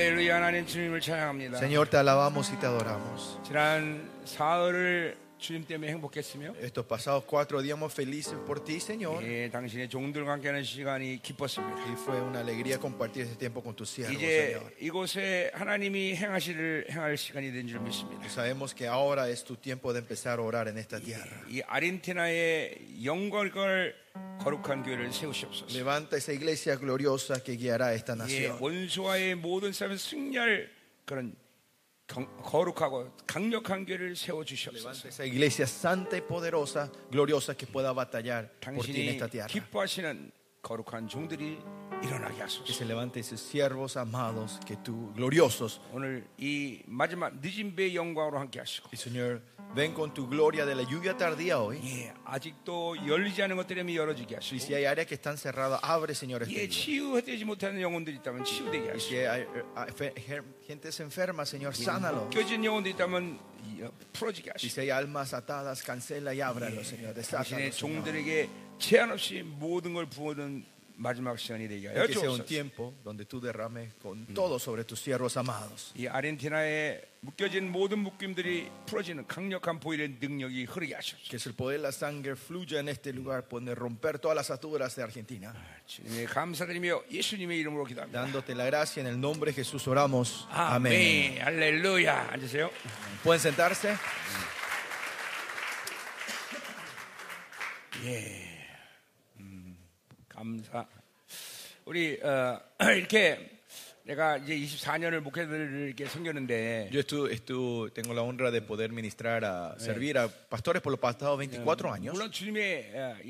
할렐루야. 하나님 주님을 찬양합니다. Señor, te alabamos y te adoramos. 지난 사흘을 주님 때문에 행복했으며 Estos pasados 4 días hemos felices por ti, Señor. 예, 당신의 종들과 함께하는 시간이 기뻤습니다. Y fue una alegría compartir este tiempo con tus siervos, 이제 Señor. 이곳에 하나님이 행할 시간이 된 줄 믿습니다. Sabemos que ahora es tu tiempo de empezar a orar en esta tierra. 이 아르헨티나의 영광을 거룩한 교회를 세우시옵소서. Levanta esa iglesia gloriosa que guiará a esta 예, nación. 원수와의 모든 싸움에 승리할 그런 거룩하고 강력한 교회를 세워 Levanta 주시옵소서. esa iglesia santa y poderosa, gloriosa, que pueda batallar por ti en 당신이 esta tierra. 기뻐하시는 거룩한 종들이 일어나게 Que 하소서. se levante esos siervos amados, que tú, gloriosos. 오늘 이 마지막 늦은 배의 영광으로 함께 하시고 Y Señor, ven con tu gloria de la lluvia tardía hoy. 예, 아직도 열리지 않은 것들이 열어지게 Y 하시고 si hay áreas que están cerradas, abre, Señor, este 예, día. 치유되지 못하는 영혼들이 있다면 치유되게 Y 하시고 si hay gentes enfermas, Señor, sánalo. 묶여진 영혼들이 있다면 풀어지게 Y 하시고 si hay almas atadas, cancela y ábralo, Señor. 당신의 Desátalos, Señor. 종들에게 제한 없이 모든 걸 부어는 마지막 시간이 되게 하여 Que sea un 주옵소서. tiempo donde tú derrames con todo sobre tus siervos amados. 이 아르헨티나의 묶여진 모든 묶임들이 풀어지는 강력한 보혈의 능력이 흐르게 하시옵소서. Que el poder de la sangre fluya en este lugar, puede romper todas las ataduras de Argentina. 주님의 감사드리며 예수님의 이름으로 기도합니다. Dándote la gracia en el nombre de Jesús oramos. 아멘. Amén. 할렐루야. 앉으세요. ¿Pueden sentarse? 예. 감사. 우리 이렇게 내가 이제 24년을 목회들을 이렇게 섬겼는데 Yo tengo la honra de poder ministrar servir a pastores por los pasados 24 años. 물론 주님의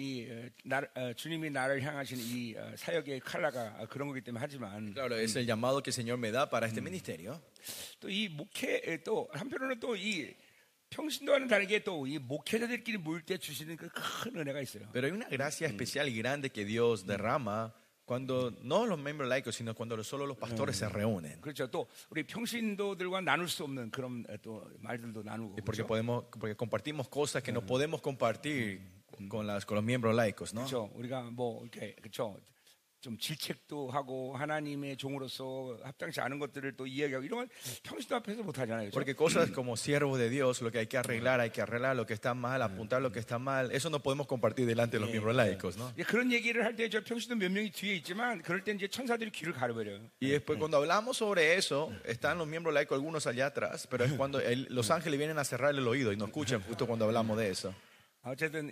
주님이 나를 향하신 이 사역의 칼라가 그런 거기 때문에 하지만 Claro, es el llamado que el Señor me da para este ministerio. 또 이 목회 또 한편으로는 또 이 평신도와는 다르게 또 이 목회자들끼리 모일 때 주시는 그 큰 은혜가 있어요. Pero hay una gracia especial y grande que Dios derrama cuando no los miembros laicos, sino cuando solo los pastores se reúnen. 그렇죠. 또 우리 평신도들과 나눌 수 없는 그런 또 말들도 나누고. Y porque 그렇죠? porque compartimos cosas que no podemos compartir con los miembros laicos, ¿no? 그렇죠. 우리가 뭐 이렇게 그렇죠. 좀 질책도 하고 하나님의 종으로서 합당치 않은 것들을 또 이야기하고 이런 건 평신도 앞에서 못 하잖아요. 그렇죠? Porque cosas como siervos de Dios, lo que hay que arreglar lo que está mal, apuntar lo que está mal, eso no podemos compartir delante de los miembros laicos, ¿no? 이제 그런 얘기를 할 때 저 평신도 몇 명이 뒤에 있지만 그럴 때 이제 천사들이 귀를 가려버려요. Y después cuando hablamos sobre eso, están los miembros laicos algunos allá atrás, pero es cuando los ángeles vienen a cerrar el oído y no escuchan justo cuando hablamos de eso. 어쨌든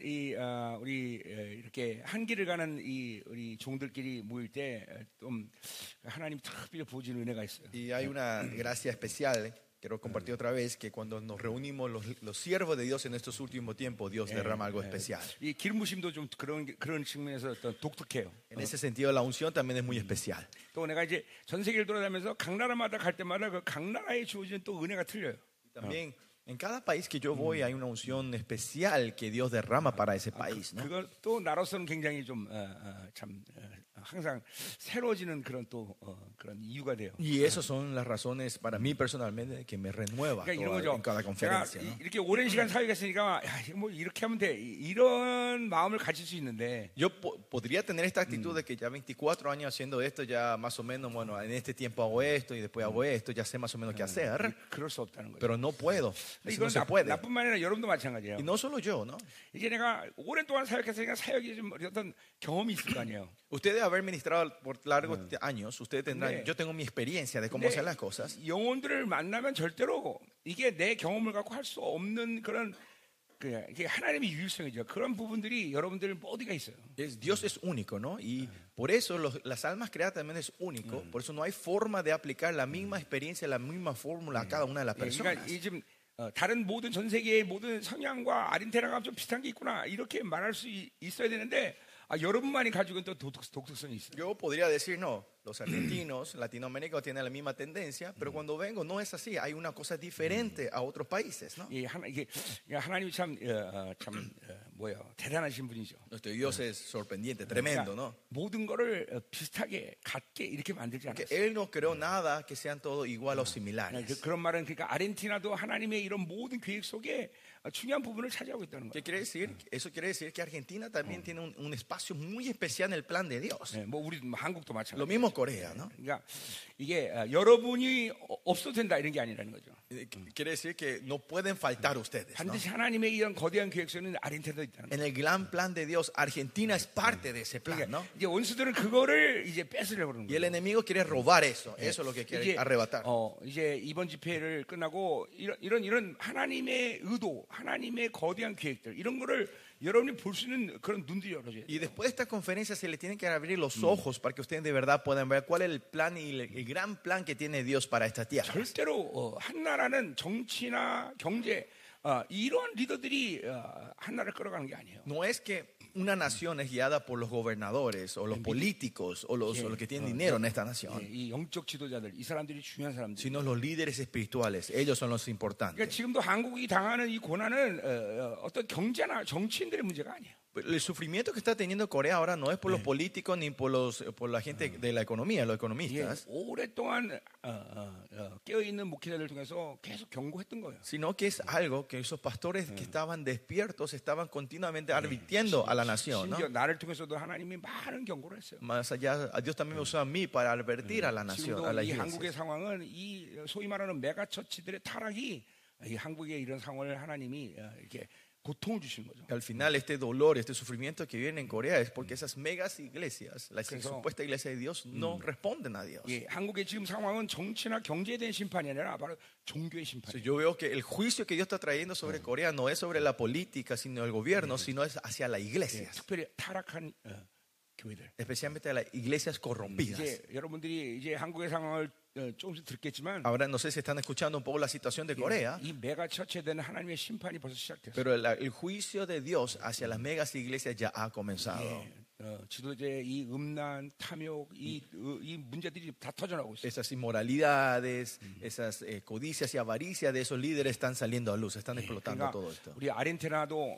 우리 이렇게 한 길을 가는 우리 종들끼리 모일 때 좀 하나님 특별히 보여주는 은혜가 있어요. Y hay una gracia especial, quiero compartir otra vez, que cuando nos reunimos los siervos de Dios en estos últimos tiempos, Dios derrama algo especial. 이 기름부심도 좀 그런 측면에서 또 독특해요. En ese sentido, la unción también es muy especial. 또 내가 이제 전 세계를 돌아다니면서 각 나라마다 갈 때마다 그 각 나라에 주어지는 또 은혜가 틀려요. También en cada país que yo voy hay una unción especial que Dios derrama para ese país, ¿no? 그것도 나로서는 굉장히 좀 참 항상 새로워지는 그런 또 그런 이유가 돼요. Y esas son las razones para mí personalmente que me renueva 그러니까 이런 거죠. en cada 제가 conferencia, ¿no? 이렇게 오랜 시간 사역했으니까 야, 이거 뭐 이렇게 하면 돼 이런 마음을 가질 수 있는데 Yo podría tener esta actitud de que ya 24 años haciendo esto, ya más o menos, bueno, en este tiempo hago esto y después hago esto, ya sé más o menos qué hacer, 그럴 수 없다는 거죠. pero no puedo, eso 이건 no se puede. 나뿐만 아니라 여러분도 마찬가지예요. Y no solo yo, ¿no? 이제 내가 오랜 동안 사역했으니까 사역이 좀 어떤 경험이 있을 거 아니에요. Ustedes haber ministrado por largos años, ustedes tendrán, 네. yo tengo mi experiencia de cómo 근데 hacer las cosas. 영혼들을 만나면 절대로 이게 내 경험을 갖고 할 수 없는 그런 이게 하나님의 유일성이죠. 그런 부분들이 여러분들 모두가 있어요. Dios es único, ¿no? Y por eso las almas creadas también es único. Por eso no hay forma de aplicar la misma experiencia, la misma fórmula a cada una de las personas. 그러니까 이 지금 다른 모든 전 세계의 모든 성향과 아르헨티나가 좀 비슷한 게 있구나 이렇게 말할 수 있어야 되는데 여러분만이 가지고 있는 또 독특성이 있어요. Yo podría decir, no, los argentinos, latinoamericanos tienen la misma tendencia, pero cuando vengo no es así, hay una cosa diferente a otros países, ¿no? 이게 하나님이 참 뭐요? 대단하신 분이죠. Nuestro Dios es sorprendente, tremendo, ¿no? 모든 거를 비슷하게 같게 이렇게 만들지 Que 않았어요. Él no creó nada que sean todos igual o similares. 그런 말은 그러니까 아르헨티나도 하나님의 이런 모든 계획 속에 중요한 부분을 차지하고 있다는 ¿Qué 거예요. quiere decir? Eso quiere decir que Argentina también tiene un espacio muy especial en el plan de Dios. 뭐 우리 한국도 Lo 마찬가지. mismo Corea, ¿no? 그러니까 이게 여러분이 없어도 된다 이런 게 아니라는 거죠. Quiere decir que no pueden faltar ustedes, ¿no? 반드시 하나님의 이런 거대한 계획 속에는 아르헨티나도 있다는 거예요. En el gran plan de Dios, Argentina es parte de ese plan, ¿no? 이제 원수들은 그거를 이제 뺏으려고 그러는 Y el 거예요. enemigo quiere robar eso. Eso es lo que quiere arrebatar. 이제 이번 집회를 끝나고 이런 하나님의 의도, 하나님의 거대한 계획들 이런 거를 여러분이 볼 수 있는 그런 눈들이 열어져요. Y después de esta conferencia se le tienen que abrir los ojos para que ustedes de verdad puedan ver cuál es el plan y el gran plan que tiene Dios para esta tierra. 절대로 한 나라는 정치나 경제 이런 리더들이 한 나라를 끌어가는 게 아니에요. No es que una nación es guiada por los gobernadores o los políticos o los que tienen dinero en esta nación, 이 영적 지도자들, 이 사람들이 중요한 사람들. sino los líderes espirituales. Ellos son los 그러니까 importantes. 지금도 한국이 당하는 이 고난은 어떤 경제나 정치인들의 문제가 아니에요. El sufrimiento que está teniendo Corea ahora no es por los políticos ni por la gente de la economía, los 이게 economistas, 오랫동안 깨어있는 목회자들 통해서 계속 경고했던 거예요. sino que es algo que esos pastores que estaban despiertos estaban continuamente advirtiendo a la nación, ¿no? 심지어 나를 통해서도 하나님이 많은 경고를 했어요. Más allá, a Dios también me usó a mí para advertir a la nación, a 지금도 la 이 iglesia. 한국의 상황은 이 소위 말하는 메가처치들의 타락이 이 한국의 이런 상황을 하나님이 이렇게 고통을 주시는 거죠. Al final este dolor, este sufrimiento que viene en Corea es porque esas megas iglesias, la 그래서- supuesta iglesia de Dios, no responden a Dios. 예, 한국의 지금 상황은 정치나 경제에 대한 심판이 아니라 바로 종교의 심판이에요. Yo veo que el juicio que Dios está trayendo sobre Corea no es sobre la política, sino el gobierno, sino es hacia las 예, iglesias, 특별히 타락한 교회들. especialmente a las iglesias corrompidas. 이제 여러분들이 이제 한국의 상황을 조금씩 듣겠지만 Ahora no sé si están escuchando un poco la situación de Corea, 이 메가처치에 대한 하나님의 심판이 벌써 시작됐어요. pero el juicio de Dios hacia las megas iglesias ya ha comenzado. 지도자의 이 음란, 탐욕, 이 문제들이 다 터져나오고 있어요. Esas inmoralidades, esas codicias y avaricias de esos líderes están saliendo a luz, están explotando 그러니까 todo esto. 우리 아르헨티나도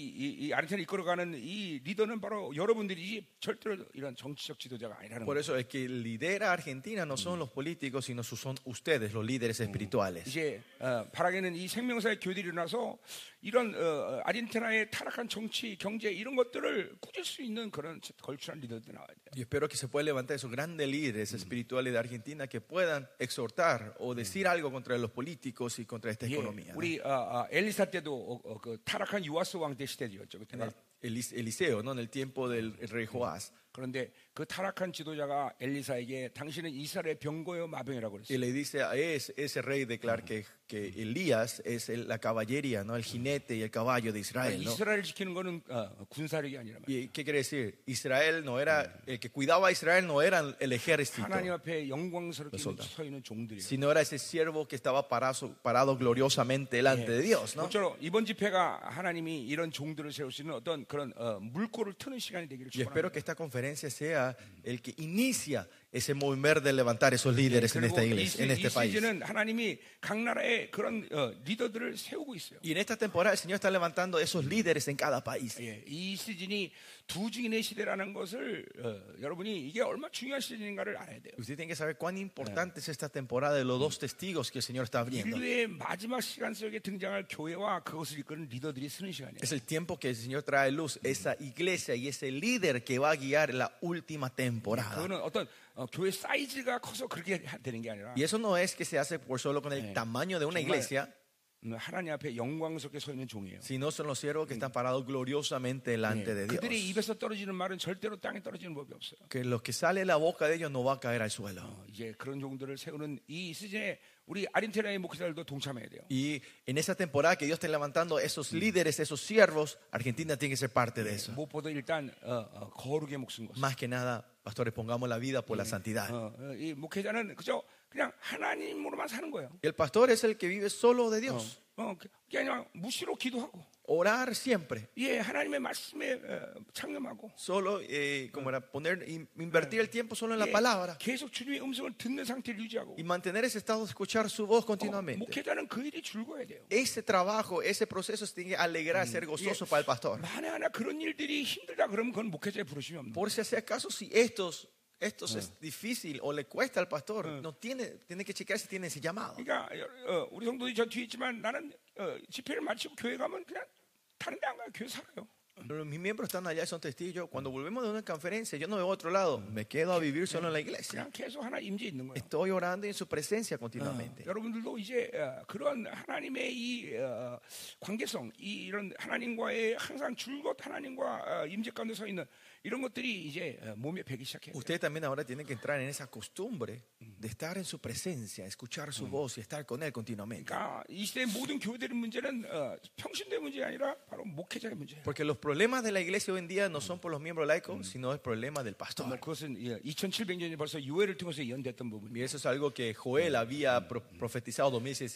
이 아르헨티나 이끌어가는 이 리더는 바로 여러분들이지 절대로 이런 정치적 지도자가 아니라는 Por 거예요. eso el que lidera a Argentina no son los políticos, sino son ustedes, los líderes espirituales. 이제 바라게는 이 생명사의 교회들이 일어나서 이런 아르헨티나의 타락한 정치, 경제 이런 것들을 꾸질 수 있는 그런 걸출한 리더들이 나와야 돼요. Y espero que se puedan levantar esos grandes líderes espirituales de Argentina que puedan exhortar o decir algo contra los políticos y contra esta 예, economía, ¿no? 우리 엘리사 때도 그 타락한 요아스 왕 때 시대였죠. 그때가. Eliseo, ¿no? En el tiempo del rey Joás. 그런데 그 타락한 지도자가 엘리사에게 당신은 이스라엘의 병거요 마병이라고 Y 그랬어요. le dice a ese rey declara que Elías es la caballería, ¿no? El jinete y el caballo de Israel, ¿no? 이스라엘을 지키는 거는 군사력이 아니라 말이에요. ¿Y qué quiere decir? Israel no era, el que cuidaba a Israel no era el ejército, 하나님 앞에 영광스럽게 soldados. 서 있는 종들이에요. sino era ese siervo que estaba parado gloriosamente delante de Dios, ¿no? 모쪼록 이번 집회가 하나님이 이런 종들을 세울 수 있는 어떤 그런 물꼬를 트는 시간이 되기를 Y espero 축원합니다. que esta conferencia sea el que inicia ese mover de levantar esos líderes en esta iglesia, en este 이 país. 시즌은 하나님이 각 나라에 그런 리더들을 세우고 있어요. Y en esta temporada el Señor está levantando esos líderes en cada país. 예, 이 시즌이 두 증인의 시대라는 것을 여러분이 이게 얼마나 중요한 시즌인가를 알아야 돼요. Usted tiene que saber cuán importante es esta temporada de los dos testigos que el Señor está abriendo. 인류의 마지막 시간 속에 등장할 교회와 그것을 이끄는 리더들이 쓰는 시간이에요. Es el tiempo que el Señor trae luz, esa iglesia y ese líder que va a guiar la última temporada. 그거는 어떤 교회 사이즈가 커서 그렇게 되는 게 아니라 Y eso no es que se hace por solo con el tamaño de una iglesia, 하나님 앞에 영광스럽게 서 있는 종이에요. sino son los siervos que están parados gloriosamente delante de 그들의 Dios. 입에서 떨어지는 말은 절대로 땅에 떨어지는 법이 없어요. Que lo que sale de la boca de ellos no va a caer al suelo. 이제 그런 종들을 세우는 이 시즌에 우리 아르헨티나의 목회자들도 동참해야 돼요. Y en esa temporada que Dios está levantando esos líderes, esos siervos, Argentina tiene que ser parte de eso. 무엇보다 일단 거룩의 목숨 것. Más que nada, pastores, pongamos la vida por la santidad. 이 목회자는 그냥 하나님으로만 사는 거예요. El pastor es el que vive solo de Dios. 그게 아니라 무시로 기도하고 Orar siempre. 예, 하나님의 말씀에 창념하고 Solo, como era invertir el tiempo solo en la 예, palabra. 계속 주님의 음성을 듣는 상태를 유지하고 Y mantener ese estado de escuchar su voz continuamente. 목회자는 그 일이 즐거워야 돼요. Ese trabajo, ese proceso se tiene que alegrar, ser gozoso para el pastor. 만에 하나 그런 일들이 힘들다 그러면 그건 목회자의 부르심이 없는 거예요. Por si acaso, si estos es difícil o le cuesta al pastor, no tiene que checar si tiene ese llamado. 그러니까 우리 성도들이 저 뒤에 있지만 나는 집회를 마치고 교회 가면 그냥 다른 데 안 가요. 교회 살아요. Pero mis miembros están allá y son testigos. Cuando volvemos de una conferencia, yo no veo a otro lado. Me quedo a vivir solo en la iglesia. 그냥 계속 하나 임재 있는 거예요. Estoy orando en su presencia continuamente. 여러분들도 이제 그런 하나님의 이 관계성, 이런 하나님과의 항상 줄곧 하나님과 임재 가운데 서 있는 이런 것들이 이제 몸에 배기 시작해요. Usted también ahora tiene que entrar en esa costumbre de estar en su presencia, escuchar su voz y estar con él continuamente. 그러니까 이 시대의 모든 교회들의 문제는 평신도의 문제가 아니라 바로 목회자의 문제예요. Porque los problemas de la iglesia hoy en día no son por los miembros laicos, sino el problema del pastor. 그것은 2700년이 벌써 요엘을 통해서 예언됐던 Y 부분이에요. eso es algo que Joel había profetizado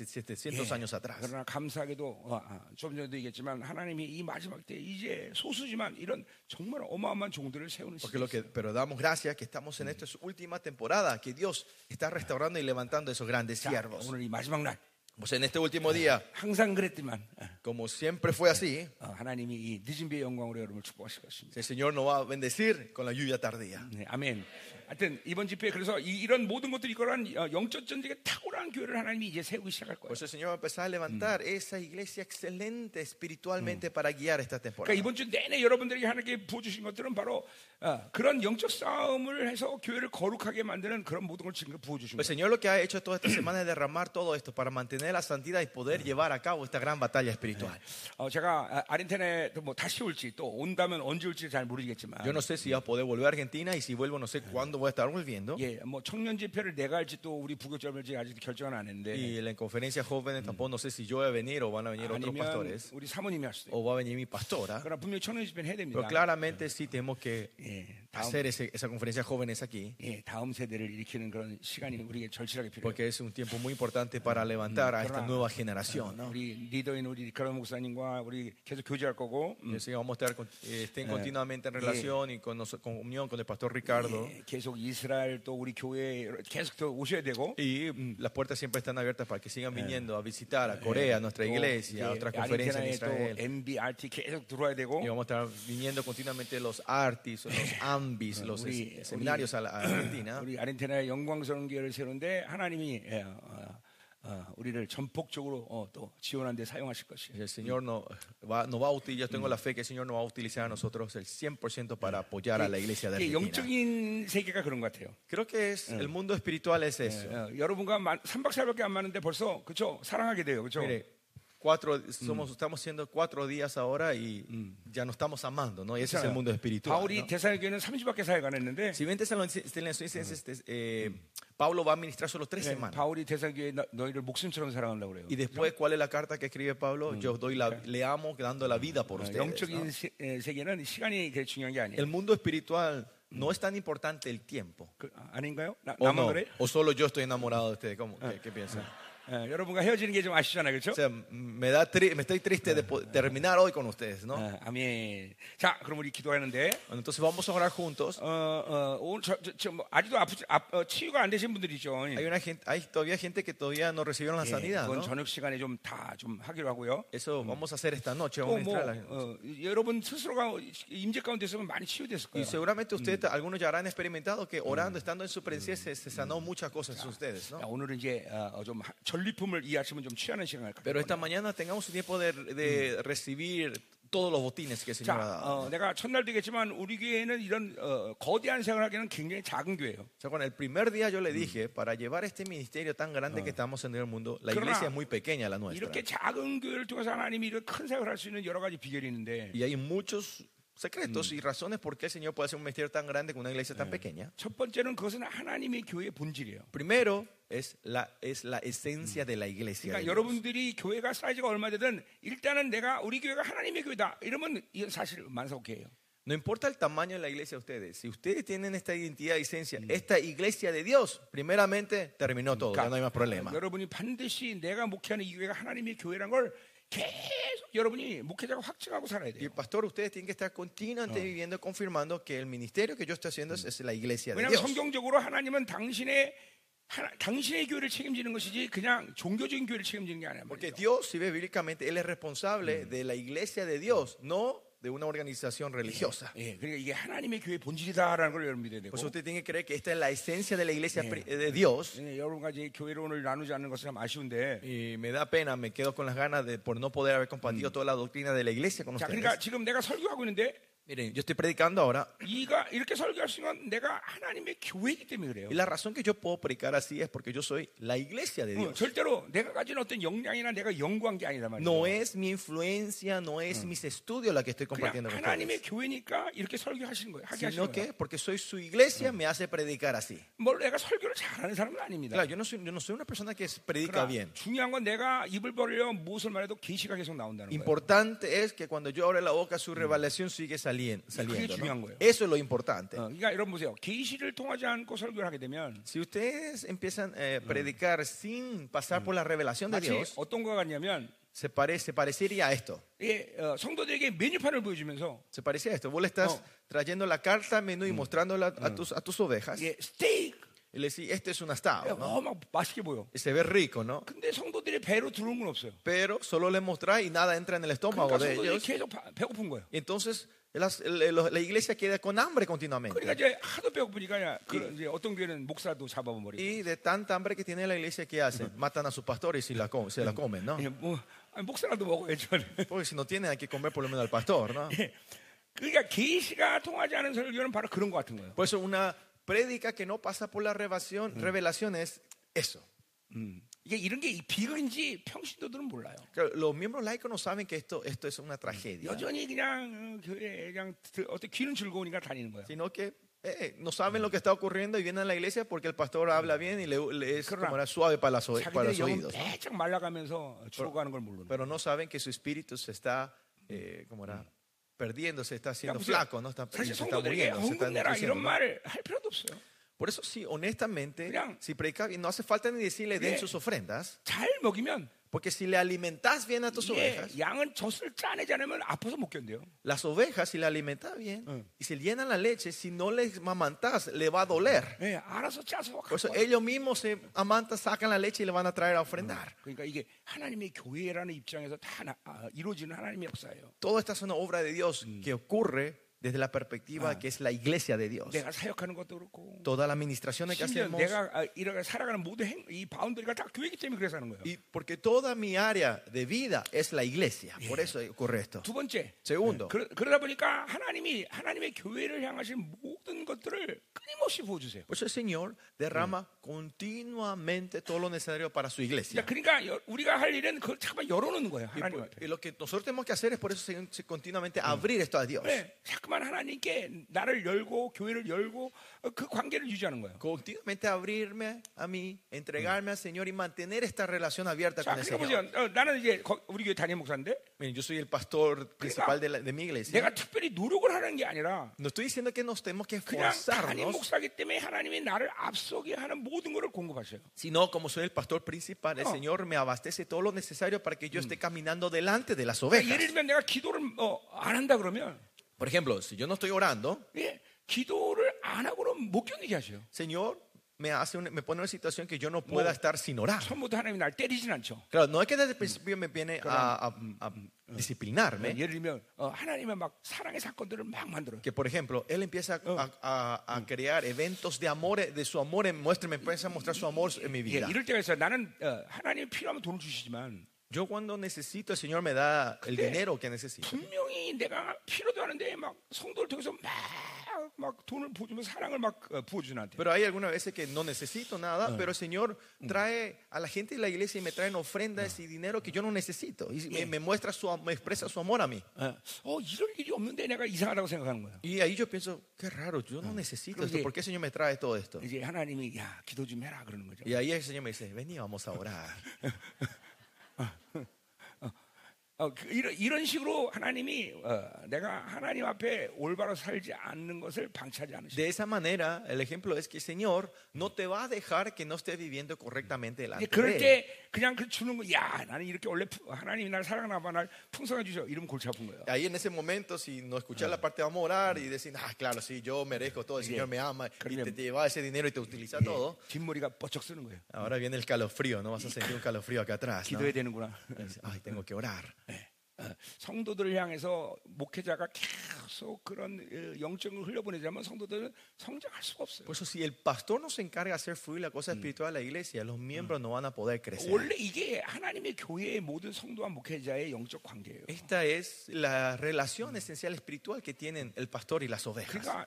2700 años atrás. 그러나 감사하게도 좀 전에도 얘기했지만 하나님이 이 마지막 때 이제 소수지만 이런 정말 어마어마한 종들을 세우는 시대. Pero damos gracias que estamos en esta última temporada, que Dios está restaurando y levantando esos grandes siervos. 오늘 이 마지막 날 Pues en este último día, 항상 그랬지만 como siempre fue así, 하나님이 이 늦은 비의 영광으로 여러분을 축복하실 것입니다. el Señor nos va a bendecir con la lluvia tardía. 네, 아멘. 하여튼 이번 집회에 그래서 이런 모든 것들이 이거란 영적 전쟁에 탁월한 교회를 하나님이 이제 세우기 시작할 거예요. Por eso el Señor va a empezar a levantar esa iglesia excelente espiritualmente para guiar esta temporada. 그러니까 이번 주 내내 여러분들에게 하나님께 부어주신 것들은 바로 그런 영적 싸움을 해서 교회를 거룩하게 만드는 그런 모든 걸 지금 부어주신 El 거예요. Señor lo que ha hecho toda esta semana es derramar todo esto para mantener la santidad y poder llevar a cabo esta gran batalla espiritual. 제가 아르헨티나에 뭐 다시 올지 또 온다면 언제 올지 잘 모르겠지만 Yo no sé si voy a poder volver a Argentina y si vuelvo no sé cuándo voy a estar volviendo. 예, 뭐 청년 집회를 내가 할지 또 우리 부교점을 아직 결정은 안 했는데 Y en la conferencia jóvenes tampoco no sé si yo voy a venir o van a venir otros 아니면 pastores 우리 사모님이 할 수도 있고 o va a venir mi pastora. 그러나 분명히 청년 집회는 해야 Pero 됩니다. claramente sí tenemos que 예, hacer esa conferencia jóvenes aquí. 예, 다음 세대를 일으키는 그런 시간이 우리에게 절실하게 필요해요. Porque es un tiempo muy importante para levantar a esta nueva generación, ¿no? 우리 리더인 우리 리카르 목사님과 우리 계속 교제할 거고 Así que vamos a estar estén continuamente en relación y con unión con el pastor Ricardo. 예, 계속 이스라엘 또 우리 교회에 계속 더 오셔야 되고 Y las puertas siempre están abiertas para que sigan viniendo a visitar a Corea, a nuestra iglesia, a otras conferencias en 아르헨티나에 또 Israel. MBRT 계속 들어와야 되고 Y vamos a estar viniendo continuamente los ARTIS, los AMBIS, los seminarios a la Argentina. 우리 아르헨티나의 영광스러운 교회를 세우는데 하나님이 우리를 전폭적으로 또 지원하는 데 사용하실 것이에요. El Señor nos va a utilizar, yo tengo la fe que el Señor nos va a utilizar a nosotros el 100% para apoyar a la iglesia de 이게 Argentina. 영적인 세계가 그런 것 같아요. Creo que el mundo espiritual es eso. 여러분과 3박 4일밖에 안 맞는데 벌써 그렇죠? 사랑하게 돼요. 그렇죠? Mire, estamos haciendo 4 días ahora y ya nos estamos amando, ¿no? Y ese es el mundo espiritual. 바울이 ¿no? 데살로니가는 30밖에 사역 안 했는데 Si ven Tesalonicenses, Pablo va a ministrar solo 3 semanas. 바울이 데살로니가에 너희를 목숨처럼 사랑한다고 그래요. Y después, ¿cuál es la carta que escribe Pablo? Yo le amo dando la vida por ustedes. 영적인 ¿no? 세계는 시간이 그렇게 중요한 게 아니에요. El mundo espiritual no es tan importante el tiempo. 아닌가요? ¿O 나만 no? 그래? ¿O solo yo estoy enamorado de ustedes? ¿Qué piensan? 여러분과 헤어지는 게 좀 아시잖아요, 그렇죠? O sea, me estoy triste de terminar hoy con ustedes, ¿no? 아멘. 자, 그럼 우리 기도하는데, Bueno, entonces vamos a orar juntos. 오늘 뭐 아직도 치유가 안 되신 분들이 있죠. Hay todavía gente que todavía no recibieron la sanidad, 그건 ¿no? 저녁 시간에 좀 하기로 하고요. Eso vamos a hacer esta noche. 또 Vamos a 뭐 ministrar 여러분 스스로가 임재 가운데 있으면 많이 치유됐을 y 거예요. seguramente ustedes, algunos ya habrán experimentado que orando, estando en su presencia, se sanó muchas cosas en ustedes, ¿no? 자, 오늘은 이제 좀 전리품을 이 아침은 좀 취하는 시간을 Pero esta 갖고. mañana tengamos un tiempo de recibir todos los botines que el Señor ha 자, dado. 내가 첫날도 얘기했지만 우리 교회는 이런 거대한 생활하기는 굉장히 작은 교회예요. O sea, con el primer día yo le dije, para llevar este ministerio tan grande que estamos en el mundo, la iglesia es muy pequeña, la nuestra. 이렇게 작은 교회를 통해서 하나님이 이렇게 큰 생활을 할 수 있는 여러 가지 비결이 있는데 Y hay muchos secretos y razones por qué el Señor puede hacer un ministerio tan grande con una iglesia tan pequeña. 첫 번째는 그것은 하나님의 교회의 본질이에요. Primero es la esencia de la iglesia. 그러니까 de Dios. 여러분들이 교회가 사이즈가 얼마 되든 일단은 내가 우리 교회가 하나님의 교회다 이러면 이건 사실 만석이에요. No importa el tamaño de la iglesia de ustedes, si ustedes tienen esta identidad y esencia, esta iglesia de Dios, primeramente terminó todo, ya no hay más problema. 여러분이 반드시 내가 목회하는 이 교회가 하나님의 교회란 걸 계속 여러분이 목회자가 확증하고 살아야 Y 돼요. pastor, ustedes tienen que estar continuamente viviendo, confirmando que el ministerio que yo estoy haciendo es la iglesia de 왜냐하면 Dios. 성경적으로 하나님은 당신의 교회를 책임지는 것이지 그냥 종교적인 교회를 책임지는 게 아니야. Porque 말이죠. Dios, si ve bíblicamente, Él es responsable de la iglesia de Dios, no de una organización religiosa. 예, 그러니까 이게 하나님의 교회의 본질이다라는 걸 여러분 믿어야 되고. Por eso usted tiene que creer que esta es la esencia de la iglesia de Dios. 예, 여러분과 이제 교회를 오늘 나누지 않는 것은 참 아쉬운데. Y me da pena, me quedo con las ganas de por no poder haber compartido toda la doctrina de la iglesia con 자, ustedes. 그러니까 지금 내가 설교하고 있는데 Miren, yo estoy predicando ahora 이렇게 설교할 수 있는 건 내가 하나님의 교회이기 때문에 그래요. y la razón que yo puedo predicar así es porque yo soy la iglesia de Dios. 절대로 내가 가진 어떤 역량이나 내가 연구한 게 아니다 말이에요. No es mi influencia, no es mis estudios la que estoy 그냥 compartiendo con 하나님의 ustedes, 교회니까 이렇게 설교하시는 거예요. 하게 하시는 sino 거예요. que porque soy su iglesia me hace predicar así. 뭘 내가 설교를 잘하는 사람은 아닙니다. Claro, yo no soy una persona que predica 그러나 bien. 중요한 건 내가 입을 벌려 무엇을 말해도 계시가 계속 나온다는 거예요. Importante es que cuando yo abro la boca su revelación sigue saliendo. 중요한 ¿no? 거예요. Eso es lo importante. 그러니까 여러분 보세요. 계시를 통하지 않고 설교를 하게 되면 Si ustedes empiezan a predicar sin pasar por la revelación de 마치 Dios, 어떤 거 같냐면 se parecería a esto. 성도들에게 메뉴판을 보여주면서 Se parecía a esto. Vos le estás trayendo la carta menú y mostrándola a tus ovejas. 스테이크 Y le decís, este es un asado, ¿no? 막 맛있게 보여. Y se ve rico, ¿no? 근데 성도들의 배로 들어오는 건 없어요. Pero solo le mostrás y nada entra en el estómago 그러니까 de 성도들이 ellos. 계속 배고픈 거예요. Y entonces la iglesia queda con hambre continuamente. 그러니까 이제 하도 배고프니까 이제 어떤 교회는 목사도 잡아버리고. Y de tanta hambre que tiene la iglesia, ¿qué hacen? Matan a sus pastores y se la comen, ¿no? 목사라도 먹어야죠. Porque si no tienen, hay que comer por lo menos al pastor, ¿no? 그러니까 계시가 통하지 않은 설교는 바로 그런 것 같은 거예요. Por eso una prédica que no pasa por la revelación es eso. 이게 이런 게 비극인지 평신도들은 몰라요. Claro, los miembros laicos no saben que esto es una tragedia, 여전히 그냥 교회 그냥 어떻게 귀는 즐거우니까 다니는 거예요. sino que no saben lo que está ocurriendo y vienen a la iglesia porque el pastor habla bien y le es como era suave para los 자기들의 영은 oídos, ¿no? 빼짝 말라가면서 죽어가는 걸 모르는. Pero no saben que su espíritu se está como era perdiendo, se está haciendo 그러니까 flaco, ¿no? 사실 Se está 성도들에게 muriendo, se está 헌금내라 이런 entristeciendo, ¿no? 말을 할 필요도 없어요. Por eso sí, honestamente, 그냥- si predica bien, no hace falta ni decirle den sus ofrendas, 잘 먹이면 porque si le alimentas bien a tus ovejas, 양은 젖을 짜내지 않으면 아파서 못 견뎌요. las ovejas, si le alimentas bien y se llenan la leche, si no les amamantas, le va a doler. 알아서 짜서 Por eso 갖고 와요. ellos mismos se amantan, sacan la leche y le van a traer a ofrendar. 그러니까 이게 하나님의 교회라는 입장에서 다 이루어지는 하나님의 역사예요. Todo esto es una obra de Dios que ocurre desde la perspectiva que es la iglesia de Dios. 내가 사역하는 것도 그렇고 Toda la administración que 심지어 hacemos 내가 이렇게 살아가는 모든 이 바운더리가 다 교회이기 때문에 그래서 하는 거예요. y porque toda mi área de vida es la iglesia. Por eso ocurre esto. 두 번째, Segundo, 그러다 보니까 하나님의 교회를 향하신 모든 것들을 끊임없이 부어주세요. por eso el Señor derrama continuamente todo lo necesario para su iglesia. 그러니까 우리가 할 일은 그걸 잠깐 열어놓는 거예요. Y, 하나님 앞에. y lo que nosotros tenemos que hacer es por eso continuamente abrir esto a Dios. 자꾸만 하나님께 나를 열고 교회를 열고 그 관계를 유지하는 거예요. Continuamente abrirme a mí, entregarme al Señor y mantener esta relación abierta 자, con el 그러니까 Señor. 보세요. 나는 이제 우리 교회 담임 목사인데 Miren, yo soy el pastor principal de mi iglesia. 내가 특별히 노력을 하는 게 아니라 No estoy diciendo que nos tenemos que 그냥 담임 esforzarnos, 목사기 때문에 하나님이 나를 앞서게 하는 모든 것을 공급하셔요. sino como soy el pastor principal, el Señor me abastece todo lo necesario para que yo esté caminando delante de las ovejas. 예를 들면 내가 기도를 안 한다 그러면 Por ejemplo, si yo no estoy orando, 기도를 안 하고는 못 견디게 하셔요. Señor me pone en una situación que yo no pueda estar sin orar. 처음부터 하나님이 날 때리진 않죠. Claro, no es que desde el principio me viene a disciplinarme, 예를 들면 하나님의 막 사랑의 사건들을 막 만들어요. que por ejemplo, Él empieza a crear eventos de amor, de su amor, me empieza a mostrar su amor en mi vida. 이럴 때가 있어요. 나는 하나님이 필요하면 돈을 주시지만 Yo cuando necesito, el Señor me da el dinero que necesito. 분명히 내가 필요도 하는데 막 성도를 통해서 막 돈을 부어주면 사랑을 막 부어주지 나한테. Pero hay algunas veces que no necesito nada, pero el Señor trae a la gente de la iglesia y me traen ofrendas y dinero que yo no necesito. Y me expresa su amor a mí. 이럴 일이 없는데 내가 이상하다고 생각하는 거야. Y ahí yo pienso, qué raro, yo no necesito esto. ¿Por qué el Señor me trae todo esto? 이제 하나님이 야 기도 좀 해라 그러는 거죠. Y ahí el Señor me dice, vení, vamos a orar. 이런 식으로 하나님이 내가 하나님 앞에 올바로 살지 않는 것을 방치하지 않으시고. De esa manera, el ejemplo es que el Señor no te va a dejar que no estés viviendo correctamente delante de 그럴 Él. 때 그냥 그 주는 거, 야, 나는 이렇게 원래 하나님이 날 사랑하나 봐, 날 풍성해 주셔. 이러면 골치 아픈 거예요. Ahí en ese momento, si no escuchas la parte vamos a orar y decir, claro, sí, yo merezco todo, el Señor me ama, y te lleva ese dinero y te utiliza todo. 뒷머리가 뻗쩍 쓰는 거예요. Ahora viene el calofrío, no vas a sentir un calofrío acá atrás, ¿no? 기도해야 되는구나. Ay, tengo que orar. 성도들을 향해서 목회자가 계속 그런 영적을 흘려보내자면 성도들은 성장할 수가 없어요. Por eso, si el pastor no se encarga de hacer fluir la cosa espiritual de la iglesia, los miembros no van a poder crecer. 원래 이게 하나님의 교회의 모든 성도와 목회자의 영적 관계예요. Esta es la relación esencial espiritual que tienen el pastor y las ovejas. 그러니까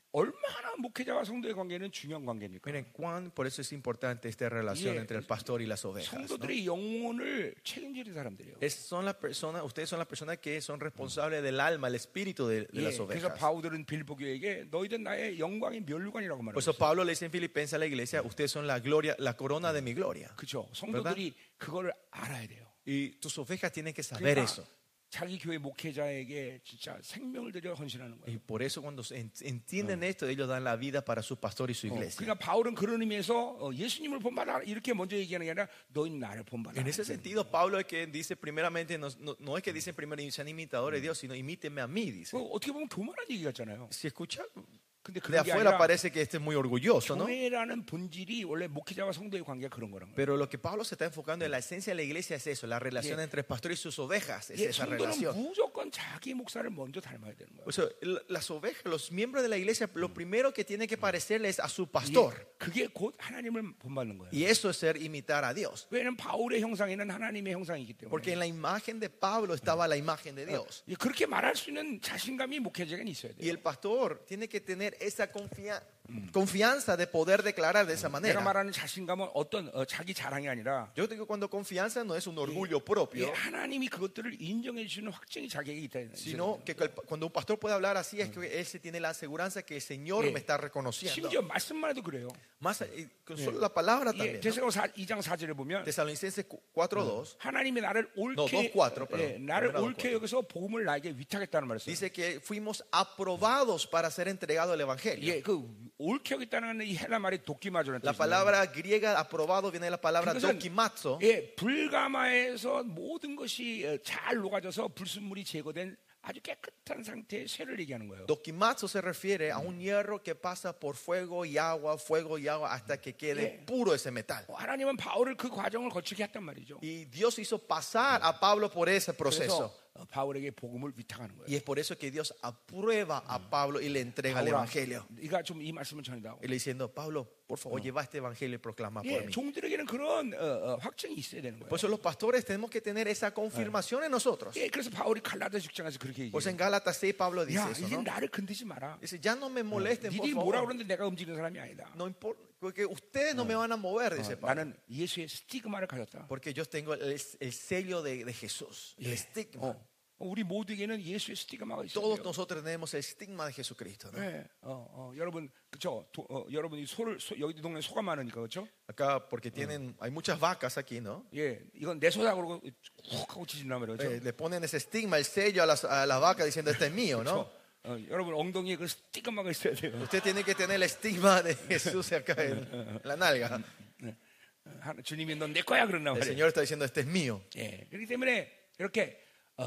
얼마나 목회자와 성도의 관계는 중요한 관계입니까? Miren, por eso es importante esta relación entre el pastor y las ovejas, ¿no? 성도들의 영혼을 책임지는 사람들이에요. Ustedes son las personas que son responsables del alma, el espíritu de las 그래서 ovejas. 바울들은 빌보 교회에게 너희들 나의 영광의 멸류관이라고 Por eso 말했어요. Pablo le dice en Filipenses a la iglesia, ustedes son la gloria, la corona de mi gloria. 그렇죠. 성도들이 그걸 알아야 돼요. Y tus ovejas tienen que saber eso. 자기 교회 목회자에게 진짜 생명을 들여 헌신하는 Y 거예요. por eso cuando entienden esto, ellos dan la vida para su pastor y su iglesia. 그러니까 바울은 그런 의미에서 예수님을 본받아 이렇게 먼저 얘기하는 게 아니라 너희는 나를 본받아. En ese sentido, Pablo es que dice primeramente, no es que dicen primero sean imitadores de Dios, sino imítenme a mí, dice. 어떻게 보면 교만한 얘기 같잖아요. Si escucha, 근데 de 그런 게 afuera 아니라 parece que este es muy orgulloso, ¿no? 교회라는 본질이 원래 목회자와 성도의 관계가 그런 거란 거예요. Pero lo que Pablo se está enfocando en la esencia de la iglesia es eso, la relación entre el pastor y sus ovejas, es esa 성도는 relación. 무조건 자기 목사를 먼저 닮아야 되는 거예요. O sea, las ovejas, los miembros de la iglesia, lo primero que tiene que parecerles a su pastor. 그게 곧 하나님을 본받는 거예요. Y eso es ser imitar a Dios. 왜냐하면 바울의 형상에는 하나님의 형상이기 때문에. Porque en la imagen de Pablo estaba la imagen de Dios. 그렇게 말할 수 있는 자신감이 목회자에게는 있어야 돼요. Y el pastor tiene que tener esa confianza de poder declarar de esa 내가 manera. 말하는 자신감은 어떤 자기 자랑이 아니라 Yo digo cuando confianza no es un orgullo propio, 하나님이 그것들을 인정해 주시는 확증이 자기에게 있다. sino que cuando un pastor puede hablar así es que él se tiene la aseguranza que el Señor me está reconociendo. 심지어 말씀만 해도 그래요. Más con solo la palabra también. ¿No? 데살로니가 2장 4절에 보면 Tesalonicenses 4:2 하나님이 나를 옳게 2:4, perdón. 나를 Primera 옳게 2:4. 여기서 복음을 나에게 위탁했다는 말을 써요. dice que fuimos aprobados para ser entregados al evangelio. 예, 그 옳게 여겼다는 이 헬라 말이 도키마조라는 La 뜻이에요. palabra griega aprobado viene de la palabra 그것은 dokimazo. 예, 불가마에서 모든 것이 잘 녹아져서 불순물이 제거된 아주 깨끗한 상태의 쇠를 얘기하는 거예요. Dokimazo se refiere a un hierro que pasa por fuego y agua hasta que quede puro ese metal. 하나님은 바울을 그 과정을 거치게 했단 말이죠. Y Dios hizo pasar a Pablo por ese proceso. 그래서 바울에게 복음을 위탁하는 거예요. Y es por eso que Dios aprueba a Pablo y le entrega el 바울아, evangelio. 네가 좀 이 말씀을 전해다오. Y le diciendo, Pablo, por favor, lleva este evangelio y proclama por 예, mí. 종들에게는 그런 확증이 있어야 되는 거예요. Por eso los pastores tenemos que tener esa confirmación en nosotros. 예, 그래서 바울이 갈라디아 6장에서 그렇게 Pues en 얘기해요. Gálatas 6 Pablo dice 야, eso, 이제 ¿no? 나를 건드지 마라. Dice, ya no me molesten, por 니들이 뭐라 favor. 그러는데 내가 움직이는 사람이 아니다. No importa, porque ustedes no me van a mover, dice Pablo. 나는 예수의 스티그마를 가졌다. Porque yo tengo el sello de Jesús, el estigma. 우리 모두에게는 예수의 스티그마가 있어요. Todos nosotros tenemos el estigma de Jesucristo, ¿no? 네, 여러분 그렇죠. 여러분이 여기 동네 소가 많으니까 그렇죠. Acá porque hay muchas vacas aquí, ¿no? 예, 이건 내 소다 그러고 훅 하고 치진단 말이죠. Le ponen ese estigma, el sello a las vacas diciendo este es mío, ¿no? 여러분 엉덩이에 그 스티그마가 있어야 돼요. Usted tiene que tener el estigma de Jesús acá en la nalga. 주님이 넌 내 거야 그런단 El 말이에요. Señor está diciendo este es mío. 예, 그렇기 때문에 이렇게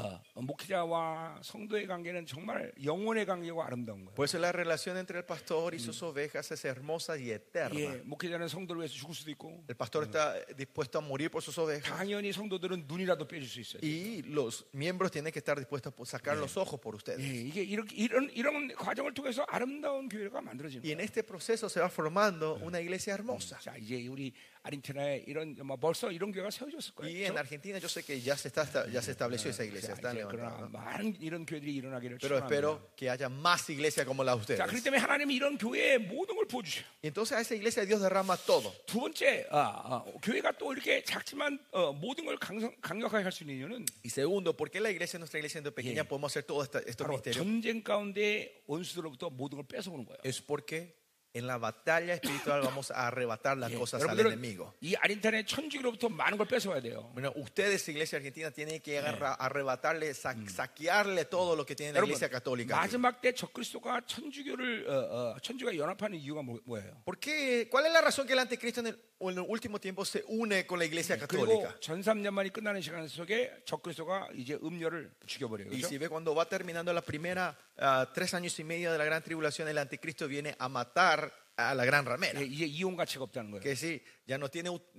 목회자와 성도의 관계는 정말 영혼의 관계고 아름다운 거예요. Por eso la relación entre el pastor y sus ovejas es hermosa y eterna. 예, 목회자는 성도를 위해서 죽을 수도 있고 El pastor está dispuesto a morir por sus ovejas. 당연히 성도들은 눈이라도 빼줄 수 있어요. Y los miembros tienen que estar dispuestos a sacar los ojos por ustedes. 예, 이게 이런 과정을 통해서 아름다운 교회가 만들어지는 Y en 거예요. este proceso se va formando una iglesia hermosa. 자, 이제 우리 아르헨티나에 이런 벌써 이런 교회가 세워졌을 거예요. Y en Argentina yo sé que ya se estableció esa iglesia, 자, está 이제 levantada. 그러나 많은 이런 교회들이 일어나기를 Pero 축원합니다. espero que haya más iglesias como la de 자, 그렇기 ustedes. 때문에 하나님이 이런 교회에 모든 걸 부어주셔요. Y entonces a esa iglesia Dios derrama todo. 두 번째, 교회가 또 이렇게 작지만 모든 걸 강력하게 할 수 있는 이유는 Y segundo, ¿por qué la iglesia, nuestra iglesia siendo pequeña, podemos hacer todos estos 바로 misterios? 전쟁 가운데 원수들로부터 모든 걸 뺏어오는 거예요. Es porque En la batalla espiritual vamos a arrebatar las cosas al 여러분들은 enemigo. 이 아린탄의 천주교로부터 많은 걸 뺏어와야 돼요. Bueno, ustedes, Iglesia Argentina, tienen que arrebatarle, saquearle todo lo que tiene la 여러분, Iglesia Católica. 마지막 때 적그리스도가 천주교를 천주가 연합하는 이유가 뭐예요? ¿Por qué? ¿Cuál es la razón que el anticristo en el último tiempo se une con la Iglesia 그리고 Católica? 전삼년만이 끝나는 시간 속에 적그리스도가 이제 음료를 죽여버려요. Y 그렇죠? si ve cuando va terminando la primera 3 años y medio de la gran tribulación, el anticristo viene a matar a la gran ramera. 이제 이용 가치가 없다는 거예요. Que sí, ya no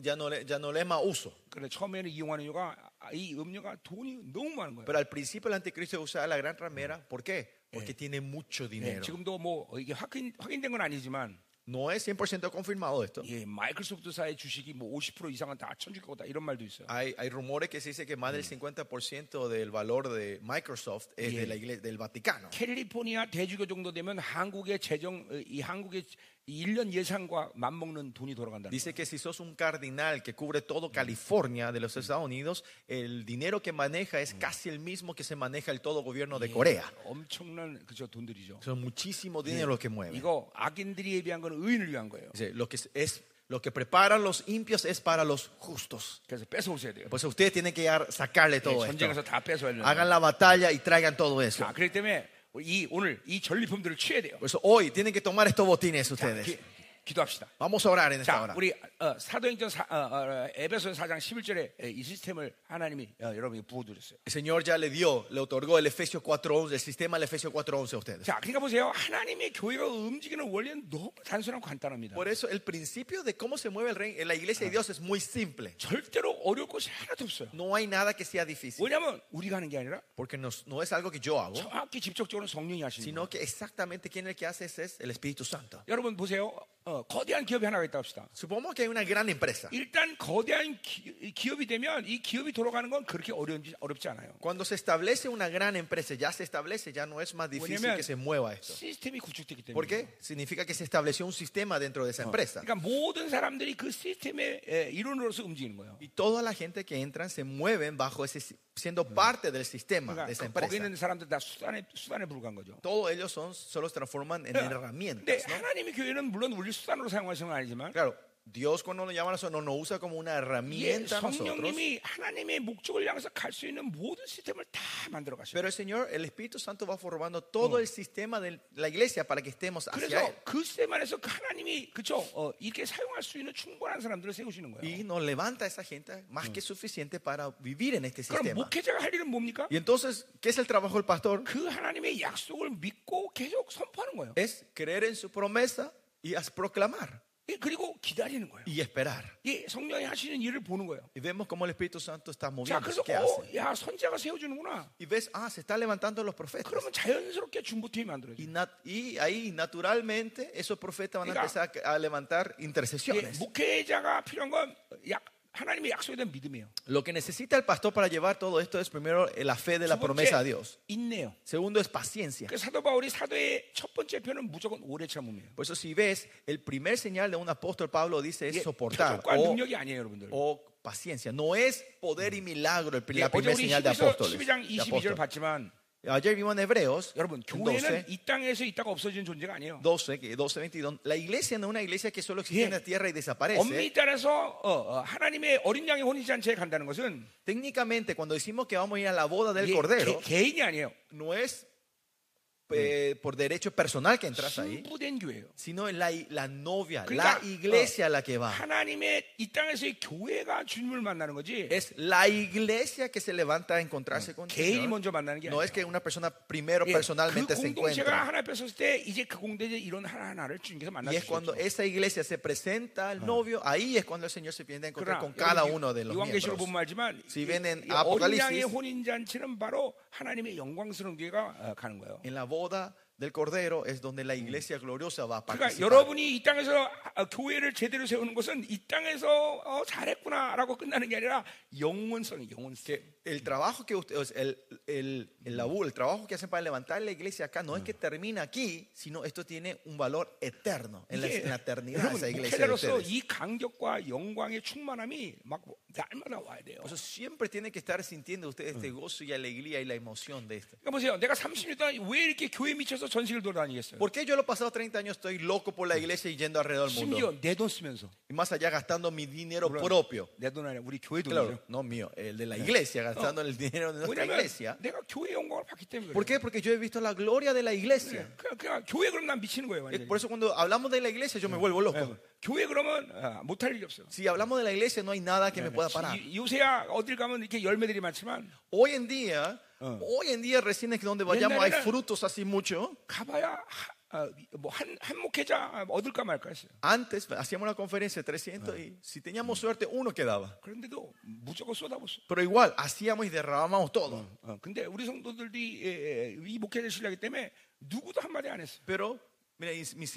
le es más uso. 그런데 처음에는 이용하는 이유가 이 음료가 돈이 너무 많은 거예요. Pero al principio el anticristo usa a la gran ramera. ¿Por qué? Porque tiene mucho dinero. 지금도 뭐 이게 확인된 건 아니지만 No es 100% confirmado esto. 마이크로소프트사의 주식이 뭐 50% 이상은 다 천주교 거다 이런 말도 있어요. Hay rumores que se dice que más del 50% del valor de Microsoft es de la iglesia, del Vaticano. 캘리포니아 대주교 정도 되면 한국의 한국의 1년 예산과 맞먹는 돈이 돌아간다는 Dice 거예요. que si sos un cardinal que cubre todo California de los Estados Unidos, el dinero que maneja es casi el mismo que se maneja el todo gobierno de Corea. 엄청난 그죠 돈들이죠. Son muchísimo dinero lo que mueve. 이거 악인들이 예비한 건 의인을 위한 거예요. Dice, lo que preparan los impios es para los justos. 그래서 뺏어오셔야 돼요. Pues ustedes tienen que sacarle todo esto. 전쟁에서 다 뺏어야 돼요. Hagan la batalla y traigan todo eso. 자, 그렇기 때문에 오늘 이 전리품들을 취해야 돼요. Por eso hoy tienen que tomar estos botines 자, ustedes. 기도합시다. Vamos a orar en esta 자, hora. 우리 사도행전 에베소 4장 11절에 이 시스템을 하나님이 여러분이 부어주셨어요. El Señor ya le otorgó el Efesios 4:11, el sistema del Efesios 4:11 a ustedes. 자, 그러니까 보세요. 하나님의 교회가 움직이는 원리는 너무 단순하고 간단합니다. Por eso el principio de cómo se mueve el rey en la iglesia de Dios es muy simple. 절대로 어려울 것이 하나도 없어요. No hay nada que sea difícil. 왜냐하면 우리가 하는 게 아니라 Porque no es algo que yo hago, 정확히 직접적으로 성령이 하시는 거예요. sino que exactamente quien el que hace es el Espíritu Santo. 여러분 보세요. 거대한 기업이 하나가 있다 합시다. Supongamos que hay una gran empresa. 일단 거대한 기업이 되면 이 기업이 돌아가는 건 그렇게 어렵지 않아요. Cuando se establece una gran empresa, ya se establece, ya no es más difícil 왜냐면 que se mueva esto. 시스템이 구축됐기 때문에. ¿Por qué? Significa que se estableció un sistema dentro de esa empresa. 그러니까 모든 사람들이 그 시스템의 일원으로서 움직이는 거예요. Y toda la gente que entran se mueven bajo siendo parte del sistema de esa 그러니까 거기 empresa. 있는 사람들 다 수단에 불과한 거죠. Todos ellos solo se transforman en 근데 herramientas, ¿no? 하나님의 교회는 물론 우리 수단으로 사용하시는 건 아니지만 Claro, Dios cuando nos llama a nosotros nos usa como una herramienta a nosotros. 성령님이 하나님의 목적을 향해서 갈 수 있는 모든 시스템을 다 만들어 가셔요. Pero el Señor, el Espíritu Santo va formando todo el sistema de la iglesia para que estemos hacia 그래서 Él. 그 시스템 안에서 하나님이 그쵸 이렇게 사용할 수 있는 충분한 사람들을 세우시는 거예요. Y nos levanta a esa gente más que suficiente para vivir en este 그럼 sistema. 목회자가 할 일은 뭡니까? Y entonces, ¿qué es el trabajo del pastor? 그 하나님의 약속을 믿고 계속 선포하는 거예요. Es creer en su promesa y proclamar 그리고 기다리는 거예요. y esperar. 성령이 하시는 일을 보는 거예요. Y vemos cómo el Espíritu Santo está 자, moviendo. 그래서 ¿Qué hace? 야 선지자가 세워주는구나. Y ves, se están levantando los profetas. 그러면 자연스럽게 중보팀이 만들어져. Y ahí naturalmente esos profetas van a 그러니까, empezar a levantar intercesiones. 목회자가 필요한 건 하나님의 약속에 대한 믿음이에요. Lo que necesita el pastor para llevar todo esto es primero la fe de la 두 promesa a 번째, Dios. 인내요. Segundo es paciencia. 그 사도 바울이 사도의 첫 번째 표는 무조건 오래 참음이에요. Por eso si ves, el primer señal de un apóstol Pablo dice es soportar 표적과 능력이 아니에요, 여러분들. o paciencia. No es poder y milagro la 어제 primera 우리 señal de 12장 apóstoles. 22절 봤지만 Ayer vimos en Hebreos 여러분 en 교회는 이 땅에서 있다가 없어지는 존재가 아니에요. 12:22. La iglesia no es una iglesia que solo existe en la tierra y desaparece. 엄밀히 따라서 하나님의 어린 양의 혼인잔치에 간다는 것은 Técnicamente, cuando decimos que vamos a ir a la boda del Cordero, 개인이 아니에요. no es por derecho personal que entras ahí, 신부된 교회예요. sino es la novia, 그러니까, la iglesia la que va. 하나님의 이 땅에서의 교회가 주님을 만나는 거지. Es la iglesia que se levanta a encontrarse con 개인이 Dios. 먼저 만나는 게 No 아니에요. es que una persona primero 그 personalmente se 공동체가 encuentra. 하나 앞에 섰을 때 이제 그 공동체 이런 하나하나를 주님께서 만날 Y 수 es cuando 있죠. esa iglesia se presenta al novio, ahí es cuando el Señor se viene a encontrar con cada uno de los 요한계시록 miembros. 보면 알지만 Si ven en 이 어린 양의 Apocalipsis, 혼인잔치는 바로 하나님의 영광스러운 교회가 가는 거예요. en la boda del Cordero es donde la iglesia gloriosa va a 그러니까 participar. 여러분이 이 땅에서 교회를 제대로 세우는 것은 이 땅에서 잘했구나라고 끝나는 게 아니라 영원성이 영원성. El trabajo que ustedes, el trabajo que hacen para levantar la iglesia acá no es que termina aquí, sino esto tiene un valor eterno en la eternidad de 여러분 esa iglesia de 목회자로서 ustedes. 이 강격과 영광의 충만함이 막 날마다 와야 돼요. Por eso siempre tienen que estar sintiendo ustedes este gozo y alegría y la emoción de esto. 그러니까 보세요. 내가 30년 동안 왜 이렇게 교회에 미쳐서 벌써 전시를 돌아다니겠어요? ¿Por qué yo los pasados 30 años estoy loco por la iglesia y yendo alrededor del mundo? 심지어 내 돈 쓰면서. Y más allá gastando mi dinero 물론 propio. 내 돈 아니라 우리 교회 Claro, 돈이죠. no mío, el de la iglesia, gastando el dinero de nuestra 왜냐면 iglesia. 내가 교회 영광을 받기 때문에 ¿Por 그래요. qué? Porque yo he visto la gloria de la iglesia. 그냥 교회 그럼 난 미치는 거예요. 완전히. Por eso cuando hablamos de la iglesia yo me vuelvo loco. 교회 그러면 못할 일이 없어요. Si hablamos de la iglesia no hay nada que me pueda parar. 요새야 어딜 가면 이렇게 열매들이 많지만 Hoy en día recién es que donde vayamos hay frutos así mucho. 가봐야 한 목회자 얻을까 말까 했어요. Antes hacíamos una conferencia de 300 y si teníamos suerte uno quedaba. 그런데도 무조건 쏟아붓어. Pero igual hacíamos y derramábamos todo. 근데 우리 성도들이 이 목회자 신뢰하기 때문에 누구도 한마디 안 했어. Pero mira,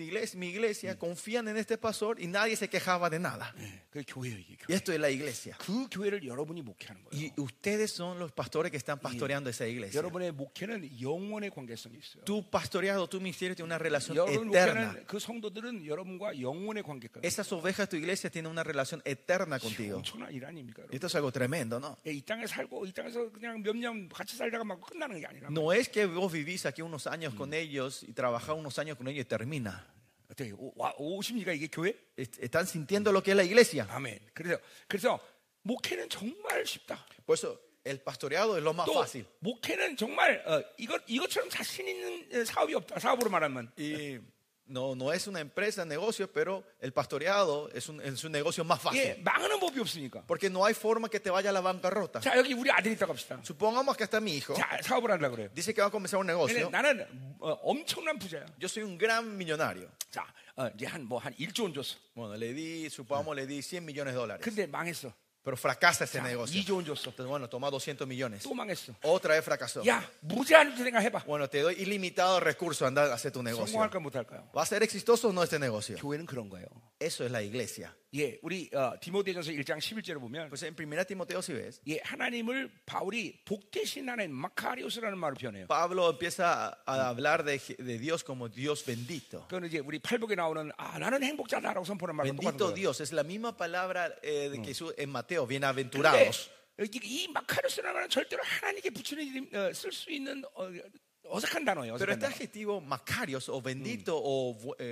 mi iglesia confían en este pastor y nadie se quejaba de nada. 그 교회예요, 이게 Y 교회. esto es la iglesia. 그 교회를 여러분이 목회하는 거예요. Y ustedes son los pastores que están pastoreando esa iglesia. 여러분의 목회는 영원의 관계성이 있어요. Tu pastoreado, tu ministerio tiene una relación 여러분 eterna. 목회는 그 성도들은 여러분과 영원의 관계가. Esas ovejas de tu iglesia tienen una relación eterna contigo. 엄청난 일 아닙니까? 여러분? Esto es algo tremendo, ¿no? 이 땅에 살고 이 땅에서 그냥 몇 년 같이 살다가 막 끝나는 게 아니라. No es que vos vivís aquí unos años con ellos y trabajás unos años con ellos y termina. 어떻게 오십니까 이게 교회? Están sintiendo lo que es la iglesia. 아멘. 그래서 목회는 정말 쉽다. Por eso el pastoreado es lo más 또 fácil. 목회는 정말 이것처럼 자신 있는 사업이 없다. 사업으로 말하면. Y no es una empresa, negocio, pero el pastoreado es un negocio más 예, fácil. 망하는 법이 없으니까. Porque no hay forma que te vaya a la bancarrota. 자, 여기 우리 아들이 있다고 합시다. Supongamos que está mi hijo. 자, 사업을 하려고 그래요. Dice que va a comenzar un 근데 negocio. 나는 엄청난 부자야. Yo soy un gran millonario. 자, 이제 한 1조 원 줬어. Bueno, supongamos le di 100 millones de dólares. 근데 망했어. Pero fracasa ese 자, negocio. 2조 원 줬어. Entonces, bueno, toma 200 millones. 또 망했어. Otra vez fracasó. 야, 무제한 생각해봐. Bueno, te doy ilimitado recurso a andar a hacer tu negocio. 성공할까 못할까요? ¿Va a ser exitoso o no este negocio? 교회는 그런 거예요. Eso es la iglesia. 예, 우리 디모데전서 1장 11절에 보면 Pues en 1 Timoteo si ves, 예, 하나님을 바울이 복되신 하나님 마카리오스라는 말을 표현해요. Pablo empieza a hablar de Dios como Dios bendito. 그건 이제 우리 팔복에 나오는 나는 행복자다라고 선포하는 말과 똑같은 Bendito 거예요. Dios, es la misma palabra de Jesús en Mateo, 근데 bienaventurados. 이 마카리오스라는 말은 절대로 하나님께 붙이는 쓸 수 있는 어색한 단어예요. Pero 어색한 este 단어. adjetivo macarios o bendito o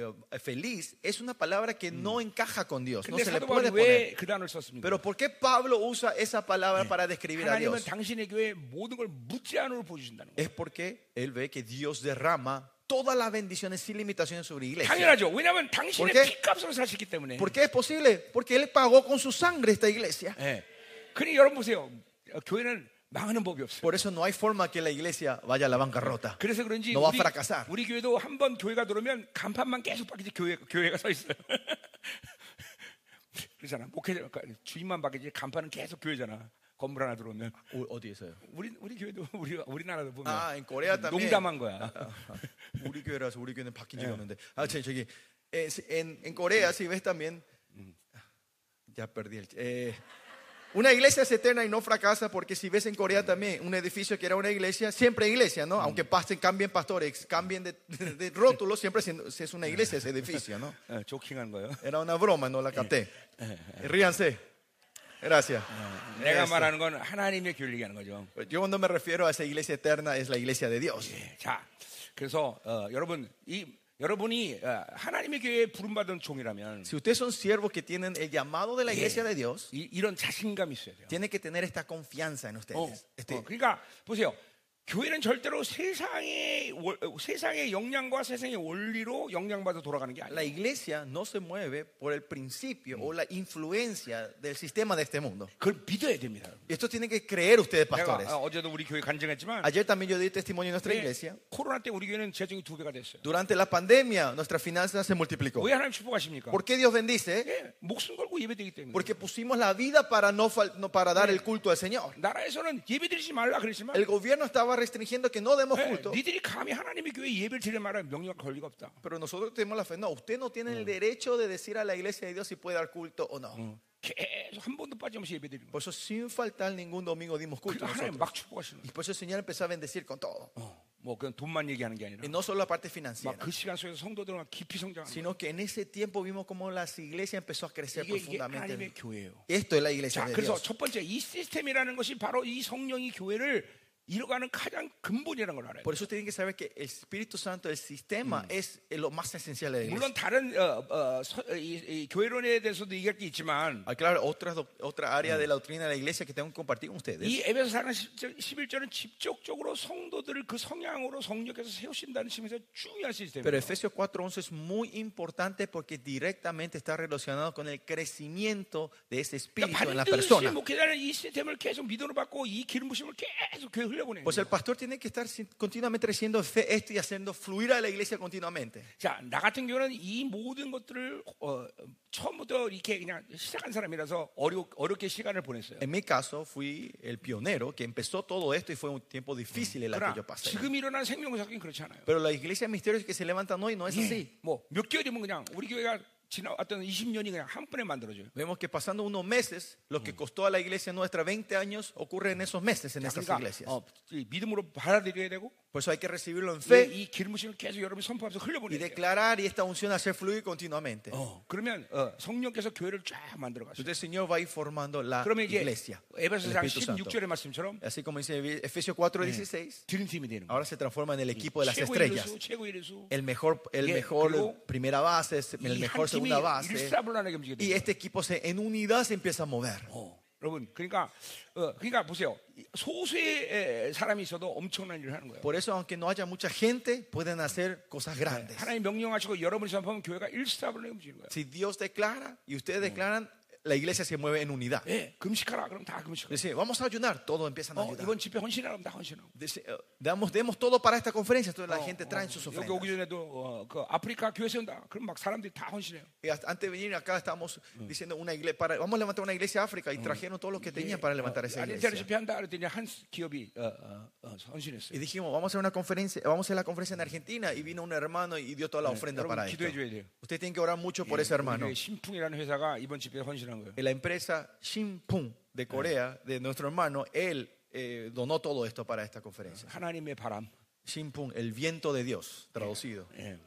feliz es una palabra que no encaja con Dios, no 근데 se le 사도 puede 바울이 poner. 왜 그 단어를 썼습니까? Pero ¿por qué Pablo usa esa palabra para describir a 하나님은 Dios? 당신의 교회에 모든 걸 무제한으로 보여주신다는 거예요. Es porque él ve que Dios derrama todas las bendiciones sin limitaciones sobre la iglesia. 당연하죠. 왜냐하면 당신의 ¿Por qué? 피값으로 사시기 때문에. ¿Por qué es posible? Porque él pagó con su sangre esta iglesia. 예. 그러니 여러분 보세요. 교회는 망하는 법이 없어요. Por eso no hay forma que la iglesia vaya a la bancarrota. 그래서 그런지 No va a fracasar. 우리 교회도 한 번 교회가 들어오면 간판만 계속 바뀌지 교회가 서 있어요. 그렇잖아. 목회자 주인만 바뀌지 간판은 계속 교회잖아. 건물 하나 들어오면 어디에서요? 우리 교회도 우리나라도 보면 아, en Corea también. 농담한 거야. 우리 교회라서 우리 교회는 바뀐 적이 없는데. 저기 en Corea si ves también ya perdí una iglesia es eterna y no fracasa porque si ves en Corea también un edificio que era una iglesia, siempre iglesia, ¿no? Aunque cambien pastores, cambien de rótulo, siempre es una iglesia ese edificio, ¿no? 조킹한 거예요. Era una broma, no la capté. Ríanse. Gracias. 내가 말하는 건 하나님의 교회를 얘기하는 거죠. Yo cuando me refiero a esa iglesia eterna es la iglesia de Dios. 자, 그래서 여러분이 하나님의 교회에 부름받은 종이라면 Si ustedes son siervos que tienen el llamado de la iglesia de Dios, 이런 자신감이 있어야 돼요. tienen que tener esta confianza en ustedes. 그러니까 보세요. 교회는 절대로 세상의 역량과 세상의 원리로 영향받아 돌아가는 게 La 아니에요. iglesia no se mueve por el principio o la influencia del sistema de este mundo. 그걸 믿어야 됩니다. Y esto tienen que creer ustedes, pastores. 내가 어제도 우리 교회 간증했지만 Ayer también yo di testimonio en nuestra iglesia. 코로나 때 우리 교회는 재정이 2배가 됐어요. Durante la pandemia, nuestras finanzas se multiplicó. 왜 하나님 축복하십니까? ¿Por qué Dios bendice? 예, 목숨 걸고 예배드리기 때문에. Porque pusimos la vida para para dar el culto al Señor. 나라에서는 예배드리지 말라 그랬지만 El gobierno estaba restringiendo que no demos culto. 니들이 감히 하나님의 교회에 예배를 드릴 만한 명령을 걸 리가 없다. Pero nosotros tenemos la fe. No, usted no tiene el derecho de decir a la iglesia de Dios si puede dar culto o no. 계속 한 번도 빠짐없이 예배드리는 Por eso sin faltar ningún domingo dimos culto 그러니까 하나님 nosotros. 막 축복하시는 Y por eso el Señor empezó a bendecir con todo. 뭐 그냥 돈만 얘기하는 게 아니라 Y no solo la parte financiera, 막 그 시간 속에서 성도들은 깊이 성장하는 거예요. sino que en ese tiempo vimos cómo la iglesia empezó a crecer 이게 profundamente. 하나님의 교회예요. Esto es la iglesia 자, de 그래서 Dios. 첫 번째 이 시스템이라는 것이 바로 이 성령이 교회를 이뤄가는 가장 근본이라는 걸 알아요. Por eso tienen que saber que el Espíritu Santo, el sistema, es lo más esencial de la iglesia. 물론 다른 이 교회론에 대해서도 얘기할 게 있지만 Hay, claro, otra área de la doctrina de la iglesia que tengo que compartir con ustedes. 이 에베소 4장 11절은 직접적으로 성도들을 그 성향으로 성령께서 세우신다는 측면에서 중요한 Pero 시스템이에요. Efesios 4:11 es muy importante porque directamente está relacionado con el crecimiento de ese espíritu en la 반드시 persona. 목회자는 이 시스템을 계속 믿음으로 받고 이 기름 부심을 계속 교회 흘려보내요. Pues el pastor tiene que estar continuamente recibiendo fe esto y haciendo fluir a la iglesia continuamente. 자, 나 같은 경우는 이 모든 것들을 처음부터 이렇게 그냥 시작한 사람이라서 어렵게 시간을 보냈어요. En mi caso, fui el pionero que empezó todo esto y fue un tiempo difícil el que 그러나 yo pasé. 지금 일어난 생명사역은 그렇지 않아요. Pero la iglesia misterios que se levantan hoy no es así. 뭐 몇 개월이면 그냥 우리 교회가 지나왔던 20년이 그냥 한 번에 만들어져요. Vemos que pasando unos meses, lo que costó a la iglesia nuestra 20 años ocurre en esos meses, en 자, esas 그러니까 iglesias. 이 믿음으로 받아들여야 되고 Por eso hay que recibirlo en fe 이 기름 부심을 계속 여러분이 선포하면서 y 흘려보내야 돼요. declarar y esta unción hacer fluir continuamente. 그러면 성령께서 교회를 쫙 만들어 가시죠. Entonces el Señor va a ir formando la 그러면 이제 iglesia. 에베소서 el 4장 Espíritu Santo. 16절의 말씀처럼 Así como dice Efesios 4:16, 드림팀이 되는 거예요. ahora se transforma en el equipo de las 최고의 estrellas. 일수, 최고의 일수. El mejor 그리고 primera base, el 이 mejor 한 팀이 segunda base. 일사불란하게 움직이게 Y 돼요. este equipo en unidad se empieza a mover. 여러분, 그러니까 보세요. 소수의 사람이 있어도 엄청난 일을 하는 거예요. Por eso, aunque no haya mucha gente, pueden hacer cosas grandes. 하나님 명령하시고 여러분이 선포하면 교회가 일사불란하게 움직이는 거예요. Si Dios declara y ustedes declaran, la iglesia se mueve en unidad. 예, 금식하라 그럼 다 금식하라. Dice, vamos a ayunar, todos empiezan a ayudar. 이번 집회 헌신하라 그럼 다 헌신하고. Dice, demos todo para esta conferencia. Entonces la gente trae sus 여기 오기 ofrendas. 전에도 그 아프리카 교회 세운다. 그럼 막 사람들이 다 헌신해요. Y antes de venir acá estábamos diciendo una iglesia, vamos a levantar una iglesia a África y trajeron todo lo que tenían para levantar esa 아르헨티나 iglesia. 집회한다 그랬더니 한 기업이 헌신했어요. Y dijimos, vamos a hacer una conferencia, vamos a hacer la conferencia en Argentina y vino un hermano y dio toda la ofrenda 여러분 para esto. 기도해 줘야 돼요. Usted tiene que orar mucho por ese hermano. 우리 신풍이라는 회사가 이번 집회에 헌신한 거예요. La empresa Shinpung de Corea, de nuestro hermano, él donó todo esto para esta conferencia. 하나님의 바람. Shinpung, el viento de Dios, traducido. 예,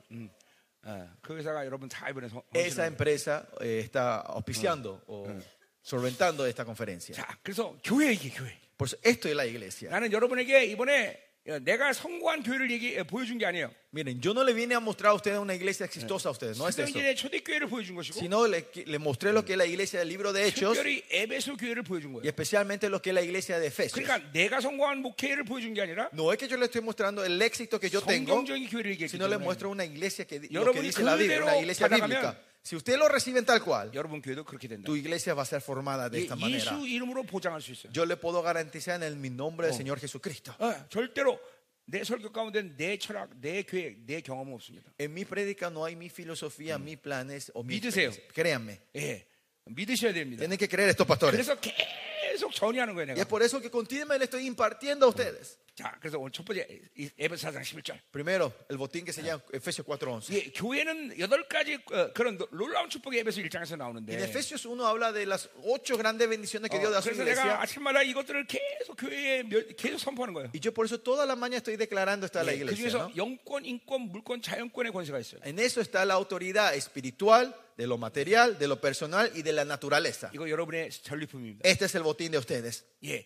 그 회사가 여러분 다 이번에 Esa 헌신한 거예요. empresa está auspiciando o solventando esta conferencia. 자, 그래서 교회 이게 교회. Por eso, esto es la iglesia. 나는 여러분에게 이번에 내가 성공한 교회를 보여준 게 아니에요. Miren, yo no le vine a mostrar a ustedes una iglesia exitosa a ustedes, no es eso. 사도행전의 초대교회를 보여준 것이고 Sino le mostré lo que es la iglesia del libro de Hechos 특별히 에베소 교회를 보여준 y 거예요. especialmente lo que es la iglesia de Efesios. 그러니까 내가 성공한 목회를 보여준 게 아니라 No es que yo le estoy mostrando el éxito que yo tengo, 성경적인 교회를 얘기했기 sino le 때문에 muestro una iglesia que lo que 여러분이 dice la Biblia, una 그대로 iglesia bíblica. 받아가면 Si ustedes lo reciben tal cual, 여러분 교회도 그렇게 된다. tu iglesia va a ser formada de esta manera. 예수 이름으로 보장할 수 있어요. Yo le puedo garantizar en el nombre del Señor Jesucristo. 절대로 내 설교 가운데 내 철학, 내 계획, 내 경험은 없습니다. En mi prédica no hay mi filosofía, mis planes o mis 믿으세요. experiencias. Créanme. 예, 믿으셔야 됩니다. Tienen que creer estos pastores. 그래서 계속 전이하는 거예요, Y 내가. es por eso que continuamente le estoy impartiendo a ustedes. 자, 그래서 오늘 첫 번째 에베소 4장 11절. Primero, el botín que se llama Efesios 4:11. 예, 교회는 8가지 그런 놀라운 축복이 에베소 1장에서 En 나오는데. Efesios 1 habla de las 8 grandes bendiciones que Dios da a su 그래서 내가 iglesia. 아침마다 이것들을 계속 교회에 계속 선포하는 거예요. Y yo por eso toda la mañana estoy declarando esto a la 그 iglesia. 중에서 ¿no? 영권, 인권, 물권, 자연권의 권세가 있어요. En eso está la autoridad espiritual, de lo material, de lo personal y de la naturaleza. 이거 여러분의 전리품입니다. Este es el botín de ustedes. 예.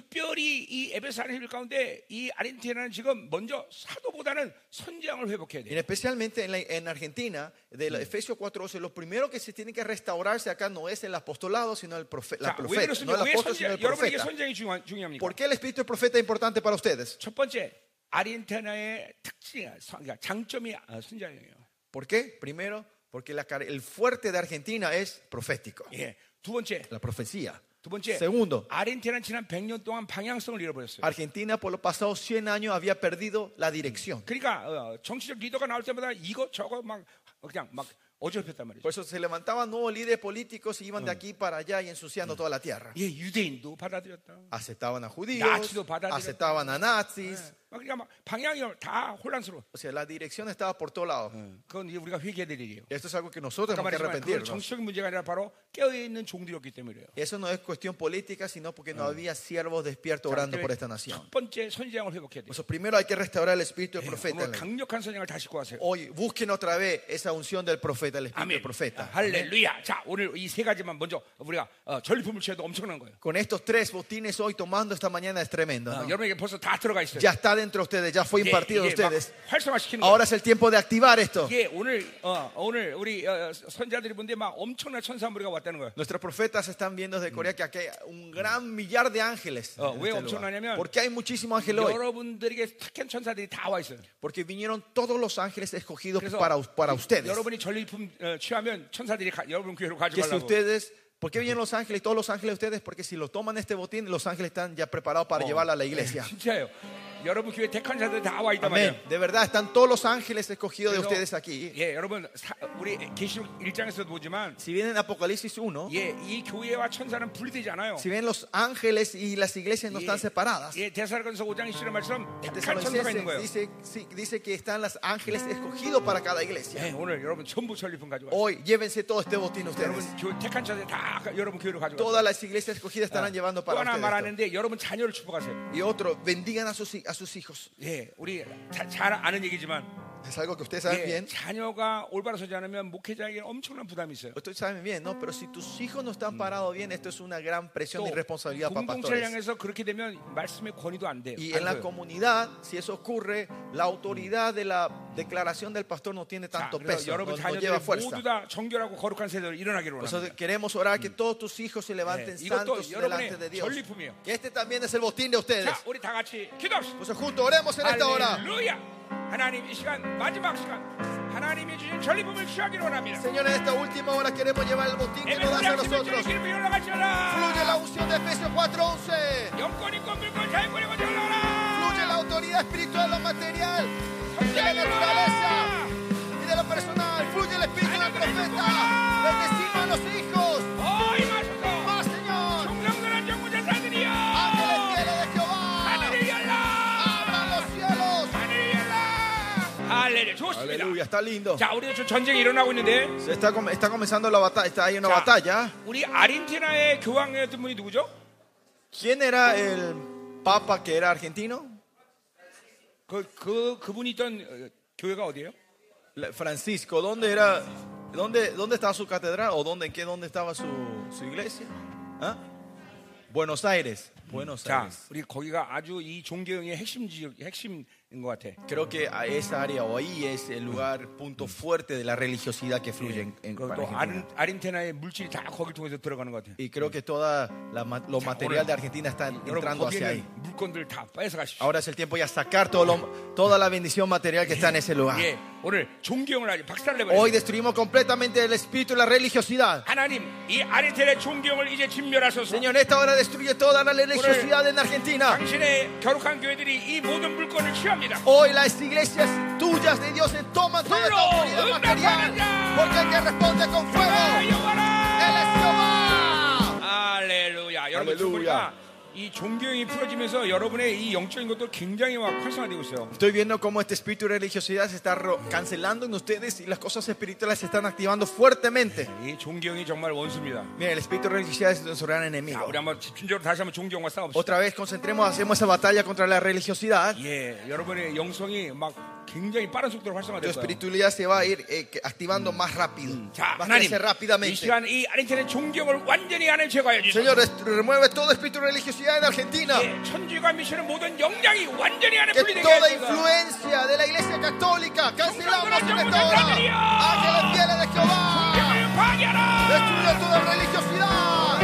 특별히 이 에베소 4장 11 가운데 이 아르헨티나는 지금 먼저 사도보다는 선장을 회복해야 Y 돼요. especialmente en Argentina, de Efesios 4:11, lo primero que se tiene que restaurarse acá no es el apostolado, sino el 자, 왜 profeta. No 그렇습니까? el 왜 apóstol, sino el 여러분에게 profeta. 선장이 중요합니까? ¿Por qué el espíritu del profeta es importante para ustedes? 첫 번째, 아르헨티나의 특징, 그러니까 장점이 선장이에요. ¿Por qué? Primero, porque el fuerte de Argentina es profético, 예. 두 번째, la profecía. 두 번째, Segundo, 아르헨티나는 지난 100년 동안 방향성을 잃어버렸어요. Argentina por los pasados 100 años había perdido la dirección. 그러니까 정치적 리더가 나올 때마다 이거 저거 막 그냥 막 어지럽혔단 말이죠. Por eso se levantaban nuevos líderes políticos y iban de aquí para allá y ensuciando toda la tierra. 예, 유대인도 받아들였다. Aceptaban a judíos, 나치도 받아들였다. aceptaban a nazis, 그러니까 막 방향이 다 혼란스러워. O sea, la dirección estaba por todos lados. 그건 이제 우리가 회개해야 될 일이에요. Esto es algo que nosotros 아까 tenemos que 말했지만 그건 arrepentirnos. 정치적인 문제가 아니라 바로 깨어있는 종들이었기 때문에 그래요. Eso no es cuestión política, sino porque no había siervos despiertos orando por esta nación. 첫 번째 선지장을 회복해야 돼요. Por eso, primero hay que restaurar el espíritu del profeta. 오늘 강력한 선지장을 다시 구하세요. Hoy busquen otra vez esa unción del profeta, el espíritu del 아멘. profeta. 할렐루야. 자, 오늘 이 세 가지만 먼저 우리가 전리품을 취해도 엄청난 거예요. Con estos 3 botines hoy tomando esta mañana es tremendo, ¿no? 여러분에게 벌써 다 들어가 있어요. Ya está dentro de ustedes, ya fue impartido de 이게 막 ustedes. 활성화시키는 Ahora 거예요. es el tiempo de activar esto. 이게 오늘 우리 선자들이 본데 막 엄청난 천사 무리가 왔다는 거예요. Nuestros profetas están viendo desde Corea que aquí hay un gran millar de ángeles. en 왜 este lugar. 엄청나냐면 ¿Por qué hay muchísimos ángeles hoy? 여러분들에게 택한 천사들이 다 와 있어요. Porque vinieron todos los ángeles escogidos 그래서 para ustedes. 여러분이 전리품 취하면 천사들이 여러분 교회로 Que si 가져가려고. ustedes, ¿por qué vienen los ángeles, todos los ángeles de ustedes? Porque si lo toman este botín, los ángeles están ya preparados para llevarlo a la iglesia. 진짜예요. 여러분 교회 택한 자들 다 와 있단 Amén. 말이에요. De verdad, están todos los ángeles escogidos de 그래서, ustedes aquí. 예, 여러분 우리 계시록 1장에서도 보지만 Si vienen Apocalipsis 1, 예, 이 교회와 천사는 분리되지 않아요. si ven los ángeles y las iglesias no están separadas. 예, 데살로니가서 5장 20절의 말씀 En 택한 천사가 있는 거예요. Tesalonicenses dice que están los ángeles escogidos para cada iglesia. 예, 오늘 여러분 전부 전리품 가져와. Hoy llévense todo este botín 여러분 ustedes. 택한 자들 다 여러분 교회로 가져와. Todas las iglesias escogidas estarán llevando 또 para 하나 ustedes. esto. 말하는데 여러분 자녀를 축복하세요. Y otro, bendigan a sus hijos. 예, 우리 잘 아는 얘기지만 Es algo que ustedes saben 예, bien. 자녀가 올바로 서지 않으면 목회자에게 엄청난 부담이 있어요. Ustedes saben bien, ¿no? Pero si tus hijos no están parados bien, esto es una gran presión 또 y responsabilidad para 공동체를 pastores. 향해서 그렇게 되면 말씀의 권위도 안 돼요. Y 안 en la 돼요. comunidad, si eso ocurre, la autoridad de la declaración del pastor no tiene 자, tanto 그래서 peso, 여러분 no 자녀들이 lleva fuerza. 모두 다 정결하고 거룩한 세대로 일어나기를 Por eso 원합니다. queremos orar que todos tus hijos se levanten 예, 이것도 santos delante de 여러분의 Dios. 전리품이에요. Y este también es el botín de ustedes. 자, 우리 다 같이 기도합시다. Por eso juntos oremos en esta hora. 할렐루야. 하나님 이 시간 마지막 시간 하나님이 주신 전리품을 취하기를 원합니다. Señor, en esta última hora queremos llevar el botín que nos das a nosotros. 기름이 올라갈지어다. Fluye la unción de Efesios 4:11. 영권 있고 물권 자유권 있고 올라오라. Fluye la autoridad espiritual, lo material, de la naturaleza y de lo personal. Fluye el espíritu del profeta. Bendecimos a los hijos. 임하소서. Más, Señor. 성령들은 정부자들이여. Ángeles fieles de Jehová. 하늘을 열라. Abran los cielos. 하늘을 열라. 할렐루야. 좋습니다. Aleluya, está lindo. 자, 우리 지금 전쟁이 일어나고 있는데 Se está comenzando la batalla, está ahí una 자, batalla. 우리 아르헨티나의 교황이었던 분이 누구죠? ¿Quién era el papa que era argentino? 그분이 있던 교회가 어디예요? Francisco, ¿dónde era? ¿Dónde estaba su catedral o dónde estaba su iglesia? ¿Ah? Buenos Aires. Buenos 자, Aires. 우리 거기가 아주 이 종교형의 핵심인 것 같아. Creo que a esa área o ahí es el lugar, punto fuerte de la religiosidad que fluye en 또 Argentina. 아르헨티나의 물질이 다 거기 통해서 들어가는 것 같아요. Y creo que toda lo material de Argentina está 여러분 entrando 거기에 hacia ahí. 있는 물건들 다 뺏어 가십시오. Ahora es el tiempo ya sacar toda la bendición material que está en ese lugar. 예, 오늘 종교형을 아주 박살을 내버려요. Hoy destruimos completamente el espíritu y la religiosidad. 하나님, 이 아르헨티나의 종교형을 이제 진멸하소서. Señor, en esta hora destruye toda la religiosidad en Argentina. 당신의 거룩한 교회들이 이 모든 물건을 취합니다. Hoy las iglesias tuyas de Dios se toman toda esta autoridad material. Porque el que responde con fuego, Él es Jehová. 할렐루야. 여러분 지금 보니까 이 종교형이 풀어지면서 여러분의 이 영적인 것도 굉장히 막 활성화되고 있어요. Estoy viendo cómo este espíritu de religiosidad se está cancelando en ustedes y las cosas espirituales se están activando fuertemente. 이 종교형이 정말 원수입니다. Mira, el espíritu de religiosidad es nuestro gran 자, enemigo. 우리 한번 집중적으로 다시 한번 종교형과 싸웁시다. Otra vez concentremos, hacemos esa batalla contra la religiosidad. 예, 여러분의 영성이 막 굉장히 빠른 속도로 Tu 활성화될 거예요. espiritualidad se va a ir activando más rápido. 자, Va a 하나님, crecer 이 rápidamente. 시간 이 아르헨티나의 종교형을 완전히 하나님 제거해 주시옵소서. Señor, remueve todo espíritu de religiosidad en Argentina. 예, 천주교가 미션의 모든 영향이 완전히 하나님 Que 분리되게 toda 해주소서. influencia de la iglesia católica cancelamos en esta hora. Ángeles fieles de Jehová. 종교형을 파괴하라. Destruye toda religiosidad.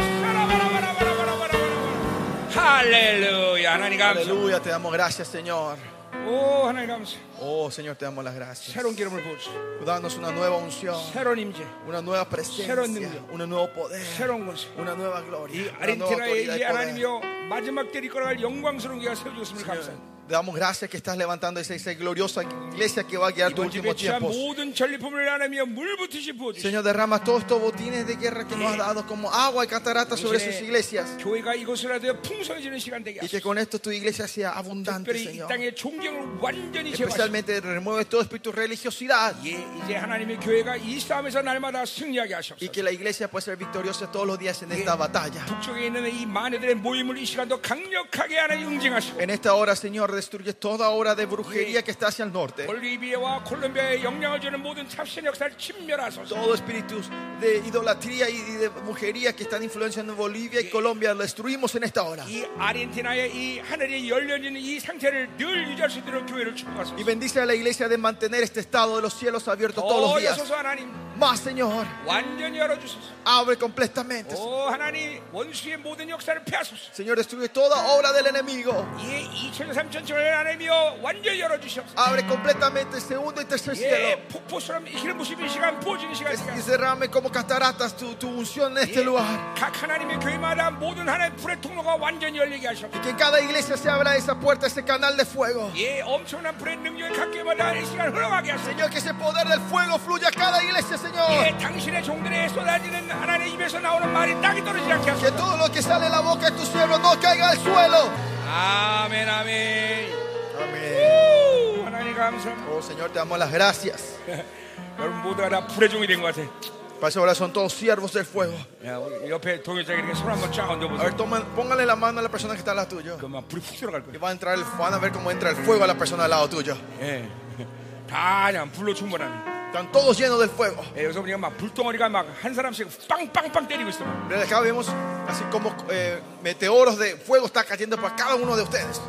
할렐루야. 하나님 감사. Aleluya, te damos gracias, Señor. 오, 하나님 감사. Oh, Señor, te damos las gracias. 새로운 기름을 부으시오. Danos una nueva unción, 새로운 임재, una nueva presencia, 새로운 능력, un nuevo poder, 새로운 권세. una nueva 이 gloria, una nueva 아르헨티나의 autoridad 이제 y poder. 하나님이여 마지막 때를 이끌어갈 영광스러운 교회가 세워졌음을 감사합니다. Le damos gracias que estás levantando esa gloriosa iglesia que va a guiar tu 이번 주 último 배치한 tiempo. 모든 전리품을 하나님이여 물붓듯이 부어주시고 Señor, derrama todos estos botines de guerra que nos has dado como agua y cataratas sobre sus iglesias. 교회가 이것으로라도 풍성해지는 시간 되게 Y que 하소서. con esto tu iglesia sea abundante, 특별히 이 Señor. 땅의 존경을 완전히 제거하시고 Especialmente remueve todo espíritu de religiosidad. 이제 하나님의 교회가 이 싸움에서 날마다 승리하게 Y 하시옵소서. que la iglesia pueda ser victoriosa todos los días en esta batalla. 북쪽에 있는 이 마녀들의 모임을 이 시간도 강력하게 하나님 응징하시고 En esta hora, Señor, destruye toda obra de brujería que está hacia el norte. 볼리비아와 콜롬비아에 영향을 주는 모든 잡신 역사를 침멸하소서. Todo espíritus de idolatría y de brujería que están influenciando en Bolivia y Colombia lo destruimos en esta hora. 이 아르헨티나의 이 하늘이 열려있는 이 상태를 늘 유지할 수 있도록 교회를 Y 축복하소서. bendice a la iglesia de mantener este estado de los cielos abiertos todos los días. 여소서 하나님 Más, Señor, 완전히 열어주소서. abre completamente. 오 하나님 원수의 모든 역사를 폐하소서. Señor, destruye toda obra del enemigo. 이 2000년 3000년을 하나님이여 완전히 열어주시옵소서. Abre completamente el segundo y tercer cielo. 폭포처럼 기름 부시는 시간 부어지는 시간 Y derrame como cataratas tu unción en este lugar. 각 하나님의 교회마다 모든 하나님의 불의 통로가 완전히 열리게 하시옵소서. Y que en cada iglesia se abra esa puerta, ese canal de fuego. 엄청난 불의 능력이 각 교회마다 이 시간 흘러가게 하소서. Señor, que ese poder del fuego fluya a cada iglesia, Señor. 당신의 종들에 쏟아지는 하나님의 입에서 나오는 말이 땅에 떨어지지 않게 Que 하소서. todo lo que sale de la boca de tu siervo no caiga al suelo. 아멘 아멘. Amén. 하나님 감사합니다. Oh, Señor, te damos las gracias. 여러분 모두가 다 불의 종이 된 것 같아. Para eso ahora son todos siervos del fuego. 야, 우리 옆에 동역자에게 이렇게 손 한번 쫙 A 얹어보세요. ver, póngale la mano a la persona que está al lado tuyo. 그만 불이 훅 들어갈 Y 거예요. van a ver cómo entra el fuego a la persona al lado tuyo. 예. 다 그냥 불로 충분하네. Están todos llenos del fuego. 여기서 우리가 막 불덩어리가 막 한 사람씩 빵빵빵 때리고 있어. Pero acá vemos así como meteoros de fuego está cayendo para cada uno de ustedes.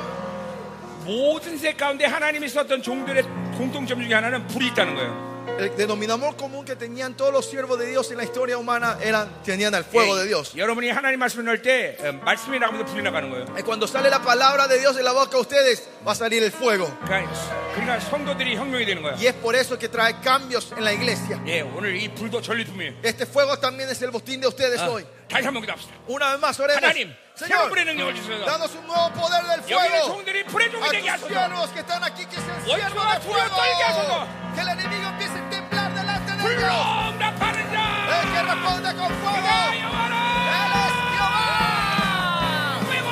모든 세 가운데 하나님이 썼던 종들의 공통점 중에 하나는 불이 있다는 거예요. El denominador común que tenían todos los siervos de Dios en la historia humana tenían el fuego de Dios. 여러분이 하나님 말씀을 넣을 때 말씀이 나가면서 불이 나가는 거예요. Y cuando sale la palabra de Dios de la boca de ustedes, va a salir el fuego. 그러니까 성도들이 혁명이 되는 거예요. Y es por eso que trae cambios en la iglesia. 예, 오늘 이 불도 전리품이에요. Este fuego también es el botín de ustedes hoy. 다시 한번 기도합시다. Una vez más, oremos. 하나님, 새로운 Señor, 불의 능력을 주셔서 danos un nuevo poder del 여기는 fuego. 종들이 불의 종이 A 되게 tus 하소서. siervos que están aquí, que sean siervos 원수가 de 두려워 떨게 하소서. fuego. Que el enemigo empiece a temblar delante de ellos. 불로 응답하는 자. El que responde con fuego. 그가 여호와라. Él es Jehová. fuego.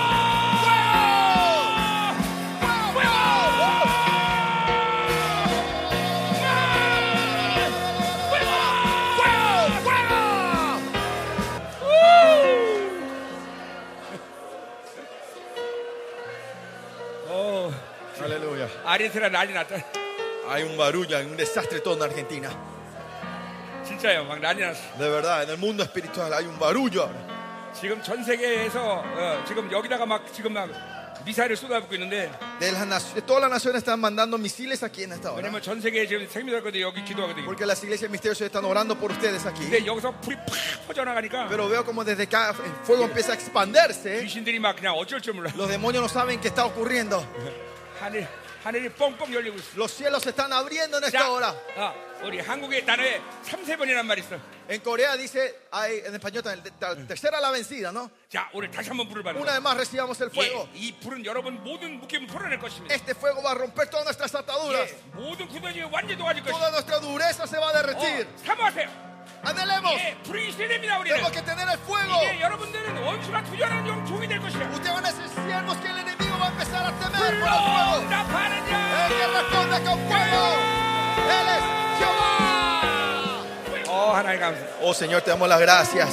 Aleluya. 아르헨티나 난리 났다. Hay un barullo, hay un desastre todo en Argentina. 진짜요, 막 난리 났어. De verdad, en el mundo espiritual hay un barullo ahora. 지금 전 세계에서 지금 여기다가 막 지금 막 미사일을 쏟아붓고 있는데 De todas las naciones están mandando misiles aquí en esta hora. 왜냐면 전 세계에 지금 생명사건들이 여기 기도하거든요. Porque las iglesias misteriosas están orando por ustedes aquí. 근데 여기서 불이 팍 퍼져나가니까 Pero veo como desde acá el fuego empieza a expandirse. 귀신들이 막 그냥 어쩔 줄 몰라. Los demonios no saben qué está ocurriendo. 하늘이 뻥뻥 열리고 있어. Los cielos se están abriendo en esta hora. 우리 한국의 단어에 3-3번이란 말이 있어. En Corea dice, en español, tercera la vencida, ¿no? 자, 오늘 다시 한번 불을 받는 Una 거야. vez más recibamos el fuego. 이 불은 여러분 모든 묶임을 풀어낼 것입니다. Este fuego va a romper todas nuestras ataduras. 모든 굳어짐이 완전히 녹아질 것입니다. Toda nuestra dureza se va a derretir. 사모하세요. Anhelemos. 불이 있어야 됩니다, 우리는. Tenemos que tener el fuego. 이제 여러분들은 원수가 투자하는 종이 될 것이야. Ustedes van a ser siervos que el enemigo va a empezar a temer por el 불로 fuego. 응답하는 El 자. que responde con fuego. Él es Jehová. 하나님 감사. Oh Señor, te damos las gracias.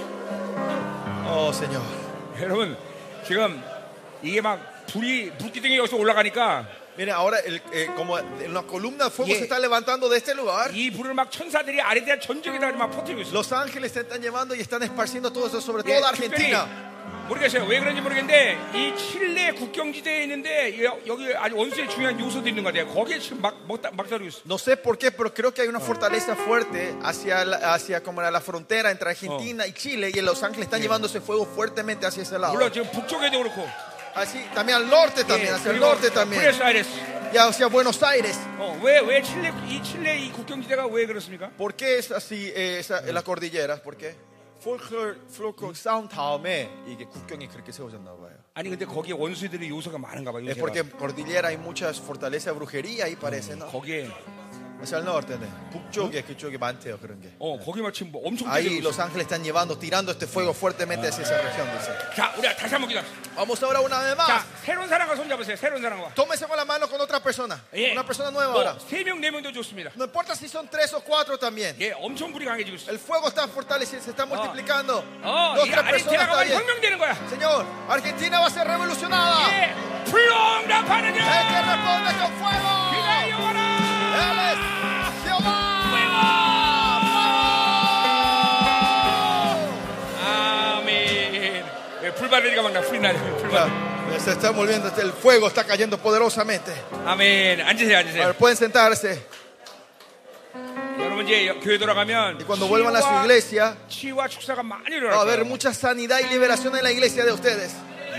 Oh Señor. 여러분 지금 이게 막 불기둥이 여기서 올라가니까 Mire, ahora como en la columna de fuego Yeah. se está levantando de este lugar. 이 불을 막 천사들이 아르헨티나 전역에다 막 퍼뜨리고 있어. Los ángeles se están llevando y están esparciendo todo eso sobre toda Argentina. 모르겠어요. 왜 그런지 모르겠는데 이 칠레 국경지대에 있는데 여기 아주 원수의 중요한 요소도 있는 것 같아요. 거기에 지금 막 다루고 있어. No sé por qué, pero creo que hay una fortaleza fuerte hacia como la frontera entre Argentina y Chile, y en Los Ángeles están llevando ese fuego fuertemente hacia ese lado. 물론 지금 북쪽에도 그렇고. Así también al norte también, hacia el norte también. 부에노스아이레스. Y hacia Buenos Aires. 왜 칠레 이 국경지대가 왜 그렇습니까? ¿Por qué es así la cordillera? ¿Por qué? folklore 싸운 다음에 이게 국경이 그렇게 세워졌나 봐요. 아니 근데 거기에 원수들이 요소가 많은가 봐요. Es 요새가. porque en cordillera hay muchas fortalezas de brujería ahí parece, ¿no? 거기에 Hacia el norte, ¿no? 북쪽에 그쪽에 많대요 그런 게. 거기 마침 뭐 엄청 Ahí 때리고 los 있어. ángeles están tirando este fuego fuertemente hacia esa región, dice. 자, 우리 다시 한번 기다. Vamos ahora una vez 자, más. 새로운 사람과 손잡으세요. 새로운 사람과. Tómese con la mano con otra persona. 예. Una persona nueva ahora. 3명, 4명도 좋습니다. No importa si son 3 o 4 también. 예, 엄청 불이 강해지고 있어. El fuego está fortaleciendo, se está multiplicando. 이 2 o 3 personas 아르헨티나가 está bien. 혁명되는 거야. Señor, Argentina va a ser revolucionada. 예, 불응답하는 El que 자. responde con fuego. 그가 영원한 Él es Jehová. 아멘. 예, 불바다리가 막 나, 불이 나요. 불바다. Ya, se está volviendo, el fuego está cayendo poderosamente. 아멘. 앉으세요, A 앉으세요. ver, pueden sentarse. 여러분 이제 교회 돌아가면 Y cuando vuelvan a su iglesia, 치유와 축사가 많이 va a 일어날 haber 거예요. mucha sanidad y liberación en la iglesia de ustedes.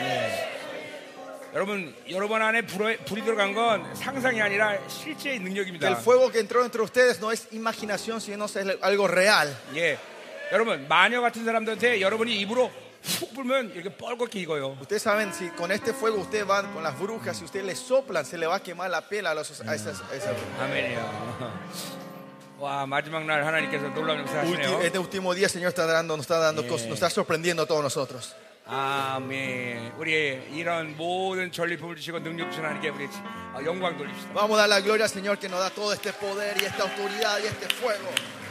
여러분 안에 불이 들어간 건 상상이 아니라 실제의 Que el 능력입니다. fuego que entró entre ustedes no es imaginación, sino es algo real. 예, 여러분 마녀 같은 사람들한테 여러분이 입으로 훅 불면 이렇게 뻘겋게 익어요. Ustedes saben, si con este fuego ustedes van con las brujas, si ustedes les soplan, se le va a quemar la piel a esas brujas. 아멘이요. 와, 마지막 날 하나님께서 놀라운 역사 하시네요. Este último día, Señor, nos está sorprendiendo a todos nosotros. 아멘. 우리 이런 모든 전리품을 주시고 능력 주신 하나님께 우리 영광 돌립시다. Vamos a dar la gloria al Señor que nos da todo este poder y esta autoridad y este fuego.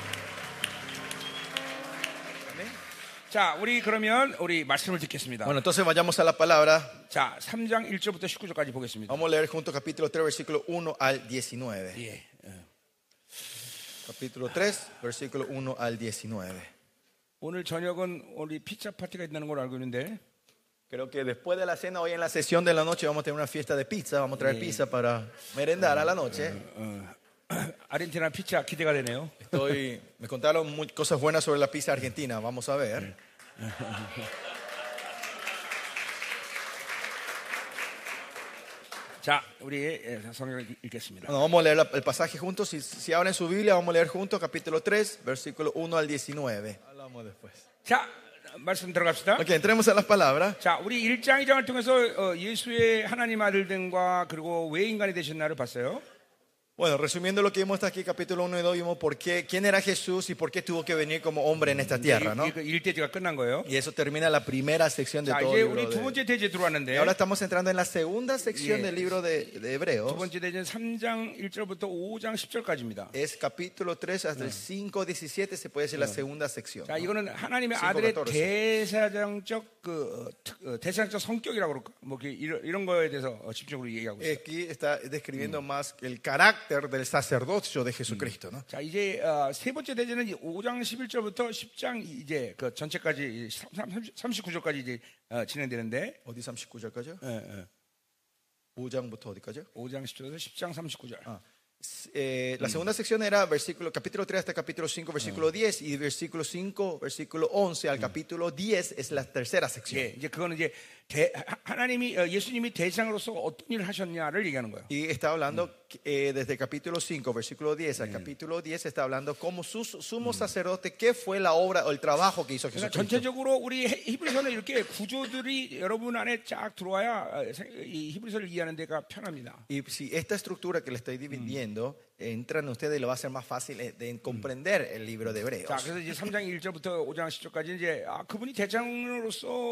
자, 우리 그러면 우리 말씀을 듣겠습니다. Bueno, entonces vayamos a la palabra. 자, 3장 1절부터 19절까지 보겠습니다. Vamos a leer juntos capítulo 3, versículo 1 al 19. 예. Capítulo 3, versículo 1 al 19. 오늘 저녁은 우리 피자 파티가 있다는 걸 알고 있는데 Creo que después de la cena, hoy en la sesión de la noche, vamos a tener una fiesta de pizza. Vamos a traer pizza para merendar a la noche. 아르헨티나 피자 기대가 되네요. Me contaron cosas buenas sobre la pizza argentina. Vamos a ver. 자, 우리 성경을 읽겠습니다. Bueno, vamos a leer el pasaje juntos. Si abren su Biblia, vamos a leer juntos capítulo 3, versículo 1 al 19. Hablamos después. 자, 말씀 들어갑시다. Ok, entremos a las palabras. 자, 우리 1장 2장을 통해서 예수의 하나님 아들 등과 그리고 왜 인간이 되신 날을 봤어요. Bueno, resumiendo lo que vimos hasta aquí, capítulo 1 y 2, vimos quién era Jesús y por qué tuvo que venir como hombre en esta tierra, ¿no? 1대지가 끝난 거예요. Y eso termina la primera sección de 자, todo 이제 el libro 우리 두 번째 대지에 Y 들어왔는데 ahora estamos entrando en la segunda sección del libro de 두 Hebreos. 번째 대지는 3장 1절부터 5장 10절까지입니다. Es capítulo 3 hasta el 5:17, se puede decir la segunda sección. 자, 이거는 하나님의 5, 아들의 14. 대사장적 대사장적 성격이라고 그럴까? 뭐 이런 거에 대해서 집중으로 얘기하고 있어요. Aquí está describiendo más el carácter del sacerdocio de Jesucristo, ¿no? 자, 이제 세 번째 대제는 5장 11절부터 10장 이제 그 전체까지 39절까지 이제 진행되는데 어디 39절까지요? 예, 예. 5장부터 어디까지요? 5장 10절에서 10장 39절. La segunda sección era capítulo 3 hasta capítulo 5, versículo 10, y versículo 5, versículo 11 al capítulo 10 es la tercera sección. 예, 이제 그거는 이제 하나님이 예수님이 대장으로서 어떤 일을 하셨냐를 얘기하는 거예요. Y está hablando desde capítulo 5, versículo 10 al capítulo 10, está hablando como sumo sacerdote, qué fue la obra o el trabajo que hizo 그러니까 Jesucristo. 전체적으로 우리 히브리서는 이렇게 구조들이 여러분 안에 쫙 들어와야 이 히브리서를 이해하는 데가 편합니다. Y si esta estructura que le estoy dividiendo entra en ustedes, le va a ser más fácil de comprender el libro de Hebreos. 자, 그래서 이제 3장 1절부터 5장 10절까지 이제 그분이 대장으로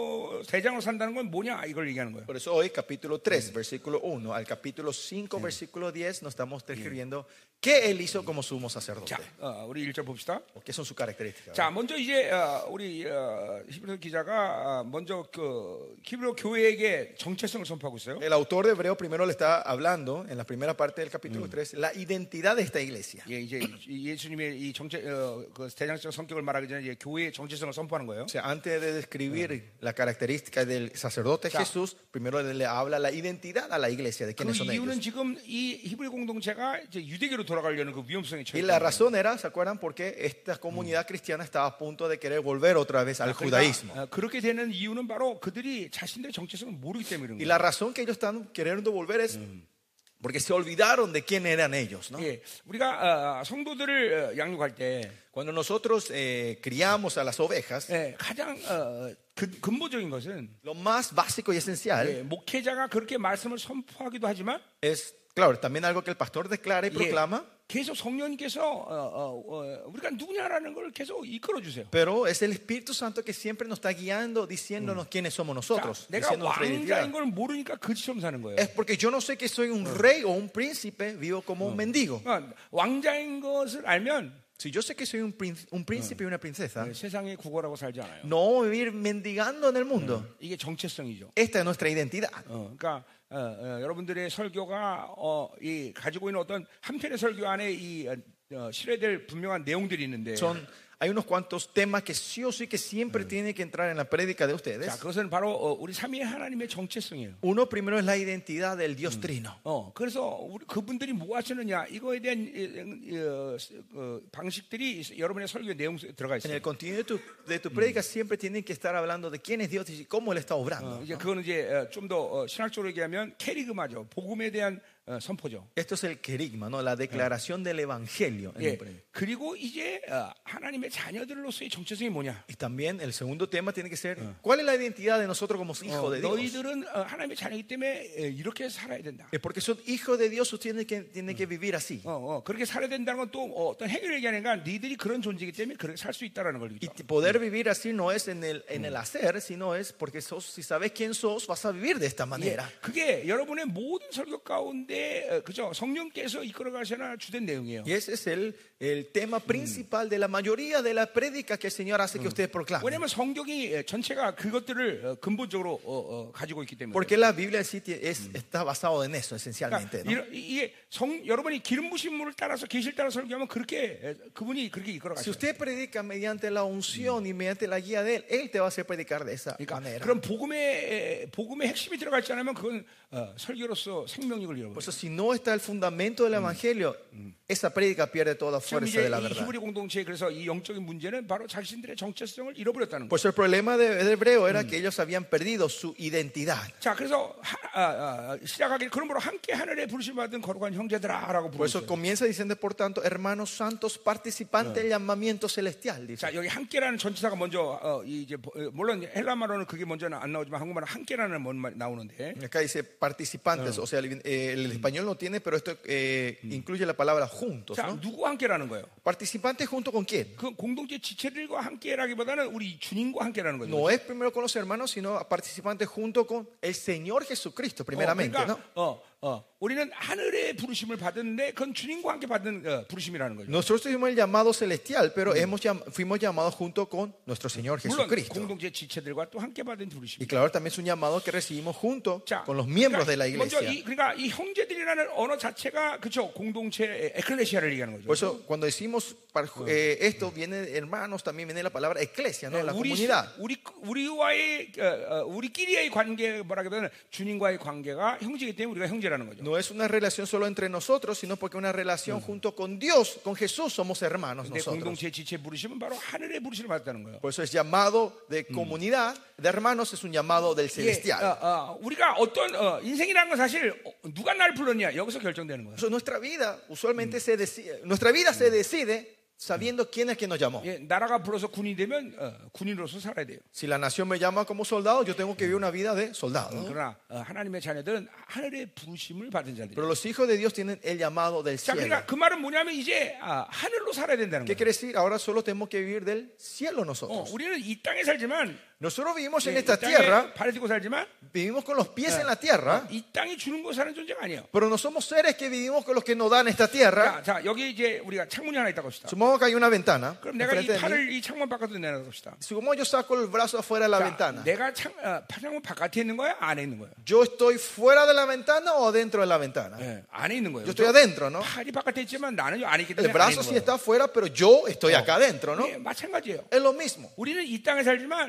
산다는 건 뭐냐 이걸 얘기하는 거예요. Por eso hoy capítulo 3, versículo 1 al capítulo 5, versículo 10 nos estamos describiendo qué él hizo como sumo sacerdote. 자, 우리 1절 봅시다. O qué son sus características. 자, 먼저 이제 우리 히브리서 기자가 먼저 그 히브리 교회에게 정체성을 선포하고 있어요. El autor de Hebreo primero le está hablando en la primera parte del capítulo 3 la identidad de esta iglesia. 예, 이제 예수님의 이 그 대장적 성격을 말하기 전에 이제 교회의 정체성을 선포하는 거예요. O sea, antes de describir la característica del sacerdote Jesús, primero le habla la identidad a la iglesia de 그 quiénes son 이유는 ellos. 지금 이 히브리 공동체가 이제 유대교로 돌아가려는 그 위험성에 처해 Y la razón era, ¿se acuerdan? Porque esta comunidad cristiana estaba a punto de querer volver otra vez al judaísmo. 그렇게 되는 이유는 바로 그들이 자신들의 정체성을 모르기 때문에 그런 Y 거예요. la razón que ellos están queriendo volver es porque se olvidaron de quién eran ellos, ¿no? 예, 우리가 성도들을 양육할 때 Cuando nosotros criamos a las ovejas, 예, 가장 근본적인 것은 lo más básico y esencial 예, 목회자가 그렇게 말씀을 선포하기도 하지만 es, claro, también algo que el pastor declara y 예, proclama, 계속 성령님께서 우리가 누구냐라는 걸 계속 이끌어 주세요. pero es el Espíritu Santo que siempre nos está guiando, diciéndonos quiénes somos nosotros, 내가 diciendo nuestra identidad. 왕자인 걸 모르니까 거지처럼 사는 거예요. Es porque yo no sé que soy un rey o un príncipe, vivo como un mendigo. 그러니까 왕자인 것을 알면 Si yo sé que soy un príncipe y una princesa, 세상에 구걸하고 살지 않아요. no vivir mendigando en el mundo. 이게 정체성이죠. Esta es nuestra identidad. 그러니까 여러분들의 설교가 이 가지고 있는 어떤 한편의 설교 안에 이 실어될 분명한 내용들이 있는데 Hay unos cuantos temas que sí o sí que siempre tienen que entrar en la prédica de ustedes. 자, 그것은 바로 우리 삼위의 하나님의 정체성이에요. Uno primero es la identidad del Dios Trino. 그래서 그분들이 뭐 하시느냐 이거에 대한 방식들이 여러분의 설교 내용 속에 들어가 En 있어요. el contenido de tu prédica siempre tienen que estar hablando de quién es Dios y cómo Él está obrando. 이제 그거는 이제 좀 더 신학적으로 얘기하면 캐리그마죠. 복음에 대한 선포죠. Esto es el querigma, ¿no? La declaración del evangelio. En 예. el prédica. 그리고 이제 하나님의 자녀들로서의 정체성이 뭐냐? Y también el segundo tema tiene que ser ¿cuál es la identidad de nosotros como hijos de Dios? 너희들은 하나님의 자녀이기 때문에 이렇게 살아야 된다. Es porque son hijos de Dios, ustedes tienen que vivir así. 그렇게 살아야 된다는 건 또 어떤 해결을 얘기하는 건 니들이 그런 존재이기 때문에 그렇게 살 수 있다라는 걸 Y 얘기죠. poder vivir así no es en el hacer, sino es porque si sabes quién sos, vas a vivir de esta manera. 그게 여러분의 모든 설교 가운데 그죠? 성령께서 이끌어 가시나 주된 내용이에요. Y ese es el tema principal de la mayoría de la prédica que el Señor hace que ustedes proclamen. 왜냐하면 성경이 전체가 그것들을 근본적으로 가지고 있기 때문에. Porque la Biblia en sí está basado en eso esencialmente, ¿no? 이게 여러분이 기름 부신 물을 따라서 계시를 따라 설교하면 그분이 그렇게 이끌어 Si 가셔요. usted predica mediante la unción y mediante la guía de Él te va a hacer predicar de esa 그러니까 manera. 그런 복음의 핵심이 들어가 있지 않으면 그건 설교로서 생명력을 잃어버려요. Por eso, si no está el fundamento del Evangelio, esa prédica pierde toda 지금 fuerza 이제 de la 이 verdad. 히브리 공동체에 그래서 이 영적인 문제는 바로 자신들의 정체성을 잃어버렸다는 Por 거예요. eso el problema de hebreo era que ellos habían perdido su identidad. 자, 그래서 시작하기 그러므로 함께 하늘에 부르심 받은 거룩한 형제들아라고 Por eso 부르셨어요. comienza diciendo, por tanto, hermanos santos, participantes del llamamiento celestial. Dice. 자, 여기 함께라는 전치사가 먼저 이제 물론 헬라말로는 그게 먼저 안 나오지만 한국말은 함께라는 말 나오는데. Acá dice participantes, o sea, el español no tiene, pero esto incluye la palabra juntos, 자, ¿no? 누구 함께라는 거예요? Participantes junto con quién? 그 공동체 지체들과 함께라기보다는 우리 주님과 함께라는 거죠. No es primero con los hermanos, sino participantes junto con el Señor Jesucristo, primeramente, ¿no? 우리는 하늘의 부르심을 받았는데 그건 주님과 함께 받은 부르심이라는 거죠. Nosotros tuvimos el llamado celestial, pero fuimos llamados junto con nuestro Señor 물론 Jesucristo. 공동체 지체들과 또 함께 받은 부르심. Y claro, también es un llamado que recibimos junto 자, con los miembros de la 먼저 iglesia. 그러니까 이 형제들이라는 언어 자체가 그렇죠. 공동체 에클레시아를 얘기하는 거죠. Por eso, cuando decimos esto, viene hermanos, también viene la palabra eclesia, ¿no? La comunidad. 우리끼리의 관계 뭐라기보다는 주님과의 관계가 형제이기 때문에 우리가 형제라는 거죠. No es una relación solo entre nosotros, sino porque una relación junto con Dios, con Jesús, somos hermanos 근데 nosotros. 공동체 지체 부르심은 바로 하늘의 부르심을 받았다는 거예요. Por eso es llamado de comunidad, de hermanos, es un llamado del celestial. 우리가 어떤 인생이라는 건 사실 누가 날 불렀냐 여기서 결정되는 거예요. Por eso nuestra vida usualmente se decide sabiendo quién es quien nos llamó. 나라가 불러서 군인이 되면 군인으로서 살아야 돼요. Si la nación me llama como soldado, yo tengo que vivir una vida de soldado. 그러나 하나님의 자녀들은 하늘의 부르심을 받은 자들이에요. Pero los hijos de Dios tienen el llamado del 자, cielo. 그러니까 그 말은 뭐냐면 이제 하늘로 살아야 된다는 ¿Qué 거예요. quiere decir? Ahora solo tenemos que vivir del cielo nosotros. 우리는 이 땅에 살지만 Nosotros vivimos en 이 esta 땅에 tierra, 발을 딛고 살지만 vivimos con los pies en la tierra, 이 땅이 주는 거 사는 존재가 아니에요. pero no somos seres que vivimos con los que nos dan esta tierra. 자, 여기 이제 우리가 창문이 하나 있다고 합시다. Supongamos que hay una ventana 그럼 내가 이 enfrente de mí. 팔을 이 창문 바깥으로 내놔봅시다. Supongamos yo saco el brazo afuera de la ventana. 내가 창문 바깥에 있는 거야? 안에 있는 거야? ¿Yo estoy fuera de la ventana o dentro de la ventana? 안에 있는 거예요. Yo estoy adentro, ¿no? 팔이 바깥에 있지만 나는 안에 있기 El 때문에 안에 brazo 있는 sí 거예요. está afuera, pero yo estoy acá adentro, ¿no? 마찬가지예요. Es lo mismo. 우리는 이 땅에 살지만 Nosotros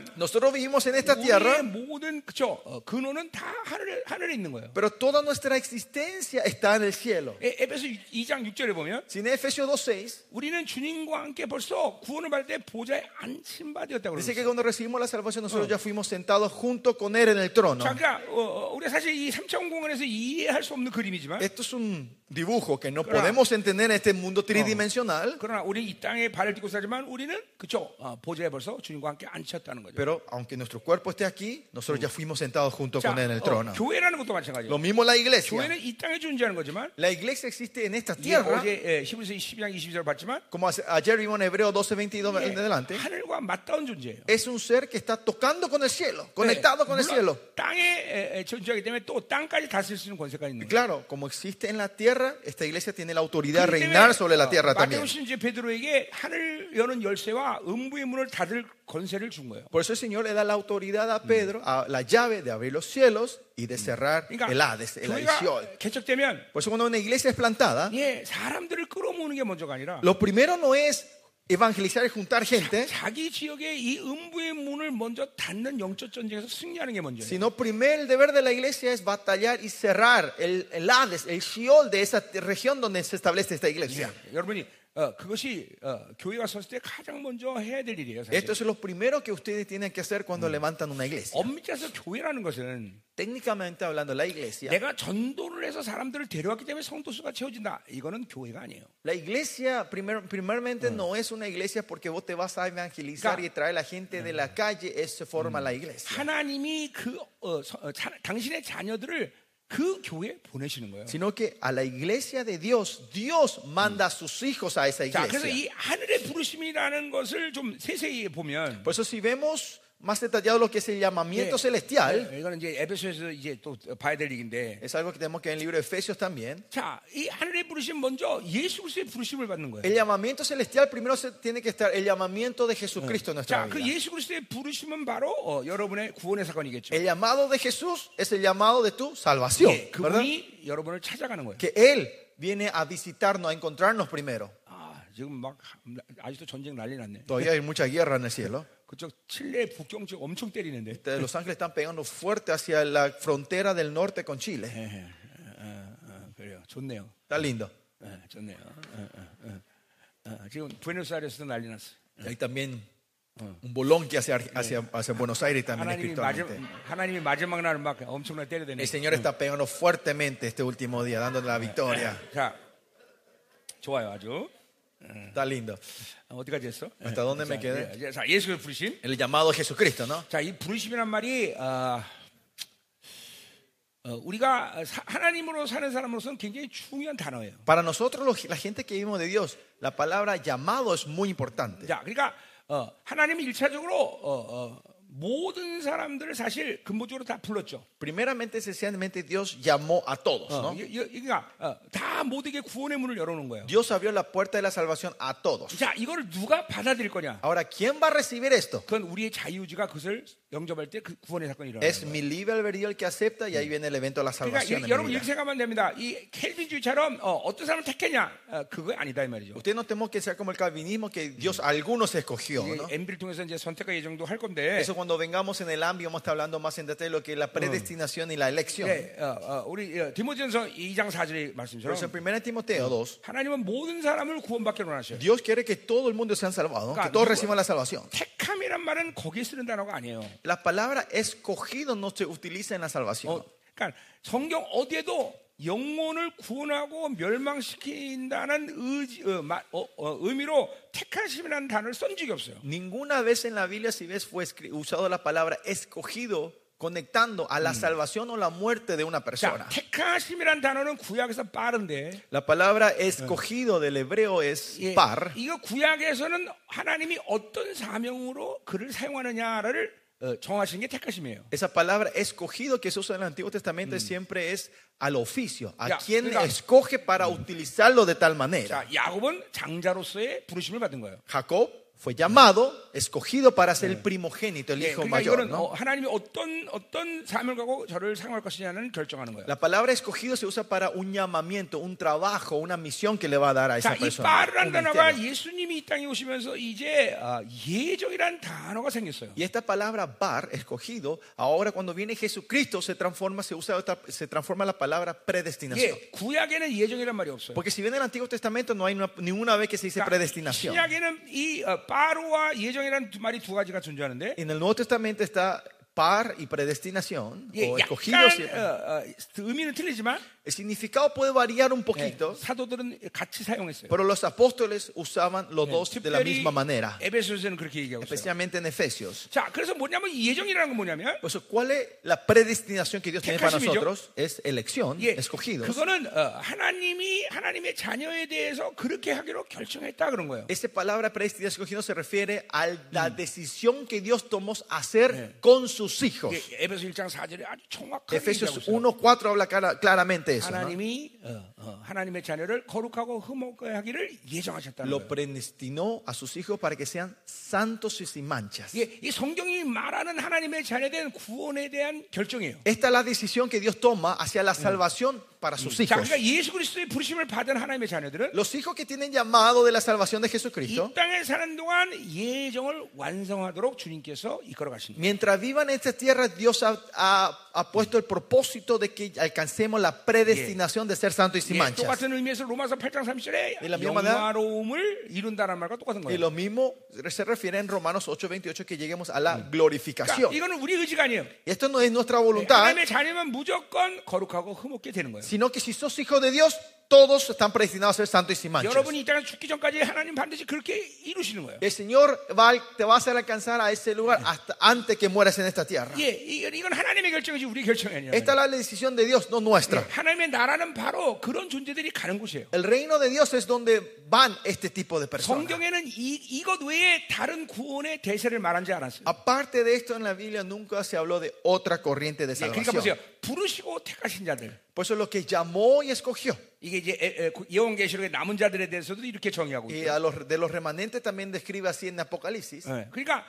nosotros vivimos en esta tierra, 우리의 모든 그죠 근원은 다 하늘에 있는 거예요. pero toda nuestra existencia está en el cielo. 에베소 2장 6절에 보면 Si en Efesios 2:6 우리는 주님과 함께 벌써 구원을 받을 때 보좌에 앉힌 바 되었다고 dice que 그랬어요. cuando recibimos la salvación nosotros ya fuimos sentados junto con él en el trono. 자, 그러니까 우리가 사실 이 3차원 공간에서 이해할 수 없는 그림이지만 Esto es un dibujo que no podemos entender en este mundo tridimensional, 그러나 우리 이 땅에 발을 딛고 살지만 우리는 그죠 보좌에 벌써 주님과 함께 앉혔다는 거죠. pero aunque nuestro cuerpo esté aquí, nosotros ya fuimos sentados junto 자, con él en el trono. 교회라는 것도 마찬가지예요. Lo mismo la iglesia. 교회는 이 땅에 존재하는 거지만 La iglesia existe en esta 이게 tierra, 어제 히브리서 12장 22절 봤지만 como ayer vimos en Hebreo 12:22 en adelante. 하늘과 맞닿은 존재예요. Es un ser que está tocando con el cielo, conectado con el 물론 cielo. 땅에 존재하기 때문에 또 땅까지 다스릴 수 있는 권세가 있는 거예요. Claro, como existe en la tierra, esta iglesia tiene la autoridad de 그렇기 reinar 때문에 sobre la tierra también. 마태복음 이제 베드로에게 하늘 여는 열쇠와 음부의 문을 닫을 권세를 준 거예요. Por eso el Señor le da la autoridad a Pedro, a la llave de abrir los cielos y de cerrar el Hades, el Sheol. 교회가 개척되면 Por eso cuando una iglesia es plantada, 사람들을 끌어모으는 게 먼저가 아니라 lo primero no es evangelizar y juntar gente, 자기 지역에 이 음부의 문을 먼저 닫는 영적 전쟁에서 승리하는 게 먼저예요. sino primero el deber de la iglesia es batallar y cerrar el Hades, el Sheol de esa región donde se establece esta iglesia. 여러분이 그것이 교회가 섰을 때 가장 먼저 해야 될 일이에요. 사실. Esto es lo primero que ustedes tienen que hacer cuando levantan una iglesia. 엄밀히 따서 교회라는 것은 Técnicamente hablando, la iglesia, 내가 전도를 해서 사람들을 데려왔기 때문에 성도 수가 채워진다. 이거는 교회가 아니에요. la iglesia primeramente no es una iglesia porque vos te vas a evangelizar y traer la gente de la calle, eso forma la iglesia. 하나님이 당신의 자녀들을 그 교회에 보내시는 거예요. Sino que a la iglesia de Dios, Dios manda a sus hijos a esa 자, 그래서 iglesia. 이 하늘의 부르심이라는 것을 좀 세세히 보면 Por eso si vemos más detallado lo que es el llamamiento celestial, 이거는 이제 에베소에서 이제 또 봐야 될 얘기인데, es algo que tenemos que ver en el libro de Efesios también. 자, 이 하늘의 부르심 먼저 예수 그리스도의 부르심을 받는 거예요. El llamamiento celestial primero tiene que estar el llamamiento de Jesucristo en nuestra 자, 그 vida. 예수 그리스도의 부르심은 바로 여러분의 구원의 사건이겠죠. El llamado de Jesús es el llamado de tu salvación, ¿verdad? 그분이 여러분을 찾아가는 거예요. Que Él viene a visitarnos, a encontrarnos primero. 지금 막 아직도 전쟁 난리 났네. Todavía hay mucha guerra en el cielo. 그쪽 칠레 북경 쪽 엄청 때리는데. Los ángeles están pegando fuerte hacia la frontera del norte con Chile. 그래요. 좋네요. Está lindo. 좋네요. 지금 부에노스아이레스도 난리 났어. Hay también un bolón que hacia Buenos Aires también espiritualmente. 하나님이 마지막 날 막 엄청나게 때려대네. El Señor está pegando fuertemente este último día, dándole la victoria. 자, 좋아요, 아주. Está lindo. 어디까지 했어? ¿Hasta dónde me quedé? 자, 예수의 부르심. El llamado de Jesucristo, ¿no? 자, 이 부르심이란 말이 우리가 하나님으로 사는 사람으로서는 굉장히 중요한 단어예요. Para nosotros, la gente que vivimos de Dios, la palabra llamado es muy importante. 자, 그러니까 하나님이 일차적으로 모든 사람들을 사실 근본적으로 다 불렀죠. Primeramente, esencialmente, Dios llamó a todos, ¿no? 그러니까 다 모두에게 구원의 문을 열어놓은 거예요. Dios abrió la puerta de la salvación a todos. 자, 이거를 누가 받아들일 거냐? Ahora, ¿quién va a recibir esto? 그건 우리의 자유의지가 그것을 영접할 때 그 구원의 사건이 일어나는 Es 거예요. mi libre albedrío el que acepta y ahí viene el evento de la salvación. 그러니까 en 여러분 mi 이렇게 vida. 생각하면 됩니다. 이 켈빈주의처럼 어떤 사람을 택했냐? 그거 아니다 이 말이죠. Usted no tenemos que ser como el calvinismo que Dios a algunos escogió, ¿no? MB를 통해서 이제 선택과 예정도 할 건데. Eso cuando vengamos en el ámbito vamos a estar hablando más en detalle de lo que es la predestinación y la elección. 네, 우리 디모데전서 2장 4절의 말씀처럼 Pero en 1 Timoteo 2, 하나님은 모든 사람을 구원받게 원하셔요. Dios quiere que todo el mundo sea salvado, Claro, que todos reciban la salvación. 택함이란 말은 거기에 쓰는 단어가 아니에요. La palabra escogido no se utiliza en la salvación. 그러니까 성경 어디에도 영혼을 구원하고 멸망시킨다는 의미로 택하심이라는 단어를 쓴 적이 없어요. Ninguna vez en la Biblia, si ves, fue usado la palabra escogido conectando a la salvación o la muerte de una 자, persona. 택하심이라는 단어는 구약에서 빠른데 La palabra escogido del hebreo es par. 이거 구약에서는 하나님이 어떤 사명으로 그를 사용하느냐를 정하시는 게 택하심이에요. Esa palabra escogido que se usa en el Antiguo Testamento siempre es al oficio, a Ya, quien 그러니까- escoge para utilizarlo de tal manera. 자, 야곱은 장자로서의 부르심을 받은 거예요. Jacob fue llamado, escogido para ser el primogénito, el 예, hijo 그러니까 mayor, 이거는 ¿no? 하나님이 어떤 삶을 가고 저를 사용할 것이냐는 결정하는 거예요. La palabra escogido se usa para un llamamiento, un trabajo, una misión que le va a dar a esa 자, 이 persona. 빠르란 un 단어가 ministerio. 예수님이 이 땅에 오시면서 이제 예정이라는 단어가 생겼어요. Y esta palabra bar, escogido, ahora cuando viene Jesucristo se transforma la palabra predestinación. 예, 구약에는 예정이란 말이 없어요. Porque si bien en el Antiguo Testamento no hay ninguna vez que se dice 그러니까 predestinación. 신약에는 이 빠르와 예정이라는 말이 두 가지가 존재하는데 En el Nuevo Testamento está par y predestinación, 예, o escogido. 약간 의미는 틀리지만 El significado puede variar un 예, poquito, 사도들은 같이 사용했어요. pero los apóstoles usaban los dos de la 특별히 misma manera, 에베소서는 그렇게 얘기하고 있어요. especialmente en Efesios. 자, 그래서 뭐냐면 이 예정이라는 건 뭐냐면 Por eso, ¿cuál es la predestinación que Dios tiene para 택하심이죠. nosotros? Es elección, 예, escogidos. 그거는 하나님이 하나님의 자녀에 대해서 그렇게 하기로 결정했다 그런 거예요. Esa palabra predestinación escogido se refiere a la decisión que Dios tomó hacer con sus hijos. 예, 에베소 1장 4절에 아주 정확하게 Efesios 얘기하고 있어요. 1:4 habla claramente eso, ¿no? 하나님이 하나님의 자녀를 거룩하고 흠없게 하기를 예정하셨다는 Lo 거예요. predestinó a sus hijos para que sean santos y sin manchas. 예, 이 성경이 말하는 하나님의 자녀에 대한 구원에 대한 결정이에요. Esta es la decisión que Dios toma hacia la salvación para sus 자, hijos. 그러니까 예수 그리스도의 부르심을 받은 하나님의 자녀들은 Los hijos que tienen llamado de la salvación de 이 Jesucristo, 땅에 사는 동안 예정을 완성하도록 주님께서 이끌어 가십니다. mientras vivan en esta tierra, Dios ha puesto el propósito de que alcancemos la predestinación de ser santos y sin 예, manchas. 똑같은 의미에서 로마서 8장 30절에 Y la misma manera- 영화로움을 이룬다는 말과 똑같은 Y 거예요. lo mismo se refiere en Romanos 8:28 que lleguemos a la 그러니까 glorificación. 이거는 우리 의지가 아니에요. Y esto no es nuestra 예, voluntad, 하나님의 자녀면 무조건 거룩하고 흠없게 되는 거예요. sino que si sos hijo de Dios, todos están predestinados a ser santos y sin manchas. 여러분이 이 땅에 죽기 전까지 하나님 반드시 그렇게 이루시는 거예요. El Señor te va a hacer alcanzar a ese lugar hasta antes que mueras en esta tierra. 예, 이건 하나님의 결정이지 우리 결정이 아니에요. Esta es la decisión de Dios, no nuestra. 하나님의 나라는 바로 그런 존재들이 가는 곳이에요. El reino de Dios es donde van este tipo de personas. 성경에는 이것 외에 다른 구원의 대세를 말하지 않았어요. Aparte de esto, en la Biblia nunca se habló de otra corriente de 예, 그러니까 보세요. salvación. 부르시고 택하신 자들. Por eso lo que llamó y escogió. 이게 이제 예언계시록의 남은 자들에 대해서도 이렇게 정의하고 Y 있어요. de los remanentes también describe así en Apocalipsis. 예, 그러니까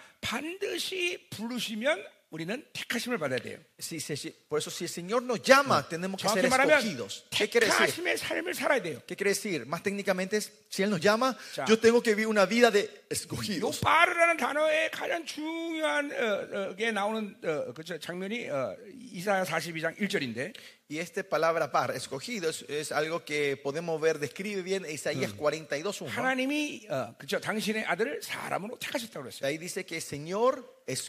반드시 부르시면 우리는 택하심을 받아야 돼요. Por eso, si el Señor nos llama, tenemos que ser 정확히 말하면 escogidos. ¿Qué quiere decir? 택하심의 삶을 살아야 돼요. ¿Qué quiere decir? Más técnicamente, si Él nos llama, 자. yo tengo que vivir una vida de 요 escogidos. 빠르라는 단어의 가장 중요한 게 나오는 그렇죠, 장면이 이사야 42장 1절인데 Y esta palabra par, escogido, es algo que podemos ver, describe bien Isaías 42:1. 하나님이 그렇죠, 당신의 아들을 사람으로 택하셨다고 그랬어요. Ahí dice que el Señor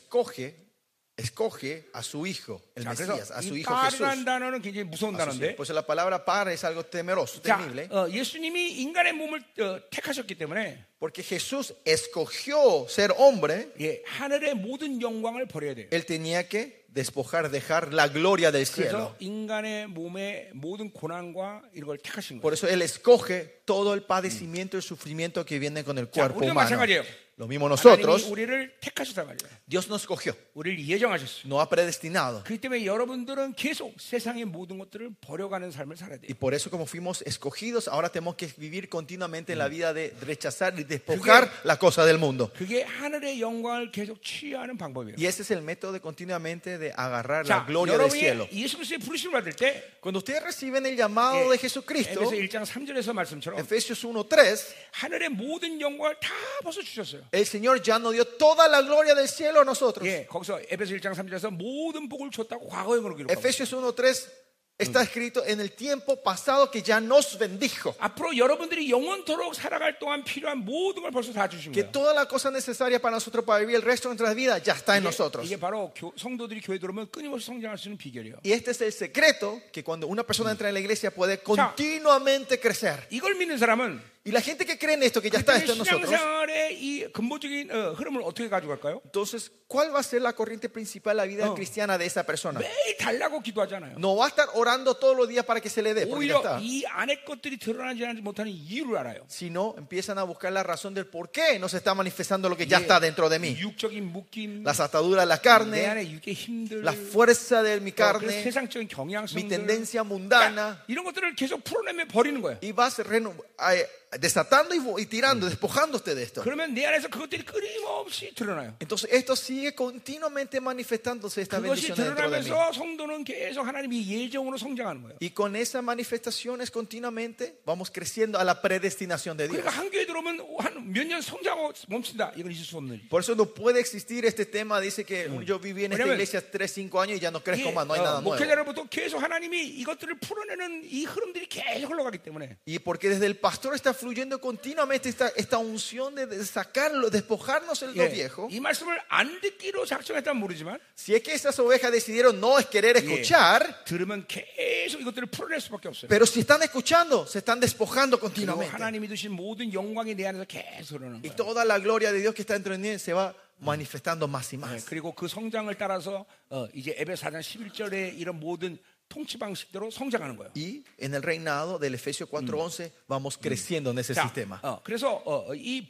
escoge a su hijo, el 자, Mesías, 그래서 a su 이 hijo Jesús. 빠르라는 단어는 굉장히 무서운 A su hijo. 단어인데, Pues la palabra par es algo temeroso, 자, temible, 예수님이 인간의 몸을 택하셨기 때문에 porque Jesús escogió ser hombre. 예, 하늘의 모든 영광을 버려야 돼요. Él tenía que dejar la gloria del cielo. 그래서 인간의 몸의 모든 고난과 이런 걸 택하신 Por 거예요. eso Él escoge todo el padecimiento y el sufrimiento que viene con el 자, cuerpo 우리도 humano. 마찬가지예요. Lo mismo nosotros, 하나님이 우리를 택하셨단 말이에요. Dios nos escogió, 우리를 예정하셨어요. no ha predestinado. 그렇기 때문에 여러분들은 계속 세상의 모든 것들을 버려가는 삶을 살아야 돼요. Y por eso, como fuimos escogidos, ahora tenemos que vivir continuamente en la vida de rechazar y despojar la cosa del mundo. 그게 하늘의 영광을 계속 취하는 방법이에요. Y ese es el método de continuamente de agarrar la 자, gloria del cielo. 여러분이 예수 그리스도의 부르심을 받을 때 Cuando ustedes reciben el llamado de Jesucristo, 에베소 1장 3절에서 말씀처럼 Efesios 1:3, 하늘의 모든 영광을 다 벗어 주셨어요. el Señor ya nos dio toda la gloria del cielo a nosotros. 예, 거기서 에베소 1장 3절에서 모든 복을 줬다고 과거형으로 기록하고 Efesios 1:3 está escrito en el tiempo pasado que ya nos bendijo. 앞으로 여러분들이 영원토록 살아갈 동안 필요한 모든 걸 벌써 다 주신 Que 거예요. toda la cosa necesaria para nosotros para vivir el resto de nuestra vida ya está en nosotros. 이게 바로 성도들이 교회 들어오면 끊임없이 성장할 수 있는 비결이에요. Y este es el secreto que cuando una persona entra en la iglesia puede continuamente crecer. 이걸 믿는 사람은 Y la gente que cree en esto, que ya está esto en nosotros, 신앙생활의 이 근본적인 흐름을 어떻게 가져갈까요? entonces, ¿cuál va a ser la corriente principal de la vida cristiana de esa persona? 매일 달라고 기도하잖아요. No va a estar orando todos los días para que se le dé, porque ya 오히려 está. 이 안의 것들이 드러나지 못하는 이유를 알아요. Sino empiezan a buscar la razón del por qué no se está manifestando lo que ya está dentro de mí. 육적인 묶임, Las ataduras de la 내 carne, 안에 육의 힘들, la fuerza de mi 그런 carne, 세상적인 mi 경향성들, tendencia mundana. 이런 것들을 계속 풀어내며 버리는 거예요. Y vas desatando y tirando, despojándote de esto. 그러면 내 안에서 그것들이 끊임없이 드러나요. Entonces esto sigue continuamente manifestándose, esta 그것이 bendición dentro de mí. 드러나면서 성도는 계속 하나님이 예정으로 성장하는 거예요. Y con esas manifestaciones continuamente vamos creciendo a la predestinación de Dios. 그러니까 한 교회 들어오면 한 몇 년 성장하고 멈춘다. 이건 있을 수 없는 일. Por eso no puede existir este tema, dice que yo viví en esta iglesia 3-5 años y ya no crezco más, no hay nada nuevo. 목회자로부터 계속 하나님이 이것들을 풀어내는 이 흐름들이 계속 흘러가기 때문에. Y porque desde el pastor está fluyendo continuamente esta unción de sacarlo, despojarnos de lo viejo. 이 말씀을 안 듣기로 작정했다면 모르지만, Si es que esas ovejas decidieron no es querer escuchar, 들으면 계속 이것들을 풀어낼 수밖에 없어요. pero si están escuchando, se están despojando 그리고 continuamente. 하나님이 주신 모든 영광이 내 안에서 계속 흐르는 Y 거예요. toda la gloria de Dios que está dentro de mí se va manifestando más y más. 그리고 그 성장을 따라서 이제 에베소 4장 11절에 이런 모든 통치 방식대로 성장하는 거예요. Y en el reinado del Efesios 4:11 vamos creciendo en ese sistema. 그래서 이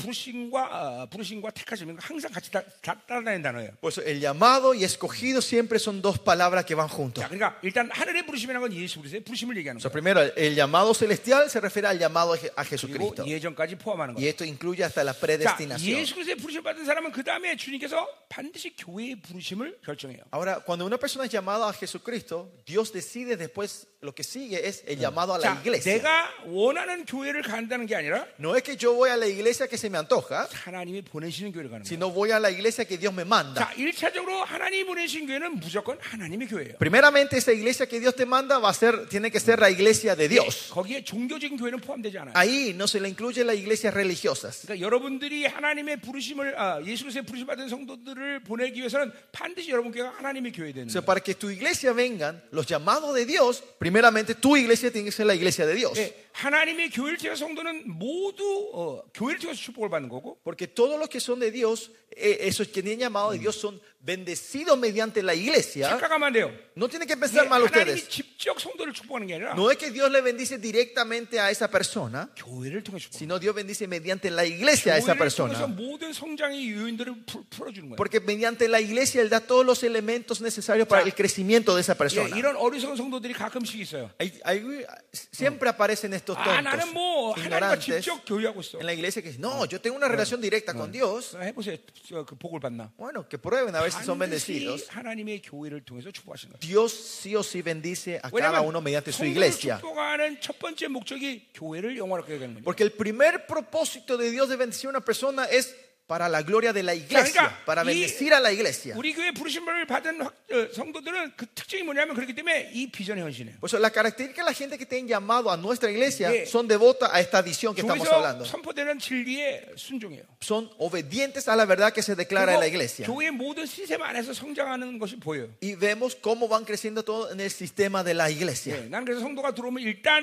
부르심과 택하심은 항상 같이 따라다니는 단어예요. Por eso el llamado y escogido siempre son dos palabras que van juntos. 자, 그러니까 일단 하늘의 부르심이라는 건 예수 그리스도의 부르심을 얘기하는 So, 거예요. primero, el llamado celestial se refiere al llamado a 그리고 Jesucristo. 예전까지 포함하는 Y 거예요. esto incluye hasta la 자, predestinación. 예수 그리스도의 부르심을 받은 사람은 그 다음에 주님께서 반드시 교회의 부르심을 결정해요. Ahora, cuando una persona es llamada a Jesucristo, Dios decide después, lo que sigue es el llamado a la 자, iglesia. 내가 원하는 교회를 간다는 게 아니라 No es que yo voy a la iglesia que se me antoja, 하나님이 보내시는 교회를 가는 거예요. sino voy a la iglesia que Dios me manda. 자, 1차적으로 하나님이 보내신 교회는 무조건 하나님의 교회예요. Primeramente, esa iglesia que Dios te manda tiene que ser la iglesia de Dios. 거기에 종교적인 교회는 포함되지 않아요. Ahí no se le incluye las iglesias religiosas. 그러니까 여러분들이 하나님의 부르심을 예수 그리스도의 부르심 받은 성도들을 보내기 위해서는 반드시 여러분 교회가 하나님의 교회가 되는 O sea, 거예요. para que tu iglesia vengan los llamados de Dios, primeramente tu iglesia tiene que ser la iglesia de Dios. 하나님의 교회를 통해서 성도는 모두 교회를 통해서 축복을 받는 거고, Porque todos los que son de Dios, esos que tienen llamado de Dios, son bendecidos mediante la iglesia. 착각하면 안 돼요. No tienen que pensar mal 하나님이 ustedes. 직접 성도를 축복하는 게 아니라 No es que Dios le bendice directamente a esa persona, 교회를 통해 축복. sino Dios bendice mediante la iglesia a esa 교회를 통해서 persona. 모든 성장의 요인들을 풀어주는 거예요. Porque mediante la iglesia Él da todos los elementos necesarios para el crecimiento de esa 예, persona. 이런 어리석은 성도들이 가끔씩 있어요. Siempre aparecen estos 나는 뭐 tontos, 하나님과 ignorantes 직접 교회하고 있어. en la iglesia que dicen, no, yo tengo una relación directa con Dios. 해보세요. 그 복을 받나? Bueno, que prueben a ver si son 반드시 bendecidos. 하나님의 교회를 통해서 축복하시는 거예요. Dios sí o sí bendice a cada uno mediante su 성도를 iglesia. 축복하는 첫 번째 목적이 교회를 영화롭게 하는 거예요. Porque el primer propósito de Dios de bendecir a una persona es para la gloria de la iglesia, para bendecir a la iglesia. 우리 교회 부르심을 받은 성도들은 그 특징이 뭐냐면 그렇기 때문에 이 비전의 헌신이에요. Por eso la característica de la gente que tienen llamado a nuestra iglesia son devotas a esta visión que estamos 교회에서 hablando. 선포되는 진리에 순종해요. Son obedientes a la verdad que se declara en la iglesia. 교회의 모든 시스템 안에서 성장하는 것이 보여요. Y vemos cómo van creciendo todo en el sistema de la iglesia. 난 그래서 성도가 들어오면 일단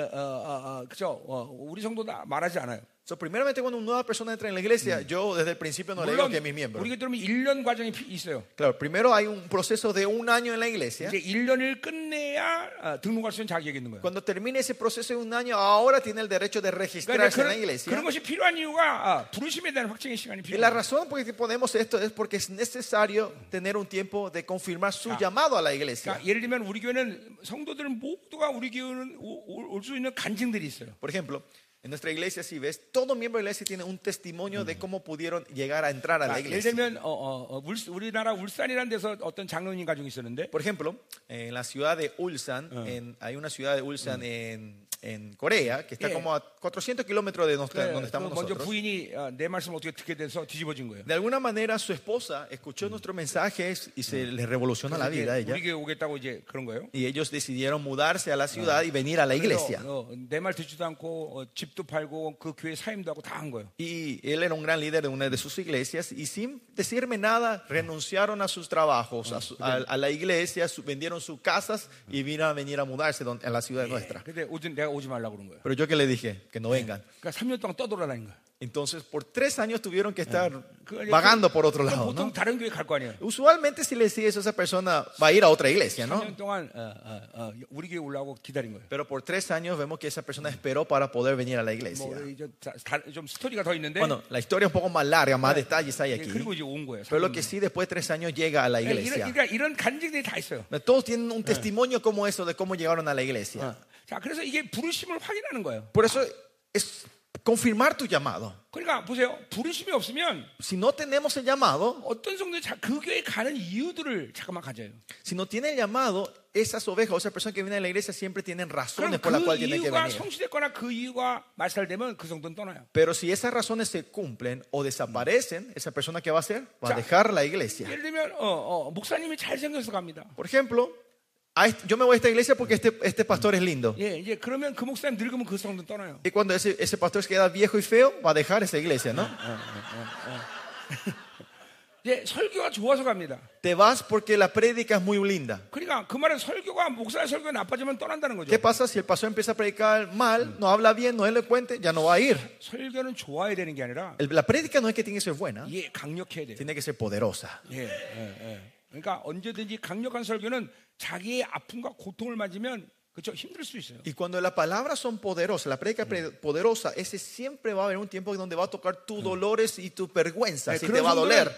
그죠? 우리 성도다 말하지 않아요. So, primeramente cuando una nueva persona entra en la iglesia, yo desde el principio no le digo 물론 que es mi miembro. 우리 들어오면 1년 과정이 있어요. Claro, primero hay un proceso de 1 año en la iglesia. 이제 1년을 끝내야 등록할 수 있는 자격이 있는 거예요. Cuando termine ese proceso de 1 año, ahora tiene el derecho de registrarse en la iglesia. 그런 것이 필요한 이유가 부르심에 대한 확증의 시간이 Y la 필요해요. razón por la que ponemos esto es porque es necesario tener un tiempo de confirmar su llamado a la iglesia. 그러니까 예를 들면 우리 교회는 성도들은 모두가 우리 교회는 올 수 있는 간증들이 있어요. Por ejemplo, en nuestra iglesia, si ves, todo miembro de la iglesia tiene un testimonio de cómo pudieron llegar a entrar a la 예를 iglesia. 들면 우리나라 울산이라는 데서 어떤 장로님 가정이 있었는데 Por ejemplo, en la ciudad de Ulsan, hay una ciudad de Ulsan en Corea que está como a 400 kilómetros de donde estamos 먼저 nosotros. 부인이 내 말씀을 어떻게 듣게 돼서 뒤집어진 거예요. De alguna manera su esposa escuchó nuestros mensajes y se le revoluciona la vida a ella. 우리 교회 오겠다고 이제 그런 거예요. Y ellos decidieron mudarse a la ciudad y venir a la iglesia. 내 말 듣지도 않고 집도 팔고 그 교회 사임도 하고 다 한 거예요. Y él era un gran líder de una de sus iglesias y sin decirme nada renunciaron a sus trabajos, a la iglesia, vendieron sus casas y vino a venir a mudarse a la ciudad nuestra. 근데 내가 오지 말라고 그런 거예요. Pero yo que le dije, que no vengan. 그러니까 3년 동안 떠돌아다닌 거예요. Entonces por 3 años tuvieron que estar vagando por otro lado, 보통 ¿no? 다른 교회 갈 거 아니에요. Usualmente si le decís eso a esa persona va a ir a otra iglesia, ¿no? 3년 동안 우리 교회 올라오고 기다린 거예요. Pero por 3 años vemos que esa persona esperó para poder venir a la iglesia. 좀 스토리가 더 있는데 Bueno, la historia es un poco más larga, más detalles hay aquí. 그리고 이제 온 거예요. Pero lo que sí, después de 3 años llega a la iglesia. 그러니까 이런 간증들이 다 있어요. Todos tienen un testimonio como eso de cómo llegaron a la iglesia. 자, 그래서 이게 부르심을 확인하는 거예요. Por eso es confirmar tu llamado. 그러니까 보세요. 부르심이 없으면 Si no tenemos el llamado, 어떤 성도에 그 교회에 가는 이유들을 잠깐만 가져요. si no tiene el llamado, esas ovejas o esas personas que vienen a la iglesia siempre tienen 그럼 razones por las 그 cuales tienen que 이유가 venir. 성취됐거나 그 이유가 말살되면 그 성도는 떠나요. Pero si esas razones se cumplen o desaparecen, esa persona que va a hacer va a Ya. dejar la iglesia. 예를 들면 목사님이 잘생겨서 갑니다. Por ejemplo, yo me voy a esta iglesia porque este pastor es lindo. 예, 이제 그러면 그 목사님 늙으면 그 성도는 떠나요. Y cuando ese pastor se queda viejo y feo, va a dejar esa iglesia, ¿no? 예, 설교가 좋아서 갑니다. Te vas porque la prédica es muy linda. 그러니까 그 말은 설교가 목사의 설교가 나빠지면 떠난다는 거죠. ¿Qué pasa si el pastor empieza a predicar mal, no habla bien, no es elocuente? Ya no va a ir. 설교는 좋아야 되는 게 아니라 La prédica no es que tiene que ser buena, 예, 강력해야 돼요. tiene que ser poderosa. 예. 그러니까 언제든지 강력한 설교는 자기의 아픔과 고통을 맞으면 그렇죠, 힘들 수 있어요. Y cuando las palabras son poderosas, la prédica poderosa, ese siempre va a haber un tiempo donde va a tocar tus dolores y tus vergüenzas, y te va a doler.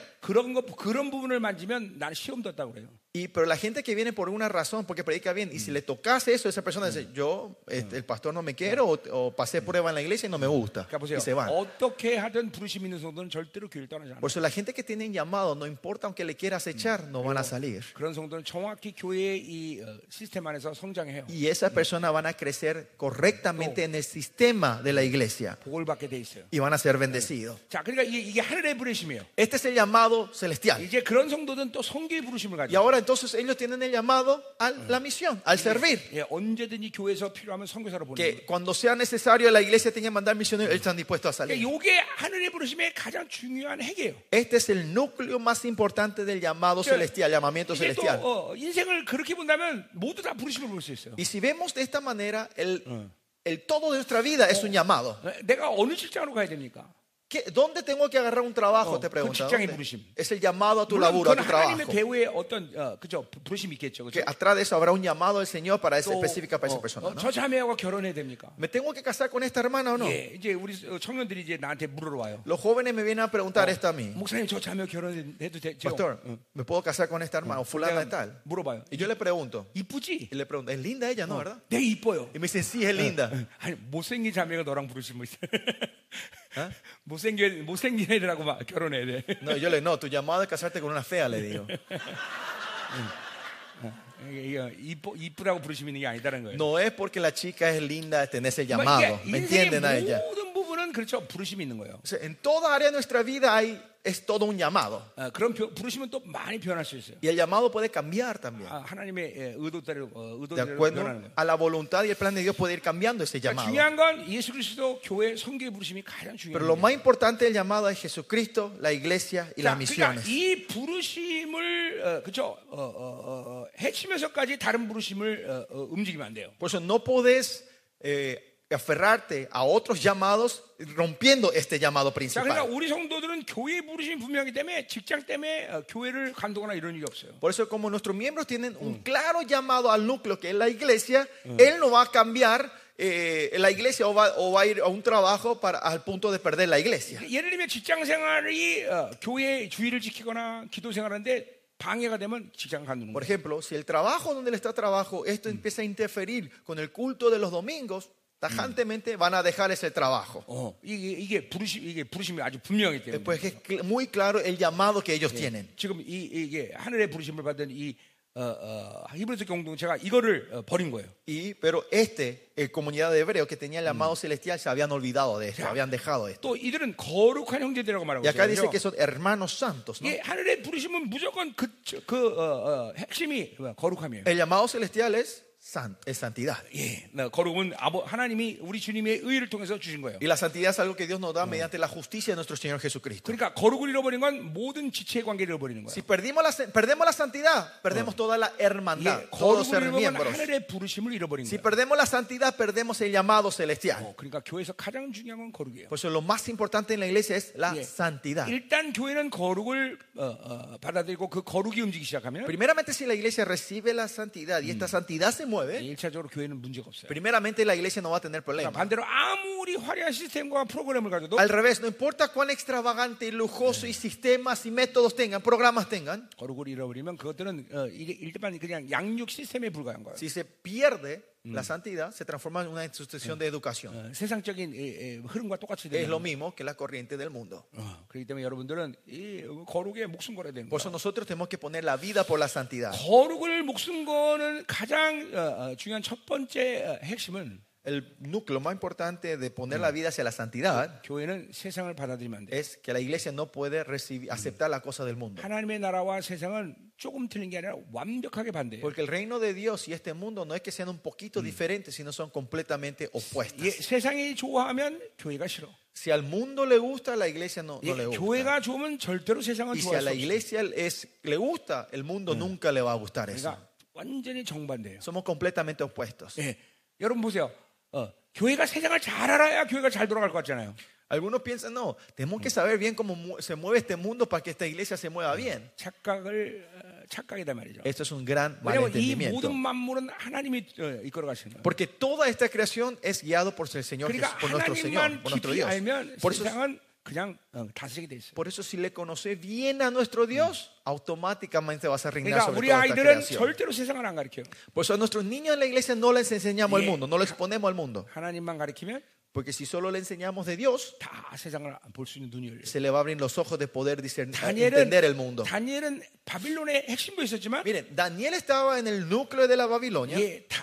그런 부분을 만지면 나는 시험 뒀다고 그래요. Pero la gente que viene por una razón, porque predica bien, y si le tocas eso, esa persona dice, el pastor no me quiere, o pasé prueba en la iglesia y no me gusta, 그러니까 보세요. y se van. 어떻게 하든 부르심 있는 성도는 절대로 교회를 떠나지 않아요. Por eso la gente que tienen llamado, no importa aunque le quieras echar, no van a salir. 그런 성도는 정확히 교회의 이 시스템 안에서 성장해요. Y esas personas van a crecer correctamente en el sistema de la iglesia 복을 받게 돼 있어요. y van a ser bendecidos. 자, 그러니까 이게 하늘의 부르심이에요. Este es el llamado celestial. 이제 그런 성도들은 또 성교의 부르심을 Y 가지고 ahora entonces ellos tienen el llamado a la misión, al servir. 예, 언제든지 교회에서 필요하면 선교사로 보내는 Que 거예요. cuando sea necesario la iglesia tenga que mandar misioneros, ellos están dispuestos a salir. 이게 하늘의 부르심의 가장 중요한 핵이에요. Este es el núcleo más importante del llamado celestial, llamamiento 이게 celestial. 또 인생을 그렇게 본다면 모두 다 부르심을 볼 수 있어요. Y si vemos de esta manera, el todo de nuestra vida es un llamado. 내가 어느 직장으로 가야 됩니까? ¿Dónde tengo que agarrar un trabajo? Te 그 preguntan. 직장의 ¿Dónde? 부르심. Es el llamado a tu 물론 laburo, a 그건 tu 하나님의 trabajo. 배후에 어떤 그죠 부르심이 있겠죠. Que 그죠? atrás de eso habrá un llamado del Señor para esa 또, específica para esa persona. ¿no? 저 자매하고 결혼해야 됩니까? ¿Me tengo que casar con esta hermana o no? 예, 이제 우리 청년들이 이제 나한테 물으러 와요. Los jóvenes me vienen a preguntar esto a mí. 목사님 저 자매 결혼해도 되죠? Pastor, ¿me puedo casar con esta hermana o fulana de tal? 물어봐요. Y yo le pregunto. 이쁘지? Y le pregunto, ¿es linda ella, no, verdad? 되게 이뻐요. Y me dice, sí, es linda. 아니 못생긴 자매가 너랑 부르시면 있어. ¿Ah? 못생긴 애들하고 막 결혼해야 돼. No, yo le no, tu llamado es casarte con una fea, le digo. 이쁘라고 부르시면 이게 아니다는 거예요. No es porque la chica es linda, tenés el 뭐 llamado. 이게 ¿Me 인생의 entienden a ella? 모든 부분은 그렇죠. 부르심이 있는 거예요. O sea, en toda área de nuestra vida es todo un llamado. 그런 부르심은 또 많이 변할 수 있어요. Y el llamado puede cambiar también. 하나님의 의도대로 De 변하는 acuerdo 거예요. a la voluntad y el plan de Dios puede ir cambiando ese 그러니까 llamado. 중요한 건 예수 그리스도 교회 성교의 부르심이 가장 Pero lo 중요해요. más importante del llamado es Jesucristo, la iglesia y las 그러니까 misiones. 이 부르심을 그렇죠. 해치면서까지 다른 부르심을 움직이면 안 돼요. Por eso no podés aferrarte a otros llamados rompiendo este llamado 자, 그러니까 principal. 우리 성도들은 교회의 부르심이 분명하기 때문에 직장 때문에 교회를 간두거나 이런 일이 없어요. Por eso como nuestros miembros tienen un claro llamado al núcleo que es la iglesia, Él no va a cambiar la iglesia o va a ir a un trabajo al punto de perder la iglesia. 예를 들면 직장 생활이 교회 주의를 지키거나 기도 생활하는데 방해가 되면 직장 간두는 Por 거예요. ejemplo, si el trabajo donde él está trabajo, esto empieza a interferir con el culto de los domingos, tajantemente van a dejar ese trabajo. 이게 부르심이 아주 분명하기 때문에. Pues es muy claro el llamado que ellos tienen. 지금 이게 하늘의 부르심을 받은 이 히브리서 공동체가 이거를 버린 거예요. Pero comunidad de hebreos que tenía el llamado celestial se habían olvidado de esto, habían dejado esto. 또 이들은 거룩한 형제들이라고 말하고 Y acá 있어요. dice que son hermanos santos, ¿no? 예, 하늘의 부르심은 무조건 핵심이 거룩함이에요. El llamado celestial es santidad. 예, 거룩은 하나님이 우리 주님의 의를 통해서 주신 거예요. Y la santidad es algo que Dios nos da mediante la justicia de nuestro Señor Jesucristo. 그러니까 거룩을 잃어버린 건 모든 지체의 관계를 잃어버리는 거예요. Si perdemos la santidad, perdemos toda la hermandad, 예, todos ser 거룩을 잃어버린 건 miembros. 하늘의 부르심을 잃어버린 Si 거예요. perdemos la santidad, perdemos el llamado celestial. 그러니까 교회에서 가장 중요한 건 거룩이에요. Por eso lo más importante en la iglesia es la 예, santidad. 일단 교회는 거룩을 받아들이고 그 거룩이 움직이기 시작하면 Primeramente, si la iglesia recibe la santidad y esta santidad se mueve, 1차적으로 교회는 문제가 없어요. primeramente la iglesia no va a tener 그러니까 problemas. 반대로 아무리 아무리 화려한 시스템과 프로그램을 가져도 Al revés, no importa cuán extravagante, lujoso y sistemas y métodos tengan, programas tengan, 거룩을 잃어버리면 그것들은 일반 그냥 양육 시스템에 불과한 거예요. si se pierde la santidad, se transforma en una institución de educación. 세상적인 흐름과 똑같이 Es 되는 lo mismo que la corriente del mundo. 그렇기 때문에 여러분들은 이 거룩에 목숨 걸어야 되는 Por eso 거예요. nosotros tenemos que poner la vida por la santidad. 거룩을 목숨 거는 가장 중요한 첫 번째 핵심은 El núcleo más importante de poner la vida hacia la santidad 교회는 세상을 받아들이면 안 돼. es que la iglesia no puede recibir, aceptar la cosa del mundo. 하나님의 나라와 세상은 조금 틀린 게 아니라 완벽하게 반대예요. Porque el reino de Dios y este mundo no es que sean un poquito diferentes, sino son completamente opuestas. 세상이 좋아하면 교회가 싫어. Si al mundo le gusta, la iglesia no le gusta. 교회가 좋으면 절대로 세상은 Y si a 좋아할 수 la 없어. iglesia le gusta, el mundo nunca le va a gustar eso. 그러니까 완전히 정반대예요. Somos completamente opuestos. 여러분 보세요. 교회가 세상을 잘 알아야 교회가 잘 돌아갈 것 같잖아요. Algunos piensan, no, tenemos que saber bien cómo se mueve este mundo para que esta iglesia se mueva bien. 착각이다 말이죠. Esto es un gran 왜냐하면 이 malentendimiento. 모든 만물은 하나님이 이끌어 가시는 거예요. Porque toda esta creación es guiado por el Señor, 그러니까 por nuestro Señor, 하나님만 por nuestro 깊이 Dios. 알면 Por eso, 세상은 그냥 다스리게 돼 있어요. por eso si le conoces bien a nuestro Dios, automáticamente vas a reinar 그러니까 sobre 우리 toda esta 아이들은 creación. 절대로 세상을 안 가르쳐요. Por eso a nuestros niños en la iglesia no les enseñamos al 예. mundo, no les exponemos al mundo. 하나님만 가르치면 Porque si solo le enseñamos de Dios, 다 세상을 볼 수 있는 눈이 열려요. se le va a abrir los ojos de poder entender el mundo. 다니엘은 바빌론의 핵심도 있었지만 Miren, Daniel estaba en el núcleo de la Babilonia.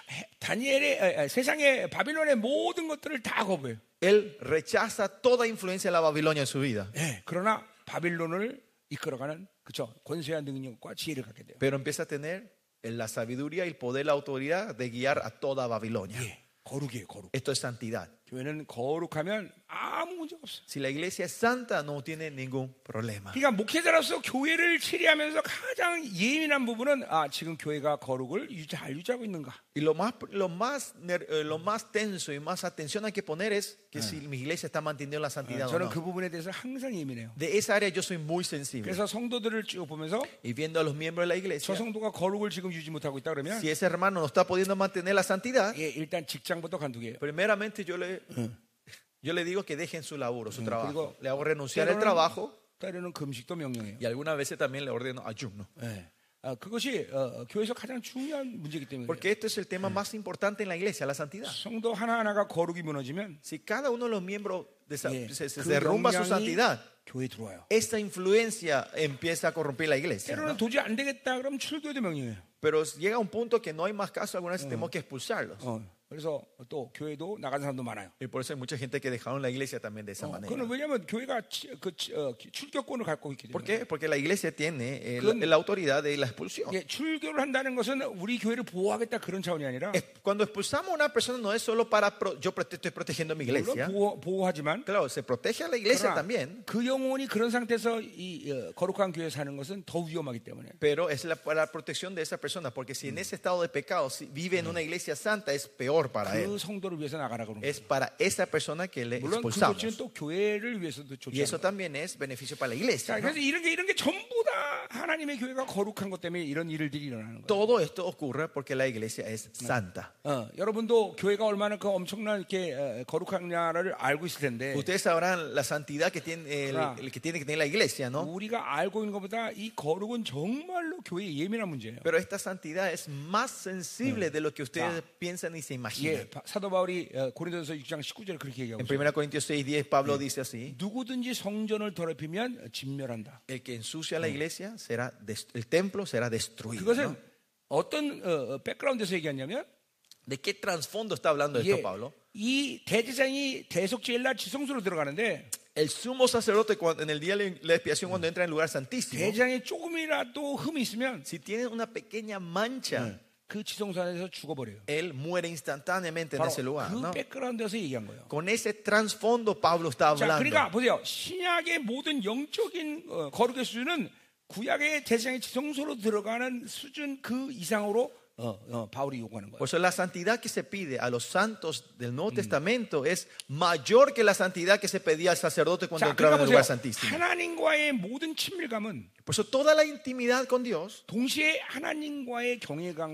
다니엘의 세상의 바빌론의 모든 것들을 다 거부해요. Él rechaza toda influencia de la Babilonia en su vida. 그러나 바빌론을 이끌어가는 그쵸 권세와 능력과 지혜를 갖게 돼요. Pero empieza a tener la sabiduría y el poder, la autoridad de guiar a toda Babilonia. 거룩이에요, 거룩. Esto es santidad. 교회는 거룩하면 아무 문제가 없어. Si la iglesia es santa, no tiene ningún problema. 그러니까 목회자로서 교회를 치리하면서 가장 예민한 부분은 지금 교회가 거룩을 잘 유지하고 있는가. Y lo más tenso y más atención hay que poner es que si mi iglesia está manteniendo la santidad o 저는 no. 그 부분에 대해서 항상 예민해요. De esa área yo soy muy sensible. 그래서 성도들을 쭉 보면서 Y viendo a los miembros de la 저 iglesia, 성도가 거룩을 지금 유지 못하고 있다 그러면 si ese hermano no está pudiendo mantener la santidad, 일단 직장부터 간두게요. primeramente yo le digo que dejen su laburo, su trabajo. 그리고 Le hago renunciar al trabajo 때로는 금식도 명령해요. y algunas veces también le ordeno ayuno. 그것이 교회에서 가장 중요한 문제이기 때문에 Porque este es el tema más importante en la iglesia, la santidad. 성도 하나하나가 거룩이 무너지면 Si cada uno de los miembros se 그 derrumba su 영향이 santidad, 교회에 들어와요. esta influencia empieza a corromper la iglesia. 때로는 ¿no? 도저히 안 되겠다 그러면 출교도 명령해요. Pero llega un punto que no hay más caso, algunas veces tenemos que expulsarlos. 그래서 또 교회도 나간 사람도 많아요. Y por eso hay mucha gente que dejaron la iglesia también de esa manera. 그건 왜냐하면 교회가 출교권을 갖고 있기 ¿Por 때문에. qué? Porque la iglesia tiene 그건- la autoridad de la expulsión. 출교를 한다는 것은 우리 교회를 보호하겠다 그런 차원이 아니라 Cuando expulsamos a una persona no es solo para estoy protegiendo a mi iglesia. 물론 보호하지만 Claro, se protege a la iglesia 그러나 también. 그 영혼이 그런 상태에서 이 거룩한 교회에 사는 것은 더 위험하기 때문에. Pero es para la protección de esa persona, porque si en ese estado de pecado vive en una iglesia santa, es peor para 그 él. 성도를 위해서 나가라 그러는 Es 거예요. para esa persona que le 물론 그 expulsamos. 조치는 또 교회를 위해서도 Y eso 좋죠. también es beneficio para la iglesia. 자, ¿no? 그래서 이런 게 전부 다 하나님의 교회가 거룩한 것 때문에 이런 일들이 일어나는 거예요. Todo esto ocurre porque la iglesia es santa. 여러분도 교회가 얼마나 그 엄청난 이렇게 거룩하냐를 알고 있을 텐데 Ustedes sabrán la santidad que tiene el que tiene que tener la iglesia, ¿no? 우리가 알고 있는 것보다 이 거룩은 정말로 교회의 예민한 문제예요. Pero esta santidad es más sensible de lo que ustedes piensan y se imaginan. 사도 바울이 고린도전서 6장 19절에 그렇게 얘기하고 En 있어요. 1 Corintios 6:10 Pablo dice así: 누구든지 성전을 더럽히면 진멸한다. el que ensucia la iglesia el templo será destruido. 그것은 ¿no? 어떤 백그라운드에서 얘기하냐면 ¿De qué trasfondo está hablando esto Pablo? 이 대제사장이 대속제일날 지성소로 들어가는데 El sumo sacerdote en el día de la expiación cuando entra en el lugar santísimo, 대제사장이 조금이라도 흠이 있으면 si tiene una pequeña mancha, 그 지성소 안에서 죽어버려요. él muere instantáneamente en 바로 ese lugar, 그 ¿no? 백그라운드에서 얘기한 거예요. Con ese trasfondo Pablo está 자, hablando. 그러니까 보세요. 신약의 모든 영적인 거룩의 수준은 구약의 대제사장의 지성소로 들어가는 수준 그 이상으로 바울이 요구하는 거예요. Por eso la santidad que se pide a los santos del Nuevo Testamento es mayor que la santidad que se pedía al sacerdote cuando 자, entraba en 그러니까 el 보세요. lugar santísimo. 하나님과의 모든 친밀감은 Por eso toda la intimidad con Dios 동시에 하나님과의 경외감과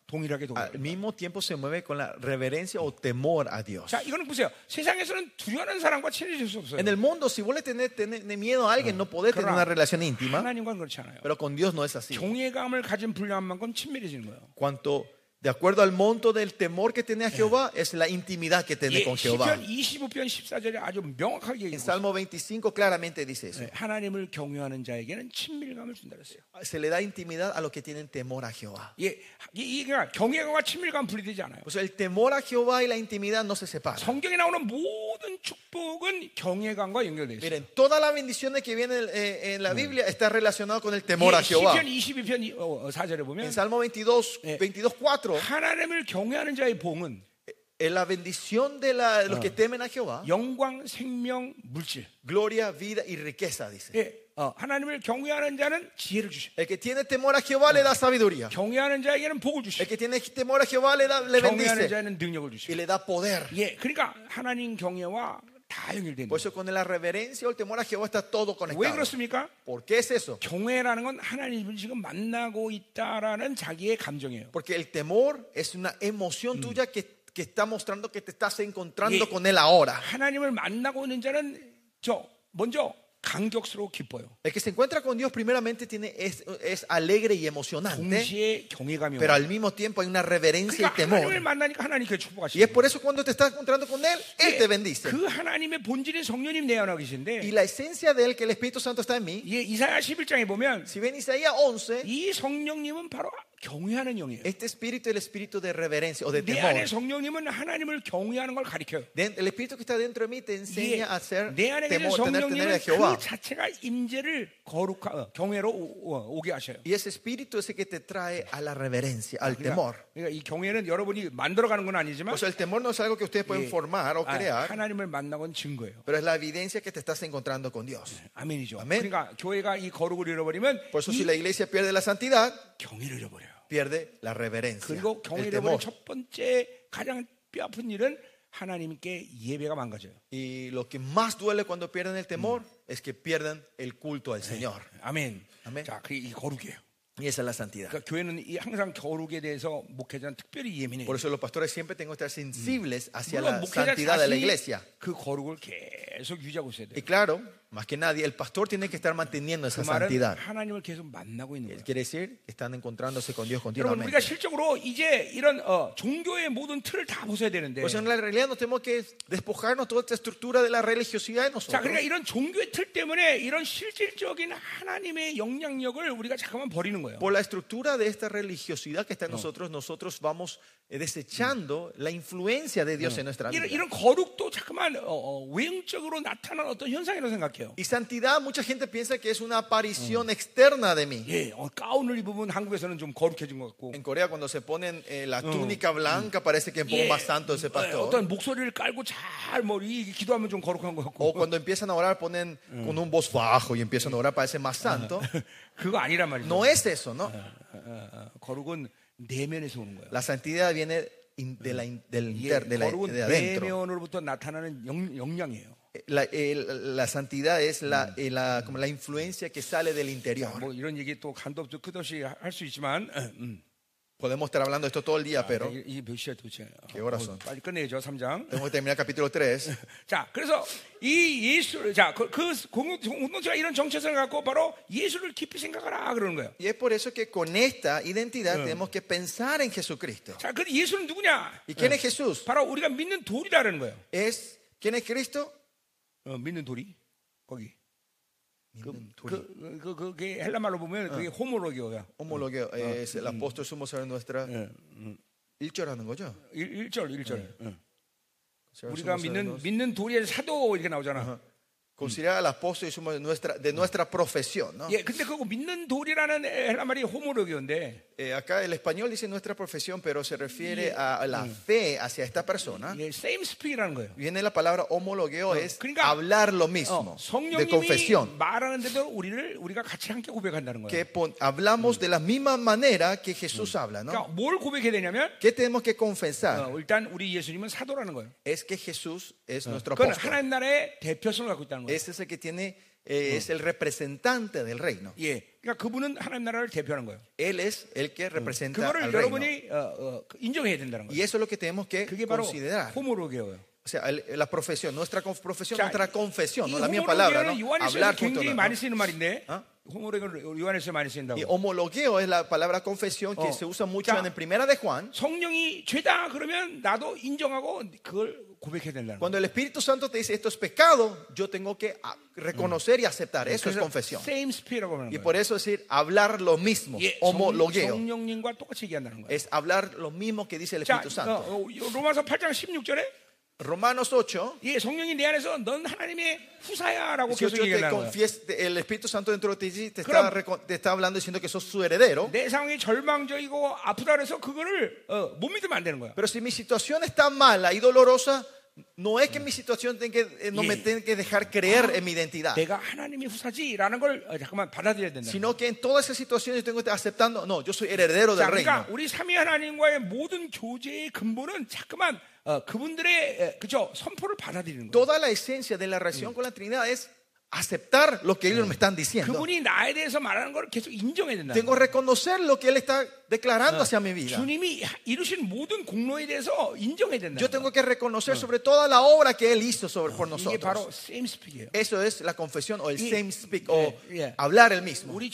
동일하게 al 동일합니다. mismo tiempo se mueve con la reverencia o temor a Dios. 자, 이거는 보세요. 세상에서는 두려워하는 사람과 친해질 수 없어요. En el mundo, si vos le tenés miedo a alguien, no podés tener una relación íntima, 하나님과는 그렇지 않아요. pero con Dios no es así. 경외감을 가진 분량한 만큼 친밀해지는 거예요. Cuanto, de acuerdo al monto del temor que tenés a Jehová, es la intimidad que tenés 예, con Jehová. 시편 25편 14절에 아주 명확하게 En 얘기하고 Salmo 25 claramente dice eso. 있어요. 하나님을 경외하는 자에게는 친밀감을 준다 그랬어요. Se le da intimidad a los que tienen temor a Jehová. 예, 그러니까 경외감과 친밀감 분리되지 않아요. O sea, el temor a Jehová y la intimidad no se separan. 성경에 나오는 모든 축복은 경외감과 연결되어 있어요. Miren, todas las bendiciones que vienen en la Biblia están relacionadas con el temor a Jehová. 시편 22편 4절에 보면 En Salmo 22, 22:4, 하나님을 경외하는 자의 봉은 en la bendición de los que temen a Jehová, 영광, 생명, 물질. gloria, vida y riqueza, dice. 예, 하나님을 경외하는 자는 지혜를 주셔. El que tiene temor a Jehová le da sabiduría. 경외하는 자에게는 복을 주셔. El que tiene temor a Jehová le 경외하는 bendice 자에는 능력을 y 주셔. le da poder. 예, 그러니까 하나님 경외와 다 연결되는 Por 거예요. eso con la reverencia o el temor a Jehová está todo 왜 conectado. 그렇습니까? ¿Por qué es eso? 경외라는 건 하나님을 지금 만나고 있다라는 자기의 감정이에요. Porque el temor es una emoción tuya que está mostrando que te estás encontrando 예. con Él ahora. 하나님을 만나고 있는 자는 먼저 감격스러워 기뻐요. El que se encuentra con Dios primeramente es alegre y emocionante, 동시에 경외감이 pero 와요. al mismo tiempo hay una reverencia y 그러니까 temor. 하나님을 만나니까 하나님께 Y es 축복하시고 por eso cuando te estás encontrando con Él, Él te bendice. 그 하나님의 본질인 성령님 내 안에 계신데 Y la esencia de Él, que el Espíritu Santo está en mí, 예, 이사야 11장에 보면 si ven Isaías 11, 이 성령님은 바로 경외하는 영이에요. este espíritu es el espíritu de reverencia o de 내 temor. 안에 성령님은 하나님을 경외하는 걸 가리켜요. El espíritu que está dentro de mí te 예, enseña a hacer 내 안에 계신 temor, tener a 성령님은 Jehová. 그 자체가 임재를 경외로 오게 하셔요. Y ese espíritu es el que te trae a la reverencia, al temor. 그러니까 이 경외는 여러분이 만들어가는 건 아니지만 O sea, el temor no es algo que ustedes pueden 예, formar o crear, 하나님을 만나건 증거예요. pero es la evidencia que te estás encontrando con Dios. 아멘이죠. 아멘. 그러니까 교회가 이 거룩을 잃어버리면 Por eso 이 si la iglesia pierde la santidad, 경외를 잃어버려요. pierde la reverencia, 그리고 el 경외를 잃어버린 temor. 첫 번째 가장 뼈아픈 일은 하나님께 예배가 망가져요. Y lo que más duele cuando pierden el temor es que pierden el culto al Señor. 아멘. 아멘. 자, 그게 이 거룩이에요. Y esa es la santidad. 그러니까 교회는 항상 거룩에 대해서 목회자는 특별히 예민해요. Por eso los pastores siempre tienen que estar sensibles hacia 물론 la 목회자 santidad de la 자신이 iglesia. 그 거룩을 계속 유지하고 있어야 돼요. Y claro, más que nadie, el pastor tiene que estar manteniendo 그 esa 말은 santidad. 하나님을 계속 만나고 있는 거예요. Quiere decir que están encontrándose con Dios 여러분 우리가 continuamente. 실적으로 이제 이런 종교의 모든 틀을 다 벗어야 되는데 Pues en la realidad nos tenemos que despojarnos toda esta estructura de la religiosidad de 자, nosotros. 그러니까 이런 종교의 틀 때문에 이런 실질적인 하나님의 영향력을 우리가 잠깐만 버리는 거예요. Por la estructura de esta religiosidad que está en nosotros, nosotros vamos desechando la influencia de Dios en nuestra vida. 이런 거룩도 잠깐만 외형적으로 나타나는 어떤 현상이라고 생각해요. Y santidad, mucha gente piensa que es una aparición externa de mí. 예, 가운을 입으면 한국에서는 좀 거룩해진 것 같고 En Corea, cuando se ponen la túnica blanca, parece que es un poco 예, más santo ese pastor. 어떤 목소리를 깔고 잘 기도하면 좀 거룩한 것 같고 O cuando empiezan a orar, ponen con un voz bajo y empiezan a orar, parece más santo. 그거 아니란 말이죠. No es eso, ¿no? 거룩은 내면에서 오는 거예요. La santidad viene 거룩은 de adentro. 내면으로부터 나타나는 영향이에요. La santidad es como la influencia que sale del interior. 뭐 이런 얘기 또 간도 없이 끝없이 할 수 있지만 Podemos estar hablando de esto todo el día, pero 이게 몇 시야 도대체? ¿Qué horas son? 빨리 끝내죠. 3장. tenemos que terminar capítulo 3. 자, 그래서 이 예수, 자, 그 공동체가 이런 정체성을 갖고 바로 예수를 깊이 생각하라 그러는 거예요. Y es por eso que con esta identidad tenemos que pensar en Jesucristo. 자, 그 예수는 누구냐? ¿Y quién es Jesús? 바로 우리가 믿는 돌이라는 거예요. ¿Quién es Cristo? 믿는 돌이 거기. 믿는 돌이. 그게 헬라 말로 보면 그게 호모로기어야. Homologueo es el apóstol sumo sobre nuestra 일절하는 거죠. 1절. Ser 우리가 sumo sobre 믿는 돌이 사도 이렇게 나오잖아. considerar al apóstol y sumo de nuestra profesión, ¿no? 예, 근데 그거 믿는 돌이라는 헬라 말이 호모로기어인데 Acá el español dice nuestra profesión, pero se refiere a la fe hacia esta persona. 예, same speak이라는 거예요. Viene la palabra homologueo, es 그러니까, hablar lo mismo, de 성령님이 confesión. 말하는 대로 우리가 같이 함께 고백한다는 거예요. Que hablamos de la misma manera que Jesús habla, ¿no? 그러니까 뭘 고백해야 되냐면 ¿Qué tenemos que confesar? 일단 우리 예수님은 사도라는 거예요. Es que Jesús es nuestro 그건 apóstol. 하나님 나라의 대표성을 갖고 있다는 거예요. Ese es el que tiene es el representante del reino. 예, 그러니까 그분은 하나님 나라를 대표하는 거예요. Él es el que representa 그거를 al reino. 여러분이 인정해야 된다는 Y 거예요. eso es lo que tenemos que 그게 바로 considerar. 호모로게어예요. O sea, la profesión, nuestra profesión, 자, nuestra confesión, 이 no la misma palabra, ¿no? 호모로게어는 요한에서 Hablar 굉장히 junto, 많이 ¿no? 쓰이는 말인데 ¿Ah? 호모로게어는 요한에서 많이 쓰인다고. Y homologueo es la palabra confesión que se usa mucho 자, en el primera de Juan. 성령이 죄다 그러면 나도 인정하고 그걸 고백해야 된다는 거예요. Cuando el Espíritu Santo te dice esto es pecado, yo tengo que reconocer y aceptar. Eso es confesión. same spirit라고 하는 Y 거예요. por eso decir hablar lo mismo, 예, homologueo, 성령님과 똑같이 얘기한다는 거예요. es hablar lo mismo que dice el 자, Espíritu Santo. 로마서 8장 16절에 Romanos 8, 예, 성령이 내 안에서 넌 하나님의 후사야라고 si yo 계속 te 얘기하는 거예요. confieso, el Espíritu Santo dentro de ti 그럼- te está hablando diciendo que sos su heredero. 내 상황이 절망적이고 아프다 그래서 그거를 못 믿으면 안 되는 거야. Pero si mi situación está mala y dolorosa, no es que mi situación no me tenga que dejar creer en mi identidad, 내가 하나님의 후사지라는 걸 잠깐만 받아들여야 된다. sino que en todas esas situaciones yo tengo que estar aceptando, no, yo soy heredero del 자, reino. 그러니까 우리 삼위 하나님과의 모든 교제의 근본은 자꾸만 그분들의 그죠 선포를 받아들이는 거예요. Toda la esencia de la relación con la Trinidad es aceptar lo que ellos me están diciendo. 그분이 나에 대해서 말하는 걸 계속 인정해야 된다. Tengo que reconocer lo que Él está declarando hacia mi vida. 주님이 이루신 모든 공로에 대해서 인정해야 된다. Yo tengo que reconocer sobre toda la obra que Él hizo por 이게 바로 nosotros. same speak이에요. Eso es la confesión o el Y- same speak o yeah. hablar el mismo. 우리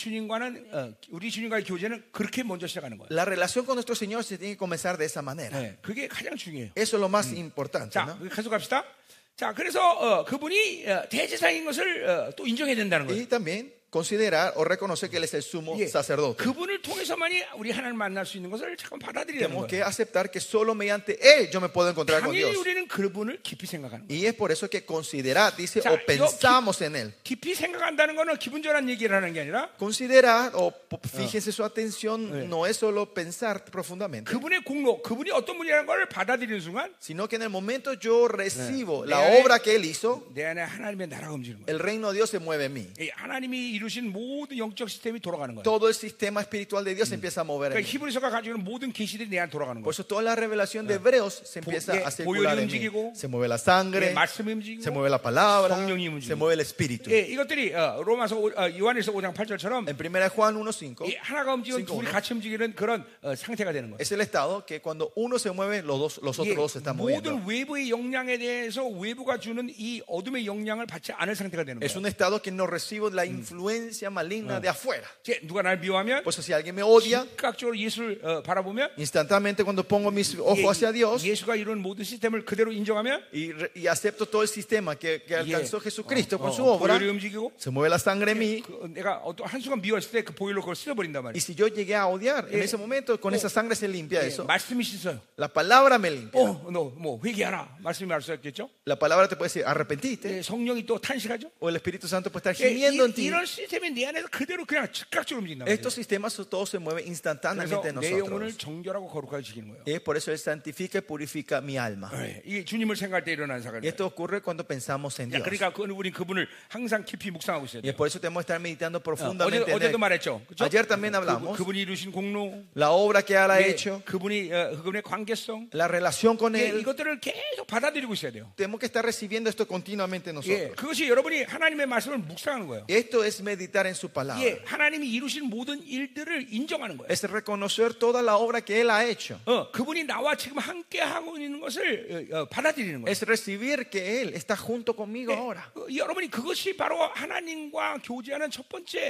주님과의 교제는 그렇게 먼저 시작하는 거예요. La relación con nuestro Señor se tiene que comenzar de esa manera. 네, 그게 가장 중요해요. Eso es lo más importante. 자, ¿no? 계속 갑시다. 자, 그래서 그분이 대제사장인 것을 또 인정해야 된다는 거예요. Y también considerar o reconocer que Él es el sumo 예, sacerdote. 그분을 통해서만이 우리 하나님 만날 수 있는 것을 잠깐 받아들이는 Tenemos 거예요. que aceptar que solo mediante Él yo me puedo encontrar con 당연히 Dios. 우리는 그분을 깊이 생각하는 거예요. Y es por eso que considerar, dice, 자, o pensamos en Él. 깊이 생각한다는 거는 기분전환 얘기를 하는 게 아니라 Considerar o fíjese su atención no es solo pensar profundamente, 그분의 공로, 그분이 어떤 분이라는 걸 받아들이는 순간 sino que en el momento yo recibo la 내 안에- obra que Él hizo, 내 안에 하나님의 나라가 움직이는 거예요. el reino de Dios se mueve en mí. 이 하나님이 이루신 모든 영적 시스템이 돌아가는 거예요. Todo el sistema espiritual de Dios se empieza a mover en 그러니까 mí. 히브리서가 가지고 있는 모든 계시들이 내 안에 돌아가는 Por 거예요. eso toda la revelación de Hebreos se empieza a circular en mí. 움직이고, Se mueve la 예, sangre, 말씀이 움직이고 se mueve la palabra, 성령이 움직이고. se mueve el espíritu. 예, 이것들이 로마서 요한에서 5장 8절처럼 En 1 Juan 1:5 하나가 움직이면 cinco, 둘이 ¿no? 같이 움직이는 그런 상태가 되는 거예요. es el estado que cuando uno se mueve, los otros dos se están moviendo. 모든 외부의 영향에 대해서 외부가 주는 이 어둠의 영향을 받지 않을 상태가 되는 Es 거예요. un estado que no recibo la influencia maligna de afuera. 이제 누가 날 미워하면 Por eso si alguien me odia, 즉각적으로 예수를 바라보면 instantáneamente cuando pongo mis ojos hacia Dios 예수가 이룬 모든 시스템을 그대로 인정하면 y acepto todo el sistema que alcanzó Jesucristo con su obra, 보혈이 움직이고 se mueve la sangre en mí. 내가 어떤 한순간 미워했을 때 그 보혈로 그걸 씻어버린단 Y 말이에요. si yo llegué a odiar, en ese momento con esa sangre se limpia eso. 말씀이 씻어요. La palabra me limpia. 너 뭐 회개하라. 말씀이 할 수 있겠죠? La palabra te puede decir arrepentite. 성령이 또 탄식하죠? O el Espíritu Santo puede estar gimiendo en ti. 이런 시스템이 내 안에서 그대로 그냥 즉각적으로 움직인단 말이에요. Estos sistemas todos se mueven 그래서 instantáneamente en 내 영혼을 nosotros. 정결하고 거룩하게 지키는 거예요. Y por eso Él santifica y purifica mi alma. 이게 주님을 생각할 때 일어나는 Y 사건이에요. esto ocurre cuando pensamos en Dios. 그러니까 우리 그분을 항상 깊이 묵상하고 있어야 Y es 돼요. por eso tenemos que estar meditando profundamente en 어제도 Él. 말했죠. 그렇죠? Ayer también hablamos 그분이 이루신 공로, la obra que Él ha hecho, 그분의 관계성, la relación con Él. 이것들을 계속 받아들이고 있어야 돼요. Tenemos que estar recibiendo esto continuamente nosotros. 그것이 여러분이 하나님의 말씀을 묵상하는 거예요. Esto es meditar en su palabra. 하나님이 이루신 모든 일들을 인정하는 거예요. Es reconocer toda la obra que Él ha hecho. 그분이 나와 지금 함께 하고 있는 것을 받아들이는 거예요. Es recibir que Él está junto conmigo ahora. 여러분이 그것이 바로 하나님과 교제하는 첫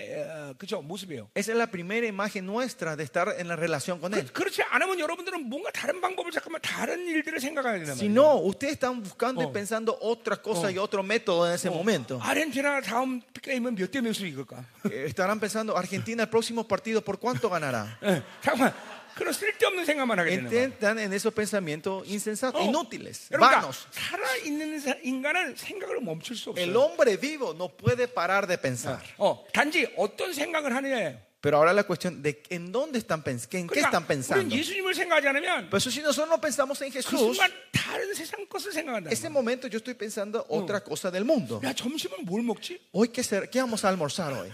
번째 그죠 모습이에요. Esa es la primera imagen nuestra de estar en la relación con Él. 그렇지 않으면 여러분들은 뭔가 다른 방법을 잠깐만 다른 일들을 생각하게 된단 Si 말이에요. no, ustedes están buscando y pensando otra cosa y otro método en ese momento. 아르헨티나 다음 게임은 몇 대 몇으로 이길까? Estarán pensando, Argentina, el próximo partido, ¿por cuánto ganará? 잠깐만 그런 쓸데없는 생각만 하게 되는 거예요. Están en esos pensamientos insensatos, inútiles, 그러니까 vanos. 살아있는 인간은 생각을 멈출 수 El 없어요. hombre vivo no puede parar de pensar. 단지 어떤 생각을 하느냐예요. Pero ahora la cuestión de en dónde están pensando, en qué están 우리는 pensando. 예수님을 생각하지 않으면 Pero si nosotros no pensamos en 그 Jesús, 순간 다른 세상 것을 생각한다. ese momento yo estoy pensando otra cosa del mundo. 야 점심은 뭘 먹지? Hoy, ¿qué vamos a almorzar hoy?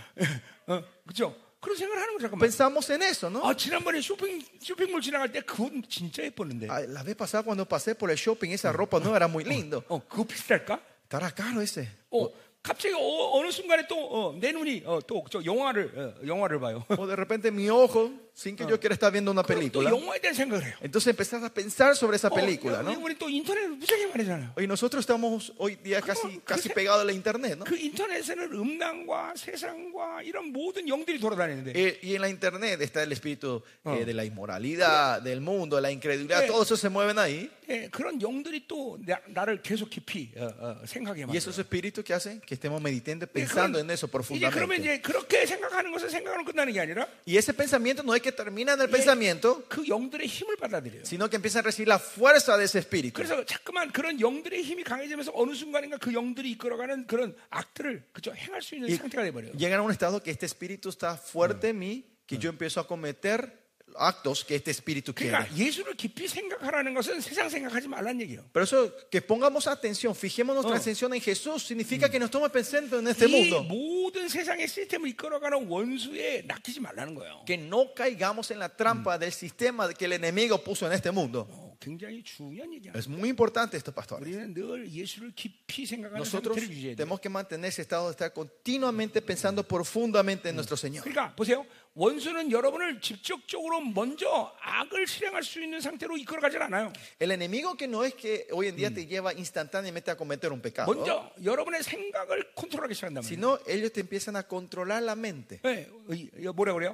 그죠? 그런 생각을 하는 거 잠깐만. Pensamos en eso, ¿no? 지난번에 쇼핑몰 지나갈 때 그건 진짜 예뻤는데. La vez pasada cuando pasé por el shopping, esa ropa no era muy lindo. 그거 비쌀까? Estará caro ese. 갑자기 어느 순간에 또 내 눈이 또 저 영화를 봐요. O de repente mi ojo, sin que yo quiera estar viendo una 그럼 또 película. 영화에 대한 생각을 해요. Entonces empezás a pensar sobre esa película, ¿no? 우리 또 인터넷 무지하게 많이 하잖아요. Y nosotros estamos hoy día casi pegados a la internet, ¿no? 그 인터넷에는 음란과 세상과 이런 모든 영들이 돌아다니는데 Y en la internet está el espíritu de la inmoralidad, del mundo, de la incredulidad, todos esos se mueven ahí. 그런 영들이 또 나를 계속 깊이 생각해 Y esos 만들어요. espíritus que hacen que estemos meditando, pensando en eso 이제 그러면 profundamente. 이제 그렇게 생각하는 것은 생각으로 끝나는 게 아니라 Y ese pensamiento no es que termina en el pensamiento, 그 영들의 힘을 받아들여요. sino que empieza a recibir la fuerza de ese espíritu. 그래서 자꾸만 그런 영들의 힘이 강해지면서 어느 순간인가 그 영들이 이끌어가는 그런 악들을 그저 행할 수 있는 상태가 돼버려요. Llegan a un estado que este espíritu está fuerte en mí, que yo empiezo a cometer actos que este espíritu quiere. 그러니까 예수를 깊이 생각하라는 것은 세상 생각하지 말란 얘기예요. Pero eso, que pongamos atención, fijemos nuestra atención en Jesús, significa que no estamos pensando en este 이 mundo. 모든 세상의 시스템을 이끌어가는 원수에 낚이지 말라는 거예요. Que no caigamos en la trampa del sistema que el enemigo puso en este mundo. 굉장히 중요한 얘기야. Es muy importante esto, pastor. 우리는 늘 예수를 깊이 생각하는 Nosotros 상태를 유지해야 돼. tenemos que mantener ese estado de estar continuamente pensando profundamente en nuestro Señor. 그러니까 보세요. 원수는 여러분을 직접적으로 먼저 악을 실행할 수 있는 상태로 이끌어가질 않아요. El enemigo que no es que hoy en día te lleva instantáneamente a cometer un pecado, 먼저 여러분의 생각을 컨트롤하기 시작한단 말이에요. sino ellos te empiezan a controlar la mente. 네, 뭐라 그래요?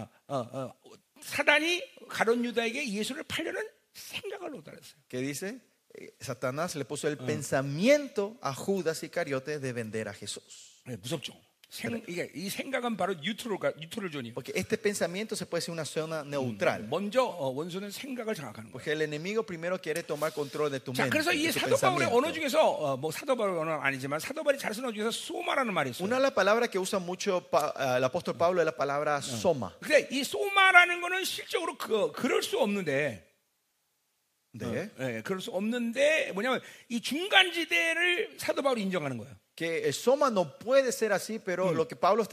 사단이 가룟 유다에게 예수를 팔려는 생각을 놓달았어요. Que dice, Satanás le puso el pensamiento a Judas Iscariote de vender a Jesús. 네, 무섭죠. 이 생각은 바로 뉴트럴 존이에요. Porque este pensamiento se puede ser una zona neutral. 먼저 원수는 생각을 장악하는 거예요. Porque el enemigo primero quiere tomar control de tu 자, mente. 그래서 이 de tu 사도 바울의 언어 pensamiento. 중에서 뭐 사도 바울의 언어는 아니지만 사도 바울이 잘 쓰는 언어 중에서 소마라는 말이 있어요. Una de las palabras que usa mucho el apóstol Pablo es la palabra soma. 근데 이 소마라는 거는 실적으로 그럴 수 없는데 그럴 수 없는데 뭐냐면 이 중간지대를 사도 바울이 인정하는 거예요. Que el soma no puede ser así, pero lo que Pablo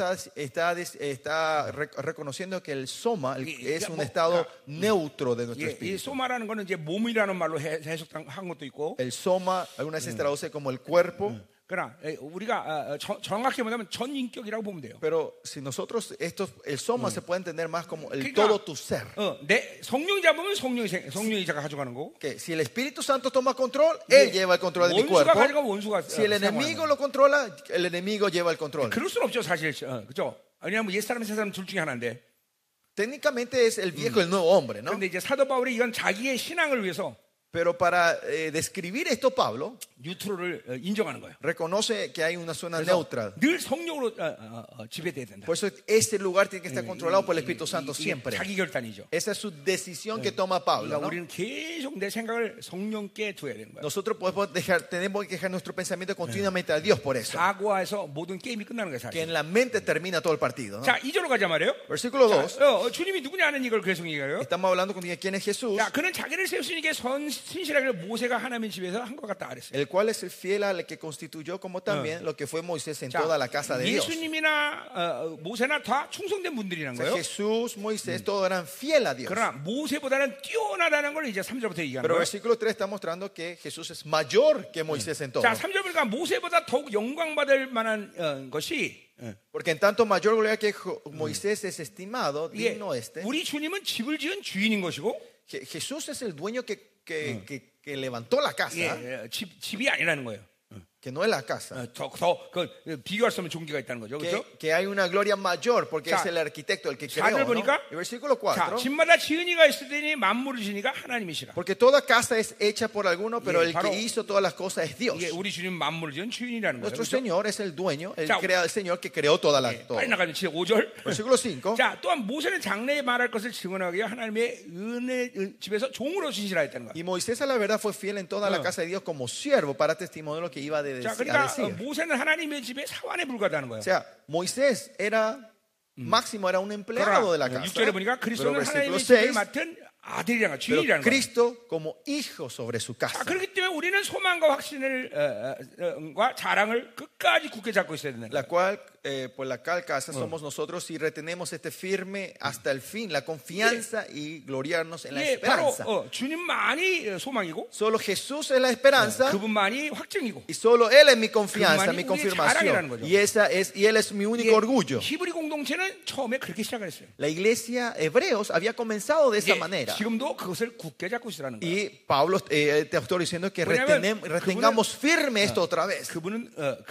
está reconociendo que el soma es un estado neutro de nuestro 이 espíritu. 소마라는 거는 이제 몸이라는 말로 해석한 것도 있고, El soma algunas veces se traduce como el cuerpo, 그러나 우리가 정확히 뭐냐면 전 인격이라고 보면 돼요. pero si nosotros el soma se puede entender más como el 그러니까, todo tu ser. 내 성령이 잡으면 성령이자가 가져가는 거고. Que si el Espíritu Santo toma control, él lleva el control de mi 원수가 cuerpo. 가져가면 원수가 Si el enemigo lo controla, el enemigo lleva el control. 그럴 수는 없죠 사실. 그죠? 왜냐하면 옛 사람 새 사람 둘 중에 하나인데. Técnicamente es el viejo y el nuevo hombre, ¿no? 그런데 이제 사도 바울이 이건 자기의 신앙을 위해서 Pero para describir esto, Pablo 뉴트럴을 인정하는 거예요. reconoce que hay una zona 그래서 neutral. 늘 성령으로 지배돼야 된다. Por eso ese lugar tiene que estar controlado por el Espíritu Santo 이게 siempre. 자기 결단이죠. Esa es su decisión que toma Pablo, 그러니까 ¿no? 우리는 계속 내 생각을 성령께 둬야 되는 거예요. Nosotros tenemos que dejar nuestro pensamiento continuamente a Dios por eso. 사고에서 모든 게임이 끝나는 거예요, Que 사실. en la mente termina todo el partido, ¿no? 자, 2절로 가자 말이에요. Versículo 2. 자, 주님이 누구냐는 이걸 계속 얘기해요. Estamos hablando con quién es Jesús, 자, 그는 자기를 세우시니까 신실하게 모세가 하나님의 집에서 한 것 같다 그랬어요. el cual es el fiel al que constituyó como también lo que fue Moisés en toda la casa de Dios. 예수님이나 모세나 다 충성된 분들이란 O sea, 거예요. Jesús, Moisés, todos eran fieles a Dios. 그러나 모세보다는 뛰어나다는 걸 이제 3절부터 얘기하는 Pero 거예요. versículo 3 está mostrando que Jesús es mayor que Moisés en todo. 자, 3절 보니까 모세보다 더욱 영광받을 만한 것이 Porque en tanto mayor gloria que Moisés es estimado, 이게 digno este. 우리 주님은 집을 지은 주인인 것이고 Jesús es el dueño que levantó la casa, 집이 아니라는 거예요. que no es la casa. 비교할 수 없는 종기가 있다는 거죠. 그렇죠? Que hay una gloria mayor porque 자, es el arquitecto el que 4절 creó, ¿no? 보니까 Y versículo 4. 자, 집마다 지은이가 있을 때니 만물을 지으니까 하나님이시라. Porque toda casa es hecha por alguno, pero el 바로 que hizo todas las cosas es Dios. 이게 우리 주님 만물을 지은 주인이라는 거예요. Nuestro 그렇죠? Señor es el dueño, el 자, Señor que creó toda la todo. 빨리 나가면 5절. Versículo 5. 자, 또한 모세는 장래에 말할 것을 증언하기 위해 하나님의 은혜 집에서 종으로 신실하 했다는 거예요. Y Moisés a la verdad fue fiel en toda la casa de Dios como siervo para testimonio de lo que iba a 자, a 그러니까 decir. 모세는 하나님의 집에 사환에 불과하다는 거예요. O sea, Moisés era máximo, era un empleado de la casa. 6절에 보니까 Pero 그리스도는 versículo 하나님의 집을 6, 맡은 아들이라는 거, pero 주인이라는 거. Cristo como hijo sobre su casa. 그렇기 때문에 우리는 소망과 확신을 과 자랑을 끝까지 굳게 잡고 있어야 되는 La 거예요. cual, por la cual casa somos nosotros y retenemos este firme hasta el fin, la confianza y gloriarnos en la 예, 바로 esperanza. 주님만이 소망이고 Solo Jesús es la esperanza 그분만이 확증이고. y solo Él es mi confianza, 그분만이 mi 우리의 자랑이라는 confirmación. 거죠. Y Él es mi único orgullo. 히브리 공동체는 처음에 그렇게 시작을 했어요. La iglesia hebreos había comenzado de esa manera. 지금도 그것을 굳게 잡고 있으라는 거예요. Y Pablo te está diciendo que 왜냐하면 retengamos firme esto otra vez. 그분은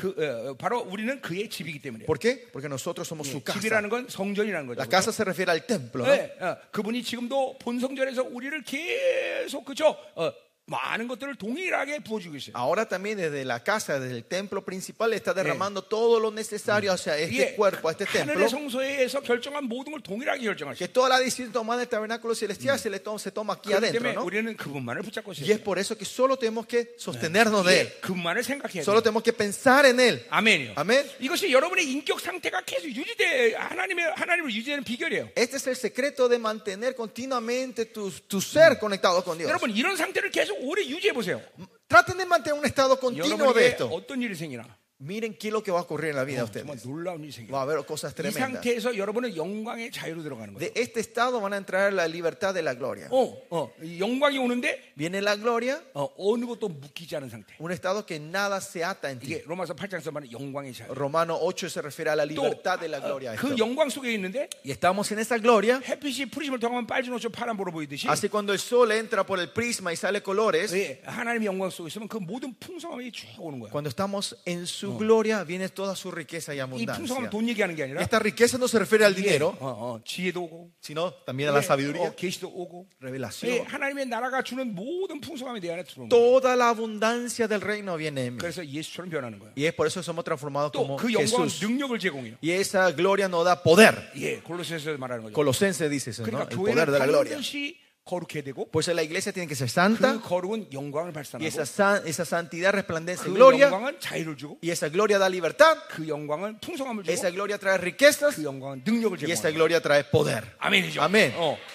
바로 우리는 그의 집이기 때문에. ¿Por qué? Porque nosotros somos su casa. 집이라는 건 성전이라는 거죠. La casa se refiere al templo, ¿no? 네, 그분이 지금도 본성전에서 우리를 계속 그죠? 많은 것들을 동일하게 부어주고 있어요. Ahora también desde la casa, desde el templo principal, está derramando todo lo necesario hacia este cuerpo, a este templo. 하늘의 성소에서 결정한 모든 걸 동일하게 결정하시죠. Que toda la decisión tomada del tabernáculo celestial se toma aquí 그렇기 adentro, 때문에 ¿no? 우리는 그분만을 붙잡고 Y 있어요. es por eso que solo tenemos que sostenernos de Él. 그분만을 생각해야 Solo 돼요. tenemos que pensar en Él. 아멘이요. 아멘. 이것이 여러분의 인격 상태가 계속 유지돼 하나님을 유지되는 비결이에요. Este es el secreto de mantener continuamente tu ser conectado con Dios. 여러분 이런 상태를 계속 오래 유지해 보세요. Traten de mantener un estado continuo de 여러분에게 esto. 어떤 일이 생기나 Miren qué es lo que va a ocurrir en la vida de 정말 ustedes. 놀라운 일이 생겨. Va a haber cosas 이 tremendas. 상태에서 여러분은 영광의 자유로 들어가는 거예요. De este estado van a entrar la libertad de la gloria. 이 영광이 오는데 Viene la gloria, 어느 것도 묶이지 않은 상태. un estado que nada se ata en ti. 이게 로마서 8장에서 말하는 영광의 자유. Romano 8 se refiere a la libertad de la gloria. 그 Esto. 영광 속에 있는데 Y estamos en esa gloria. 햇빛이 프리즘을 통하면 빨간 옷을 파란보로 보이듯이 Así cuando el sol entra por el prisma y sale colores, 하나님의 영광 속에 있으면 그 모든 풍성함이 쭉 오는 거야. cuando estamos en su gloria viene toda su riqueza y 이 abundancia. 풍성함은 돈 얘기하는 게 아니라 Esta riqueza no se refiere al dinero, 지혜도 오고 sino también a la sabiduría, 계시도 오고 revelación. 하나님의 나라가 주는 모든 풍성함이 내 안에 들어오는 거야. Toda la abundancia del reino viene en mí. 그래서 예수처럼 변하는 거야. Y es por eso somos transformados 또 como 그 영광은 Jesús. 능력을 제공해요. Y esa gloria nos da poder. 골로새서 말하는 거죠. Colosenses dice eso, ¿no? 그러니까 El poder de la 교회는 gloria. 반드시 거룩해야 되고 Pues la iglesia tiene que ser 그 santa 거룩은 영광을 y 발산하고 esa santidad resplandece en 그 gloria 영광은 자유를 주고 y esa gloria da libertad, 그 영광은 풍성함을 esa 주고 gloria trae riquezas 그 영광은 능력을 y esa 제공하는 거야. gloria trae poder. 아멘이죠. 아멘.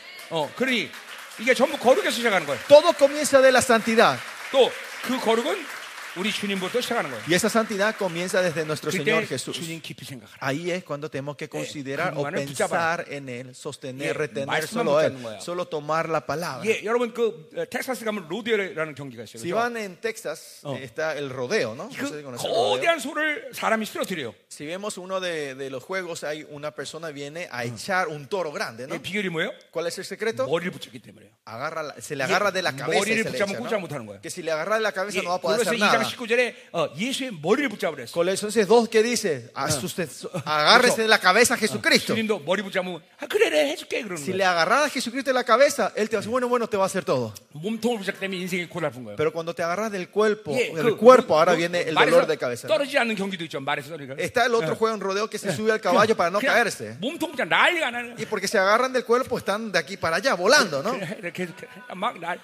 그러니 이게 전부 거룩에서 시작하는 거예요. Todo comienza de la santidad 또 그 거룩은 우리 주님부터 시작하는 거예요. y esa santidad comienza desde nuestro Señor 그때 Jesús. 주님 깊이 생각하라. Ahí es cuando tenemos que considerar o 그분만을 pensar en Él, sostener, retener 말씀만 solo a Él, 붙잡는 거야. solo tomar la palabra. 여러분 그 텍사스 가면 로데오라는 경기가 있어요. Si 그렇죠? van en Texas, está el rodeo, ¿no? No sé si 그 conocen el rodeo. 거대한 소를 사람이 쓰러뜨려요. Si vemos uno de los juegos, hay una persona viene a echar un toro grande, ¿no? 비결이 뭐예요? ¿Cuál es el secreto? 머리를 붙였기 때문에요. se le agarra de la cabeza. y 머리를 se le 붙잡으면 echa, 꼼짝 ¿no? 못하는 거예요. Que si le agarra de la cabeza no va a poder 골로새 hacer 2장 nada. 19절에 예수의 머리를 붙잡으랬어요. Colosenses 2 que dice, agárrese de la cabeza a Jesucristo. 주님도 머리 붙잡으면 그래 해줄게 그러는 Si 거예요. le agarras a Jesucristo de la cabeza, Él te va a decir, bueno, te va a hacer todo. 몸통을 붙잡기 때문에 인생이 고달픈 거예요. Pero cuando te agarras del cuerpo, 그 ahora viene el dolor de cabeza. ¿No? 떨어지지 않는 경기도 있죠. 말에서 떨어지니까. Está el otro juego en rodeo que se sube al caballo para no caerse. 몸통 붙잡 난리가 나는. Y porque se agarran del cuerpo, están de aquí para allá, volando, ¿no? 이렇게 막 날.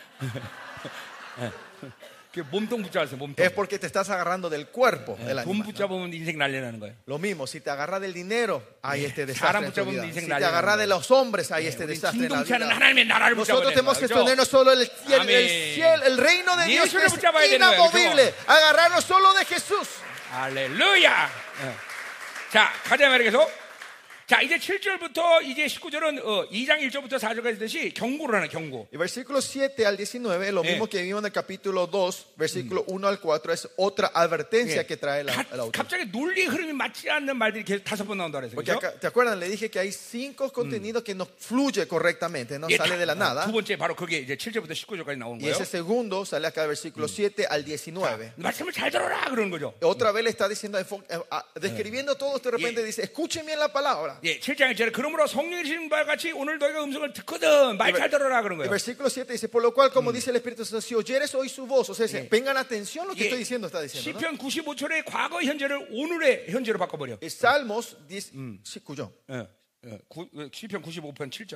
그 몸통 붙잡았어요. 몸통. Es porque te estás agarrando del cuerpo del 돈 animal, ¿no? 붙잡으면 인생 난리 나는 거예요. Lo mismo, si te agarras del dinero, hay este 사람 desastre en tu 붙잡으면 vida. 인생 Si te 난리 agarras 나는 de 거예요. los hombres, hay este 우리 desastre en la 진동치 않은 vida. 하나님의 나라를 붙잡아야 Nosotros 되는 tenemos que 거죠. sostenernos solo el Amén. cielo, el reino de Dios que 예수를 es 붙잡아야 되는 거예요. inamovible. Agarrarnos solo de Jesús. 할렐루야. 자, 가자 말이겠어. 자, 이제 7절부터 이제 19절은 2장 1절부터 4절까지 듯이 경고를 하는 경고. Y versículo 7 al 19, lo mismo que vimos en el capítulo 2, versículo 1 al 4, es otra advertencia que trae el autor. 갑자기 논리 흐름이 맞지 않는 말들이 계속 5번 나온다 그랬어요. Porque 그렇죠? acá, ¿te acuerdan? Le dije que hay 5 contenidos que no fluye correctamente, no sale de la nada. 두 번째 바로 그게 이제 7절부터 19절까지 나오는 Y 거예요. ese segundo sale acá del versículo 7 al 19. 말씀을 잘 들어라 그러는 거죠. Otra vez le está diciendo, describiendo todo, de repente dice, escuchen bien la palabra. 예, 7장 1절에 그러므로 성령이 주신 바와 같이 오늘 너희가 음성을 듣거든 말 잘 들어라 그런 El 거예요. versículo 7 dice, por lo cual, como dice el Espíritu Santo, si oyeres hoy su voz, o sea, vengan atención a lo que estoy diciendo, está diciendo, ¿no? 시편 95절의 과거 현재를 오늘의 현재로 바꿔버려. Salmos 10, sí, cuyo. 시편 95편 7절.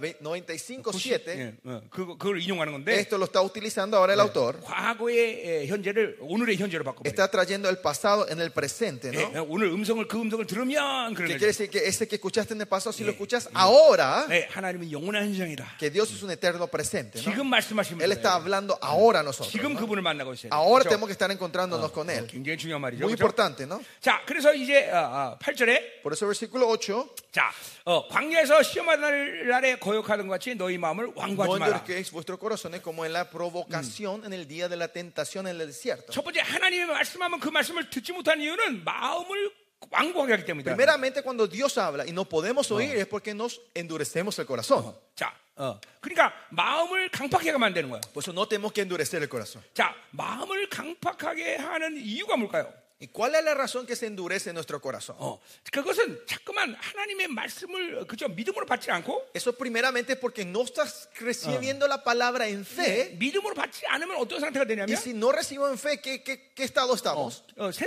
95:7. 예, 그걸 인용하는 건데. Esto lo está utilizando ahora el autor. 과거의 현재를 오늘의 현재로 바꿔버려. Está trayendo el pasado en el presente, ¿no? 예, 오늘 그 음성을 들으면 그런 Que 거죠. quiere decir que ese que escuchaste en el pasado, si lo escuchas ahora, 예, 하나님은 영원한 현장이다. que Dios es un eterno presente, ¿no? 지금 말씀하시면 Él está hablando ahora a nosotros, 지금 ¿no? 그분을 만나고 있어요. Ahora 그렇죠? tenemos que estar encontrándonos con Él. 굉장히 중요한 말이죠. Muy 그렇죠? importante, ¿no? 자, 그래서 이제 8절에 Por eso versículo 8, 자, 광야에서 시험하는 날에 거역하던 것 같이 너희 마음을 no 완고하지 마라. endurezcáis vuestros corazones como en la provocación en el día de la tentación en el desierto. 첫 번째 하나님의 말씀하면 그 말씀을 듣지 못한 이유는 마음을 완고하게 하기 때문이다. Primeramente, cuando Dios habla y no podemos oír, es porque nos endurecemos el corazón. 자, 그러니까 마음을 강팍하게 하면 안 되는 거야. Por eso no tenemos que endurecer el corazón. 자, 마음을 강팍하게 하는 이유가 뭘까요? ¿Y cuál es la razón que se endurece nuestro corazón? 그것은 자꾸만 하나님의 말씀을 그저 믿음으로 받지 않고 Eso primeramente porque no estás recibiendo la palabra en fe. 믿음으로 받지 않으면 어떤 상태가 Y 되냐면 si no recibimos en fe, ¿qué estado estamos?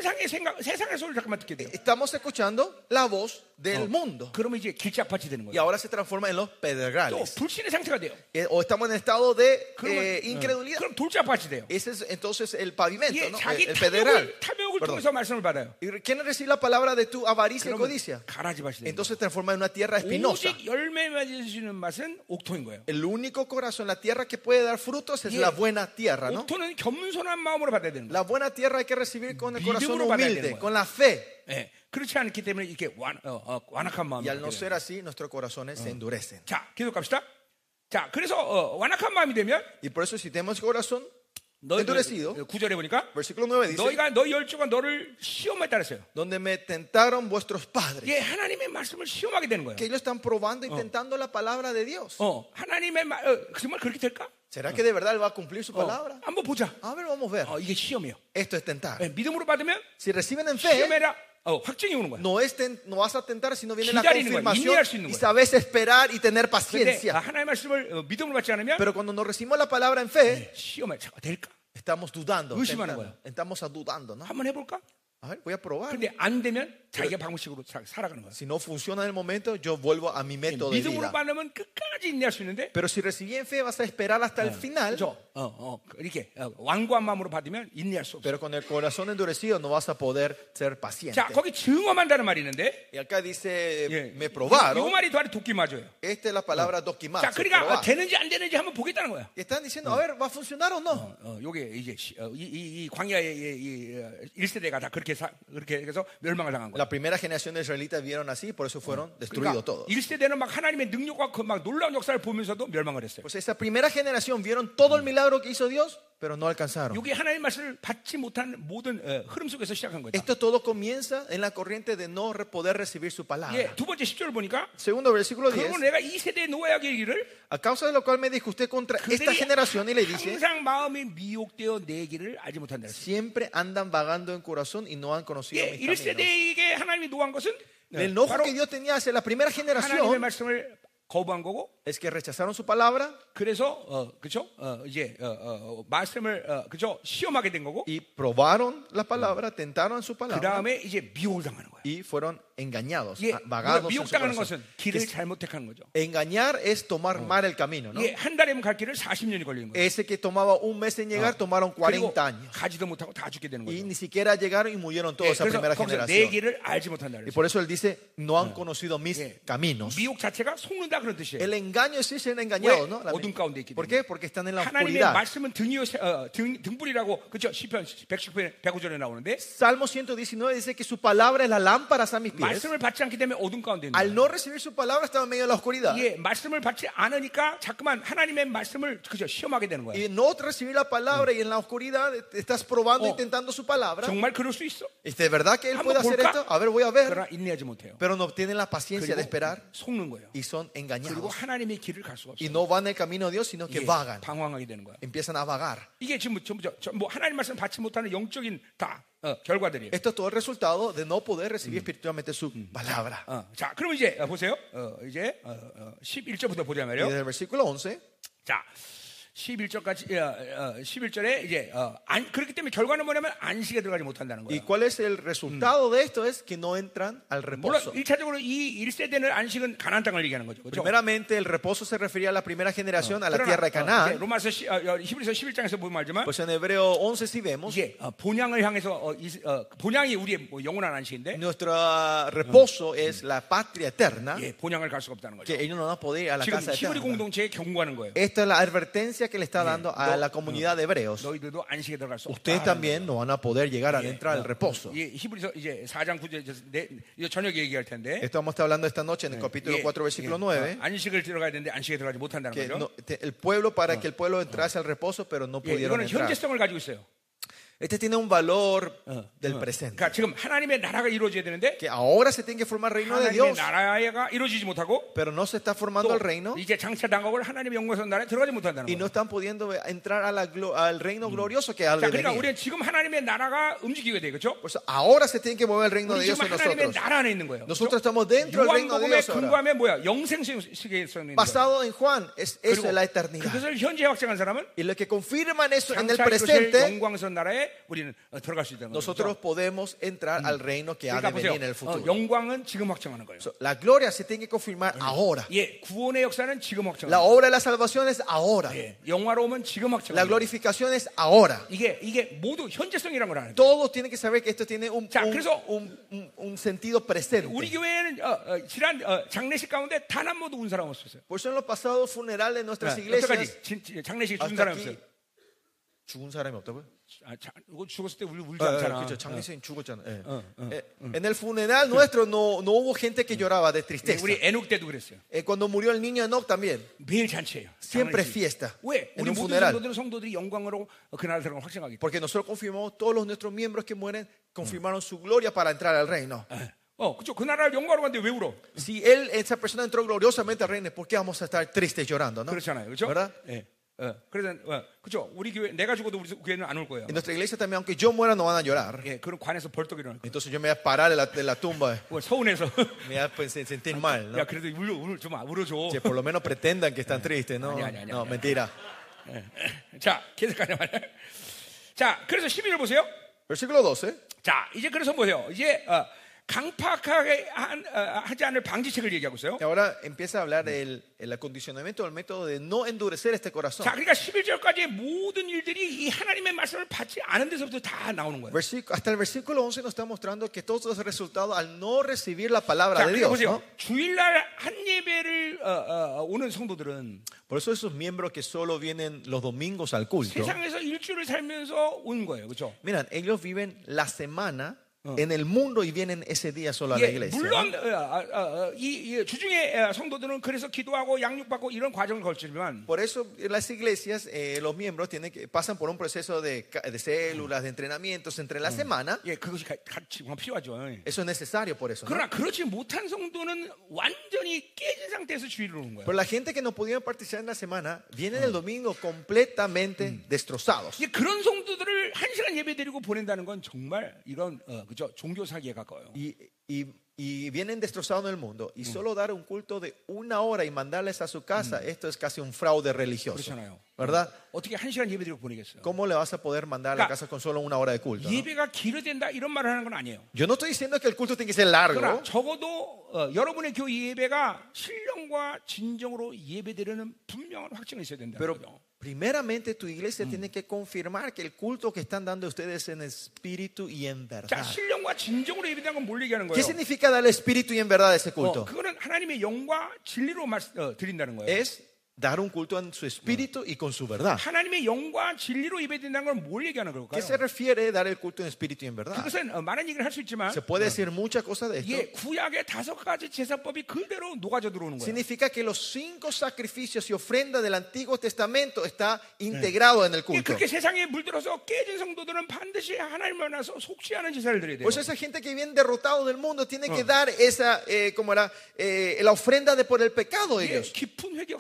세상의 소리를 자꾸만 듣게 돼요. Estamos escuchando la voz del mundo. 그러면 이제 길짝밭이 되는 Y 거예요. ahora se transforma en los 또 pedregales. 불신의 상태가 돼요. O estamos en estado de 그러면, incredulidad. 그럼 돌짝밭이 돼요. Ese es entonces el pavimento, 이게 ¿no? 자기 El pedregal. 탐욕을 Perdón. 통해서 말씀을 받아요. ¿Y quién recibe la palabra de tu avaricia y 그러면 codicia? 가라지밭이 돼요. Entonces se transforma en una tierra espinosa. 오직 열매 맺을 수 있는 맛은 옥토인 거예요. El único corazón, la tierra que puede dar frutos es Yeah. la buena tierra, ¿no? 옥토는 겸손한 마음으로 받아야 되는 거예요. La buena tierra hay que recibir con el corazón 믿음으로 받아야 되는 humilde, 거예요. con la fe. 예, 그렇지 않기 때문에 이렇게 완악한 마음이 Y al no 되는 ser 거예요. así, nuestros corazones se endurecen. 자, 계속 갑시다. 자, 그래서 완악한 마음이 되면 Y por eso si tenemos corazón 너희 endurecido, 9절에 보니까 versículo 9 dice, 너희 열조가 너를 시험했다 그랬어요. donde me tentaron vuestros padres. 예, 하나님의 말씀을 시험하게 되는 거예요. Que ellos están probando y tentando la palabra de Dios. 하나님의 정말 그렇게 될까? ¿Será que de verdad Él va a cumplir su palabra? 한번 보자. A ver, vamos a ver. 이게 시험이에요. Esto es tentar. 예, 믿음으로 받으면 Si reciben en fe, 시험해라. 확증이 오는 거야. no vas a tentar, sino viene la 기다리는 거야. confirmación 인내할 수 있는 y 거야. sabes esperar y tener 근데 paciencia. 하나님의 말씀을 믿음으로 받지 않으면 Pero cuando nos recibimos la palabra en fe, 시험에 될까? estamos dudando. 의심하는 tentando. 거야. Estamos dudando, ¿no? 한번 해볼까? A ver, voy a probar. 근데 안 되면 자기가 방식으로 살아가는 거야. Si no funciona en el momento, yo vuelvo a mi método de 믿음으로 vida. 받으면 끝까지 인내할 수 있는데 Pero si recibí en fe, vas a esperar hasta el final. 그죠? 이렇게 완고한 마음으로 받으면 인내할 수 없어. Pero con el corazón endurecido no vas a poder ser paciente. 자, 거기 증험한다는 말이 있는데 Y acá dice, 예, me 이 probaron. 말이 더 도끼 맞아요. Esta es la palabra 자, dokimazo. 그러니까 되는지 안 되는지 한번 보겠다는 거야. Y están diciendo, a ver, ¿va a funcionar o no? 요게 이제 이 광야의 1세대가 다 그렇게 해서 멸망을 당한 거야. La primera generación de israelitas vieron así, por eso fueron destruidos 그러니까 todos. 1세대는 막 하나님의 능력과 그 막 놀라운 역사를 보면서도 멸망을 했어요. Pues esa primera generación vieron todo el milagro que hizo Dios, pero no alcanzaron. 요게 하나님의 말씀을 받지 못한 모든 흐름 속에서 시작한 거죠. Esto todo comienza en la corriente de no poder recibir su 예, palabra. 두 번째 10절을 보니까 Segundo versículo 10. 그러면 내가 이 세대에 노예하게 이르기를 A causa de lo cual me disgusté contra esta 그들이 generación y le dice, 항상 마음이 미혹되어 내 길을 알지 못한다. siempre andan vagando en corazón y no han conocido 예, mis caminos. 1세대에게 하나님이 노한 것은 El enojo 바로 que Dios tenía hacia la primera 하나님의 generación 말씀을 거부한 거고, es que rechazaron su palabra 그래서 그죠? 이제 말씀을 그죠? 시험하게 된 거고, y probaron la palabra, tentaron su 그 palabra 다음에 이제 미혹을 당하는 거야. y fueron engañados, 예, vagados en su 미혹당하는 corazón. 것은 길을 잘못 택하는 거죠. Engañar es tomar mal el camino, ¿no? 예, 한 달이면 갈 길을 40년이 걸리는 거예요. Ese que tomaba un mes en llegar, tomaron 그리고 40 años. 가지도 못하고 다 죽게 되는 Y 거죠. ni siquiera llegaron y murieron todos 예, esa 그래서 primera 거기서 내 generación. 길을 알지 못한다 Y 그랬어요. por eso él dice, no han conocido mis caminos. 미혹 자체가 속는다 그런 뜻이에요. El engaño es ser engañado, 왜? ¿no? 어둠 가운데 있기 ¿Por 때문에. qué? Porque están en la 하나님의 oscuridad. 말씀은 등불이라고 그죠? 시편 110편 109절에 나오는데 Salmo 119 dice que su palabra es la lámpara a mis pies. 말씀을 받지 않기 때문에 어둠 가운데 있는 Al 거예요. no recibir su palabra estaba en medio de la oscuridad. 예, 말씀을 받지 않으니까 자꾸만 하나님의 말씀을 그죠? 시험하게 되는 거예요. Y no recibir la palabra y en la oscuridad estás probando, intentando su palabra. 정말 그럴 수 있어? ¿Es de verdad que él 한번 puede hacer 볼까? esto? A ver, voy a ver. 그러나 인내하지 못해요. Pero no tienen la paciencia de 그리고 esperar 속는 거예요. y son 그리고 engañados. 하나님의 길을 갈 수가 Y 없어요. no van en el camino de Dios, sino que 예, vagan. 방황하게 되는 거야. Empiezan a vagar. 이게 지금 전부 하나님 말씀 받지 못하는 영적인 다 결과들이에요. Esto es todo el resultado de no poder recibir espiritualmente su palabra. 자, 그러면 이제 보세요. 이제 11절부터 Y 보자면요. desde el versículo 11, 자, 11절까지 11절에 이제 그렇기 때문에 결과는 뭐냐면 안식에 들어가지 못한다는 ¿Y 거예요. cuál es el resultado de esto? Es que no entran al 물론 reposo. 1차적으로 이 1세대는 안식은 가나안 땅을 얘기하는 거죠. 그렇죠? Primeramente, el reposo se refería a la primera generación, a la tierra de Canaán. 로마서 히브리서 11장에서 보면 알지만 Pues en Hebreo 11 si vemos, 이게 본향을 향해서 본향이 우리의 영원한 안식인데 nuestro reposo es la patria eterna, 예, 본향을 갈 수가 없다는 거죠. que ellos no van a poder ir a la 지금 casa 히브리 eterna. 공동체에 경고하는 거예요. Esta es la advertencia que le está dando a no, la comunidad de hebreos. 너희들도 안식에 들어갈 수 Ustedes 없다. también no van a poder llegar a entrar al reposo. 히브리서 이제 4장 9절 이제 저녁에 얘기할 텐데 Esto vamos a estar hablando esta noche en el capítulo 4, versículo 9. 안식을 들어가야 되는데 안식에 들어가지 못한다는 Que 거죠. el pueblo, para que el pueblo entrase al reposo, pero no 예, pudieron 이거는 entrar. 현재성을 가지고 있어요. Este tiene un valor del presente. 그러니까 지금 하나님의 나라가 이루어져야 되는데 Que ahora se tiene que formar el reino de 하나님의 Dios, 나라가 이루어지지 못하고 pero no se está formando el reino 이제 장차 당하고 하나님의 영광스러운 나라에 들어가지 못한다는 y no 거예요. están pudiendo entrar a al reino glorioso que ha 자, de 그러니까 venir. 우리는 지금 하나님의 나라가 움직이게 돼, 그렇죠? Por eso ahora se tiene que mover el reino de 우리 Dios 지금 en 하나님의 nosotros. 나라 안에 있는 거예요. Nosotros estamos dentro del reino de 요한복음의 Dios ahora. 근거하면 뭐야? 영생성에 있는 거예요. Basado en Juan, eso es 그리고 la eternidad. 그것을 현재 확증한 사람은 Y lo que confirman eso en el 장차 이루어질 presente, 영광스러운 나라에 우리는 들어갈 수 있다는 거죠. nosotros podemos entrar al reino que ha de 그러니까 venir 보세요. en el futuro. 영광은 지금 확정하는 거예요. La gloria se tiene que confirmar ahora. 예, 구원의 역사는 지금 확정하는 La 거예요. obra de la salvación es ahora. 예, 영화로움은 지금 La 확정하는 거예요. glorificación es ahora. 이게 모두 현재성이란 걸 아는 거예요. Todos tienen que saber que esto tiene un sentido 우리 presente. 교회에는 지난 장례식 가운데 단 한 번도 운 사람 없었어요. Por eso en los pasados funerales de nuestras 여태까지 iglesias, 장례식에 죽은 hasta 사람이 aquí, 없어요. 죽은 사람이 없다고요? 이거 죽었을 때 울지 않잖아. 그렇죠. 장례식 죽었잖아. En el funeral nuestro no hubo gente que lloraba de tristeza. 우리 애녹 때도 그랬어요. Cuando murió el niño Enoch también, 매일 잔치예요. siempre 장례식. fiesta. 왜? En 우리 un 모든 funeral. 성도들이 영광으로 그날 들어간 확정하기 때문에. Porque nosotros confirmamos, todos nuestros miembros que mueren confirmaron su gloria para entrar al reino. 그죠? 그 나라를 영광으로 갔는데 왜 울어? Si esa persona entró gloriosamente al reino, ¿por qué vamos a estar tristes llorando? ¿No? 그렇잖아요, 그렇죠? ¿Verdad? 예. 그래서 그죠? 우리 교회 내가 죽어도 우리 교회는 안 울 거예요. En nuestra iglesia también, aunque yo muera, no van a llorar. 예, 그럼 관에서 벌떡 일어날 거예요. Entonces yo me voy a parar de la tumba, 서운해서. me voy a sentir mal, ¿no? 야, 그래도 좀 울어줘. Que por lo menos pretendan que están tristes, ¿no? 아니. No, mentira. 자, 계속 가자 말이야. 자, 그래서 11절 보세요. Versículo 12. 자, 이제 그래서 보세요. 이제 강팍하게 하지 않을 방지책을 얘기하고 있어요. Y ahora empieza a hablar del acondicionamiento, del método de no endurecer este corazón. 자, 그러니까 11절까지의 모든 일들이 이 하나님의 말씀을 받지 않은 데서부터 다 나오는 거예요. Hasta el versículo 11 nos está mostrando que todos los resultados al no recibir la palabra 자, de 그러니까 Dios, 보세요. ¿no? 주일날 한 예배를 오는 성도들은 Por eso esos miembros que solo vienen los domingos al culto, 세상에서 일주일을 살면서 온 거예요. 그렇죠? miran, ellos viven la semana en el mundo y vienen ese día solo a la 예, iglesia. 물론 ¿no? 이 주중에 성도들은 그래서 기도하고 양육받고 이런 과정을 거치지만 Por eso en las iglesias los miembros pasan por un proceso de células, de entrenamientos entre la semana. 예, 그것이 같이 필요하죠. Eso es necesario por eso, ¿no? 그러나 그렇지 못한 성도는 완전히 깨진 상태에서 주일을 오는 거예요. Pero la gente que no pudieron participar en la semana vienen el domingo completamente destrozados. 이 그런 성도들을 한 시간 예배 드리고 보낸다는 건 정말 이런 그죠? 종교 사기에 가까워요. Y vienen destrozados en el mundo. Y solo dar un culto de 1 hora y mandarles a su casa, esto es casi un fraude religioso. 그렇잖아요. ¿Verdad? 어떻게 한 시간 예배 드리고 보내겠어요? ¿Cómo le vas a poder mandar a la casa con solo 1 hora de culto? ¿No? 예배가 길어야 된다 이런 말을 하는 건 아니에요. Yo no estoy diciendo que el culto tiene que ser largo. 그러나 적어도 여러분의 교회 예배가 신령과 진정으로 예배드리는 분명한 확증이 있어야 된다. Pero primeramente tu iglesia tiene que confirmar que el culto que están dando ustedes en espíritu y en 자, verdad. 신령과 진정으로 예배드리는 건 뭘 얘기하는 ¿Qué 거예요? significa darle espíritu y en verdad a ese culto? 그거는 하나님의 영과 진리로 드린다는 거예요. Es dar un culto en su espíritu y con su verdad. 하나님의 영과 진리로 예배드린다는 건 뭘 얘기하는 ¿Qué 걸까요? se refiere dar el culto en espíritu y en verdad? 그것은 많은 얘기를 할 수 있지만 Se puede decir muchas cosas de esto. 이게 구약의 5가지 제사법이 그대로 녹아져 들어오는 거예요. Significa que los 5 sacrificios y ofrendas del Antiguo Testamento está integrado en el culto. 그렇게 세상에 물들어서 깨진 성도들은 반드시 하나님 만나서 속죄하는 제사를 드려야 돼요. Por eso esa gente que viene derrotado del mundo tiene que dar esa, la ofrenda de por el pecado de 이게 ellos. 깊은 회개 역사가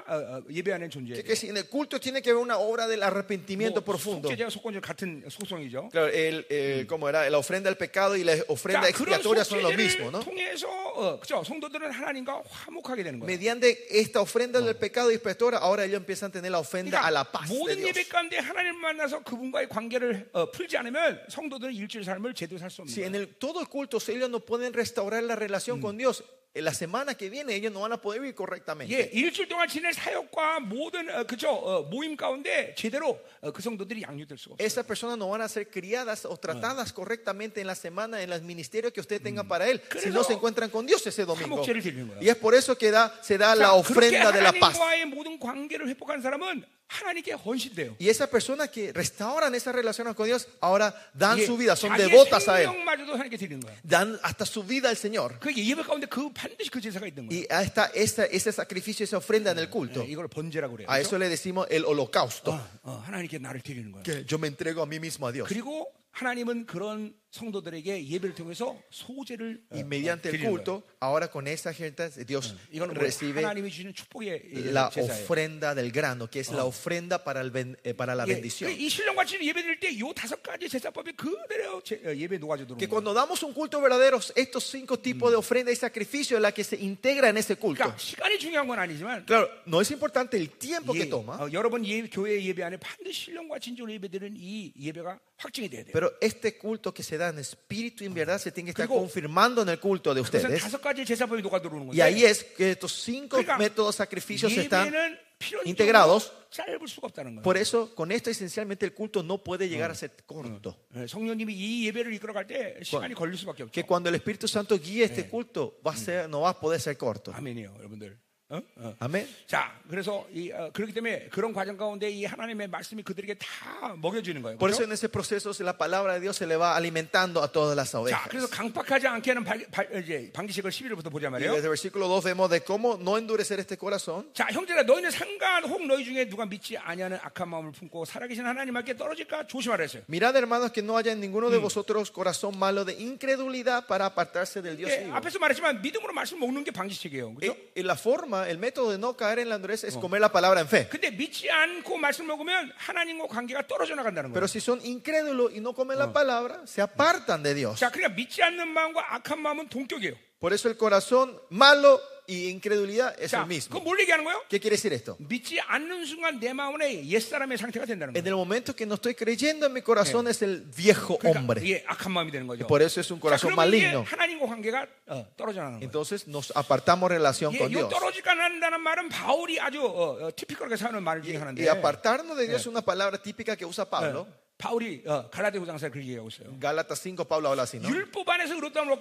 예배하는 존재예요. Que si en el culto tiene que haber una obra del arrepentimiento profundo. 속죄제와 속건제 같은 속성이죠. Claro, ¿cómo era? La ofrenda del pecado y la ofrenda 자, 그런 expiatoria son lo mismo, 속죄제를 ¿no? 통해서 그죠? 성도들은 하나님과 화목하게 되는 거예요. Mediante esta ofrenda del pecado expiatoria, ahora ellos empiezan a tener la ofrenda a la paz de 모든 Dios. 예배 가운데 하나님 만나서 그분과의 관계를 풀지 않으면 성도들은 일주일 삶을 제대로 살 수 없는 Si en 거예요. todo el culto ellos no pueden restaurar la relación con Dios, en la semana que viene ellos no van a poder vivir correctamente. 예, 일주일 동안 지낼 사역과 모든 그죠? 모임 가운데 제대로 그 성도들이 양육될 수가 없어요. Esas personas no van a ser criadas o tratadas correctamente en la semana, en los ministerios que usted tenga para él, si no se encuentran con Dios ese domingo. 화목제를 드리는 거예요. Y es por eso que se da la 자, ofrenda 그렇게 de la paz. 하나님과의 모든 관계를 회복한 사람은 하나님께 헌신돼요. Y esas personas que restauran esas relaciones con Dios, ahora dan 예, su vida, son 자기의 devotas a Él. 생명마저도 하나님께 드리는 거예요. Dan hasta su vida al Señor. 그게 예배 가운데 반드시 그 제사가 있는 거예요. Y está ese sacrificio, esa ofrenda en el culto. 이걸 번제라고 그래요. A eso le decimos el holocausto. 하나님께 나를 드리는 거예요. Que yo me entrego a mí mismo a Dios. 그리고 하나님은 그런 성도들에게 예배를 통해서 소제를 Y mediante el 드리는 거예요. culto, ahora con esa gente, Dios 이거는 recibe 하나님이 주시는 축복의 la 제사예요. ofrenda del grano, que es la ofrenda para la 예, bendición. 이 신령같이 예배 드릴 때 이 5가지 제사법이 그대로 예배 녹아져 들어오는 Que 거예요. cuando damos un culto verdadero, estos 5 tipos de ofrenda y sacrificio es la que se integra en ese culto. 그러니까 시간이 중요한 건 아니지만 Claro, no es importante el tiempo que 예, toma, 여러분 교회 예배 안에 반드시 신령과 진정으로 예배드리는 이 예배가 확증이 돼야 돼요. pero este culto que se da en espíritu y en verdad se tiene que estar 그리고 confirmando en el culto de 그것은 ustedes. 5가지 제사법이 녹아 들어오는 Y ahí 건데 es que estos 5 그러니까 métodos sacrificios están 예배는 필연적으로 integrados. 짧을 수가 없다는 거예요. Por eso, con esto esencialmente el culto no puede llegar a ser corto. 예, 성령님이 이 예배를 이끌어갈 때 시간이 걸릴 수밖에 없죠. Que cuando el Espíritu Santo guíe este culto, no va a poder ser corto. 아멘이요, 여러분들. Amén. 자, 그래서 그렇기 때문에 그런 과정 가운데 이 하나님의 말씀이 그들에게 다 먹여지는 거예요. Por eso 그렇죠? en ese proceso la palabra de Dios se le va alimentando a todas las 자, ovejas. 그래서 강팍하지 않게 하는 방기식을 11절부터 보자 Y 말이에요. desde el versículo 2 vemos de cómo no endurecer este corazón. 자, 형제라 너희는 상관 혹 너희 중에 누가 믿지 아니하는 악한 마음을 품고 살아계신 하나님께 떨어질까 조심하라 했어요. Mirad, hermanos, que no haya en ninguno de vosotros corazón malo de incredulidad para apartarse del Dios 예, vivo. 앞에서 말했지만 믿음으로 말씀 먹는 게 방지책이에요. 그렇죠? Y la forma, el método de no caer en la endureza es comer la palabra en fe. 근데 믿지 않고 말씀 먹으면 하나님과 관계가 떨어져 나간다는 거예요. Pero si son incrédulos y no comen la palabra, se apartan de Dios. 자, 그러니까 믿지 않는 마음과 악한 마음은 동격이에요. Por eso el corazón malo y incredulidad es 자, el mismo. 그건 뭘 얘기하는 거예요? ¿Qué quiere decir esto? 믿지 않는 순간 내 마음에 옛사람의 상태가 된다는 En 거예요. el momento que no estoy creyendo en mi corazón es el viejo 그러니까 hombre. 이게 악한 마음이 되는 거죠. Por eso es un 자, corazón 그러면 이게 maligno. 하나님과 관계가 떨어져 나가는 거예요. Entonces nos apartamos relación 예, con 이 Dios. 떨어지지 않는다는 말은 바울이 아주 티피컬하게 사는 말 중에 하나인데 Y apartarnos de Dios es una palabra típica que usa Pablo. 바울이 갈라디아 9장에서 그렇게 얘기하고 있어요. Gálatas 5, Pablo habla así, ¿no? 율법 안에서 의롭다함을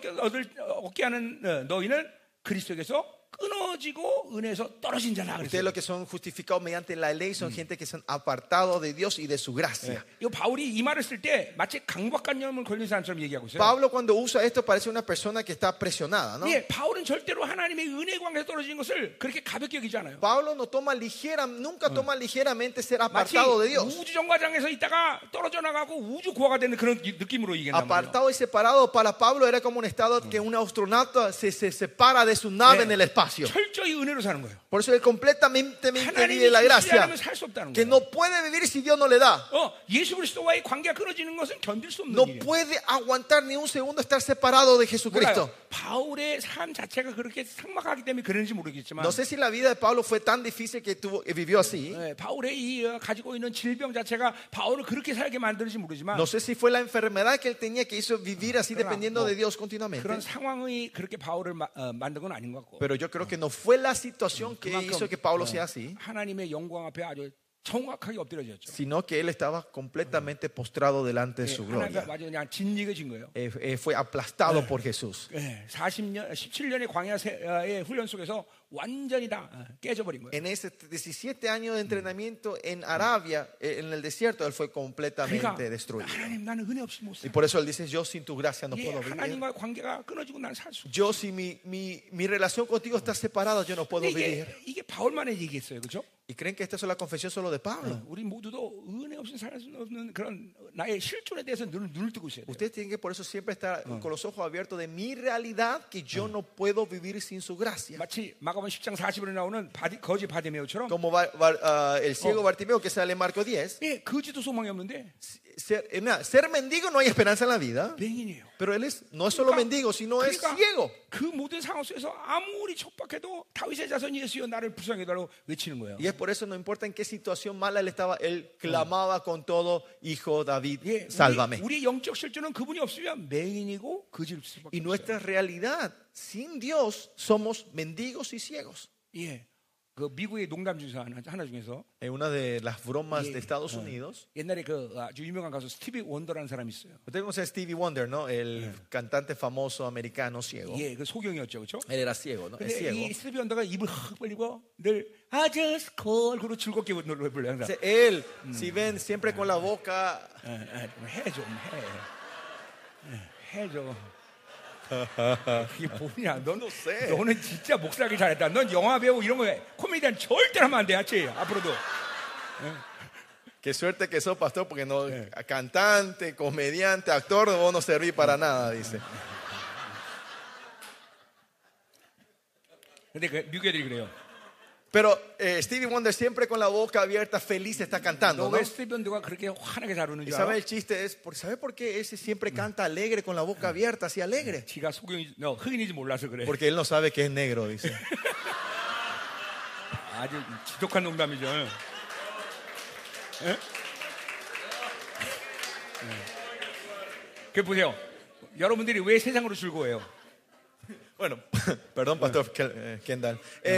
얻게 하는 너희는 그리스도에게서 끊어지고 은혜에서 떨어진 자라 Ustedes 그랬어요. los que son justificados mediante la ley son gente que son apartados de Dios y de su gracia. 이 바울이 이 말을 쓸 때 마치 강박관념을 걸린 사람처럼 얘기하고 있어요. Pablo cuando usa esto parece una persona que está presionada, ¿no? 예, 바울은 절대로 하나님의 은혜 관계에서 떨어진 것을 그렇게 가볍게 여기지 않아요. Pablo no toma nunca toma ligeramente ser 마치 apartado de Dios. 우주 정과장에서 있다가 떨어져 나가고 우주 고아가 되는 그런 느낌으로 얘기한단 말이에요. Apartado y separado para Pablo era como un estado que un astronauta se separa de su nave en el espacio. 철저히 은혜로 사는 거예요. Por eso él completamente vive 하나님이 la 주시지 gracia, 않으면 살 수 없다는 que 거예요. no puede vivir si Dios no le da. 예수 그리스도와의 관계가 끊어지는 것은 견딜 수 없는 No 일이에요. puede aguantar ni un segundo estar separado de 몰라요. Jesucristo. 바울의 삶 자체가 그렇게 삭막하기 때문에 그런지 모르겠지만 No sé si la vida de Pablo fue tan difícil que vivió así. 바울의 이 가지고 있는 질병 자체가 바울을 그렇게 살게 만드는지 모르지만 No sé si fue la enfermedad que él tenía que hizo vivir así dependiendo de Dios continuamente. 그런 상황이 그렇게 바울을 만든 건 아닌 것 같고 Pero yo creo que no fue la situación que 그만큼, hizo que Pablo sea así, 하나님의 영광 앞에 아주 정확하게 엎드려졌죠. sino que él estaba completamente postrado delante de su 하나님과 gloria. 완전 그냥 진리해진 거예요. Fue aplastado por Jesús. 17년의 광야의 훈련 속에서 완전히 다 깨져버린 거예요. En ese 17 años de entrenamiento en Arabia, en el desierto, él fue 그러니까 completamente destruido. 하나님 나는 은혜 없이 못 Y 살아. por eso él dice, yo sin tu gracia no 예, puedo vivir. 하나님과의 관계가 끊어지고 난 살 수 없어. Yo si mi relación contigo está separada, yo no puedo vivir. 이게 바울만의 얘기했어요, 그렇죠? Y creen que esta es la confesión solo de Pablo. 우리 모두도 은혜 없이 살 수 없는 그런 나의 실존에 대해서 늘 눈을 뜨고 있어야 돼요. Ustedes tienen que por eso siempre estar con los ojos abiertos de mi realidad, que yo no puedo vivir sin su gracia. 마치 마가복음 10장 40절에 나오는 거지 바디메오처럼 Como el ciego Bartimeo que sale en Marco 10. 예, 거지도 소망이 없는데 Ser mendigo no hay esperanza en la vida. 맹인이에요. Pero él no es solo mendigo, sino es ciego. 그 모든 상황 속에서 아무리 척박해도 다윗의 자손 예수여 나를 불쌍히 해달라고 외치는 거예요. Y es por eso no importa en qué situación mala él estaba, él clamaba con todo, hijo David, 예, sálvame. 우리 영적 실존은 그분이 없으면 맹인이고 거지일 수밖에 Y 없어요. nuestra realidad, sin Dios, somos mendigos y ciegos. 예, 그 미국의 농담 중에서 하나 중에서 En una de las bromas de Estados Unidos, 옛날에 그 아주 유명한 가수 스티비 원더라는 사람이 있어요. usted conoce a Stevie Wonder, ¿no? El cantante famoso americano ciego. 예, 그 소경이었죠, 그렇죠? Él era ciego, ¿no? Es 근데 ciego. 이 스티비 원더가 입을 확 벌리고 늘 I just call 그리고 즐겁게 노래 불러요 항상. Él, si ven, siempre con la boca. 좀 해 좀. 이게 뭐냐? 너는 진짜 목사하기 잘했다. 넌 영화 배우 이런 거 코미디언 절대 하면 안 돼, 아치 앞으로도. Qué suerte que sos pastor, porque no cantante, comediante, actor, vos no servís para nada, dice. 근데 그 미국 애들이 그래요. Pero Stevie Wonder siempre con la boca abierta, feliz está cantando, ¿no? 왜 스티비 원더가 그렇게 환하게 잘 우는 Y 줄 sabe 알아? el chiste es, ¿sabe por qué ese siempre canta alegre con la boca abierta, así alegre? 지가 흑인인지 몰라서 그래. Porque él no sabe que es negro, dice. 아주 지독한 농담이죠. 예? 그 보세요. 여러분들이 왜 세상으로 즐거워해요? Bueno, perdón, pastor Kendall.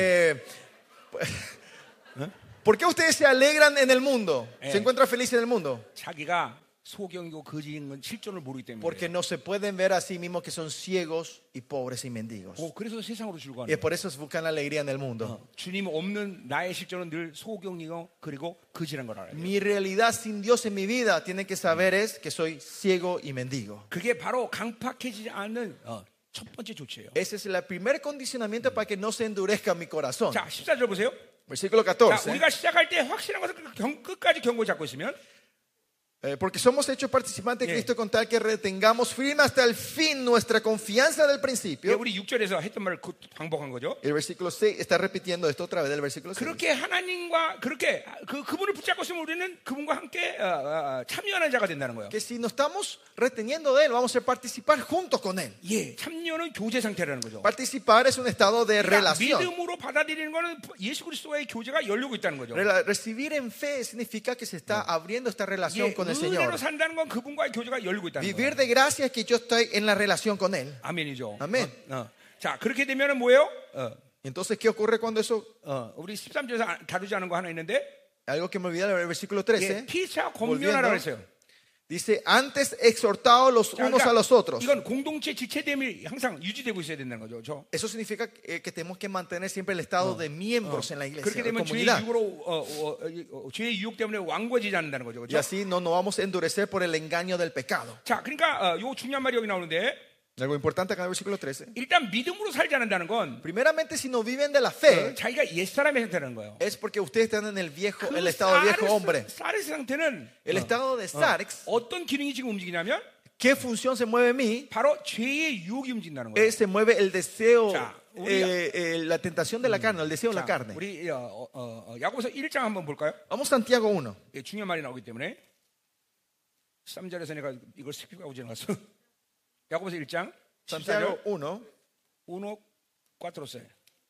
¿Por qué ustedes se alegran en el mundo? ¿Se encuentran felices en el mundo? 자기가 소경이고 거지인 건 실존을 모르기 때문에. Porque no se pueden ver a sí mismos que son ciegos y pobres y mendigos. 그래서 세상으로 Y 즐거워하는 es por eso buscan la alegría en el mundo. 주님 없는 나의 실존은 늘 소경이고 그리고 거지란 걸 알아요. Mi realidad sin Dios en mi vida, tienen que saber es que soy ciego y mendigo. 그게 바로 강팍해지지 않는 첫 번째 조치예요. Ese es el primer condicionamiento para que no se endurezca mi corazón. 자, 14절 보세요. Versículo 자, 14. 우리가 시작할 때 확실한 것을 끝까지 경고 잡고 있으면 Porque somos hechos participantes de Cristo con tal que retengamos firme hasta el fin nuestra confianza del principio. 우리 6절에서 했던 말을 반복한 거죠. El versículo 6 está repitiendo esto otra vez del versículo 6. 그렇게 하나님과 그렇게 그분을 붙잡고 있으면 우리는 그분과 함께 참여하는 자가 된다는 거예요. Que si nos estamos reteniendo de Él, vamos a participar juntos con Él. 예, 참여는 교제 상태라는 거죠. Participar es un estado de relación. 믿음으로 받아들이는 거는 예수 그리스도와의 교제가 열리고 있다는 거죠. Recibir en fe significa que se está abriendo esta relación con el Señor. 은혜로 산다는 건 그분과의 교제가 열리고 있다는 거예요. Vivir de gracia es que yo estoy en la relación con Él. 아멘이죠. 아멘. 자, 그렇게 되면은 뭐예요? Entonces, ¿qué ocurre cuando eso? 우리 13절에서 다루지 않은 거 하나 있는데, Algo que me olvidé en el versículo 13. 피차 권면하라고 했어요. Dice, antes exhortados los unos a los otros. 이건 공동체 지체됨이 항상 유지되고 있어야 된다는 거죠. 그렇죠? Eso significa que tenemos que mantener siempre el estado de miembros en la iglesia, 그렇게 en la 되면 죄의 comunidad. 유혹으로 죄의 유혹 때문에 완고해지지 않는다는 거죠. Y 그렇죠? así no nos vamos a endurecer por el engaño del pecado. 자, 그러니까 요 중요한 말이 여기 나오는데, Algo importante acá en el versículo 13. 일단 믿음으로 살지 않는다는 건 Primeramente, si no viven de la fe, 자기가 옛사람의 상태라는 거예요. es porque ustedes están en el viejo, 그 el estado de viejo hombre. 사르스 상태는 El estado de Sarx, 어떤 기능이 지금 움직이냐면 ¿qué función se mueve en mí? 바로 죄의 유혹이 움직인다는 거예요. Se mueve el deseo, 자, la tentación de la carne, el deseo de la carne. 우리 야고보서 1장 한번 볼까요? Vamos a Santiago 1. 예, 중요한 말이 나오기 때문에 3절에서 내가 이걸 스킵하고 지나갔어. 야고보서 1장 Santiago 14절 1, 14.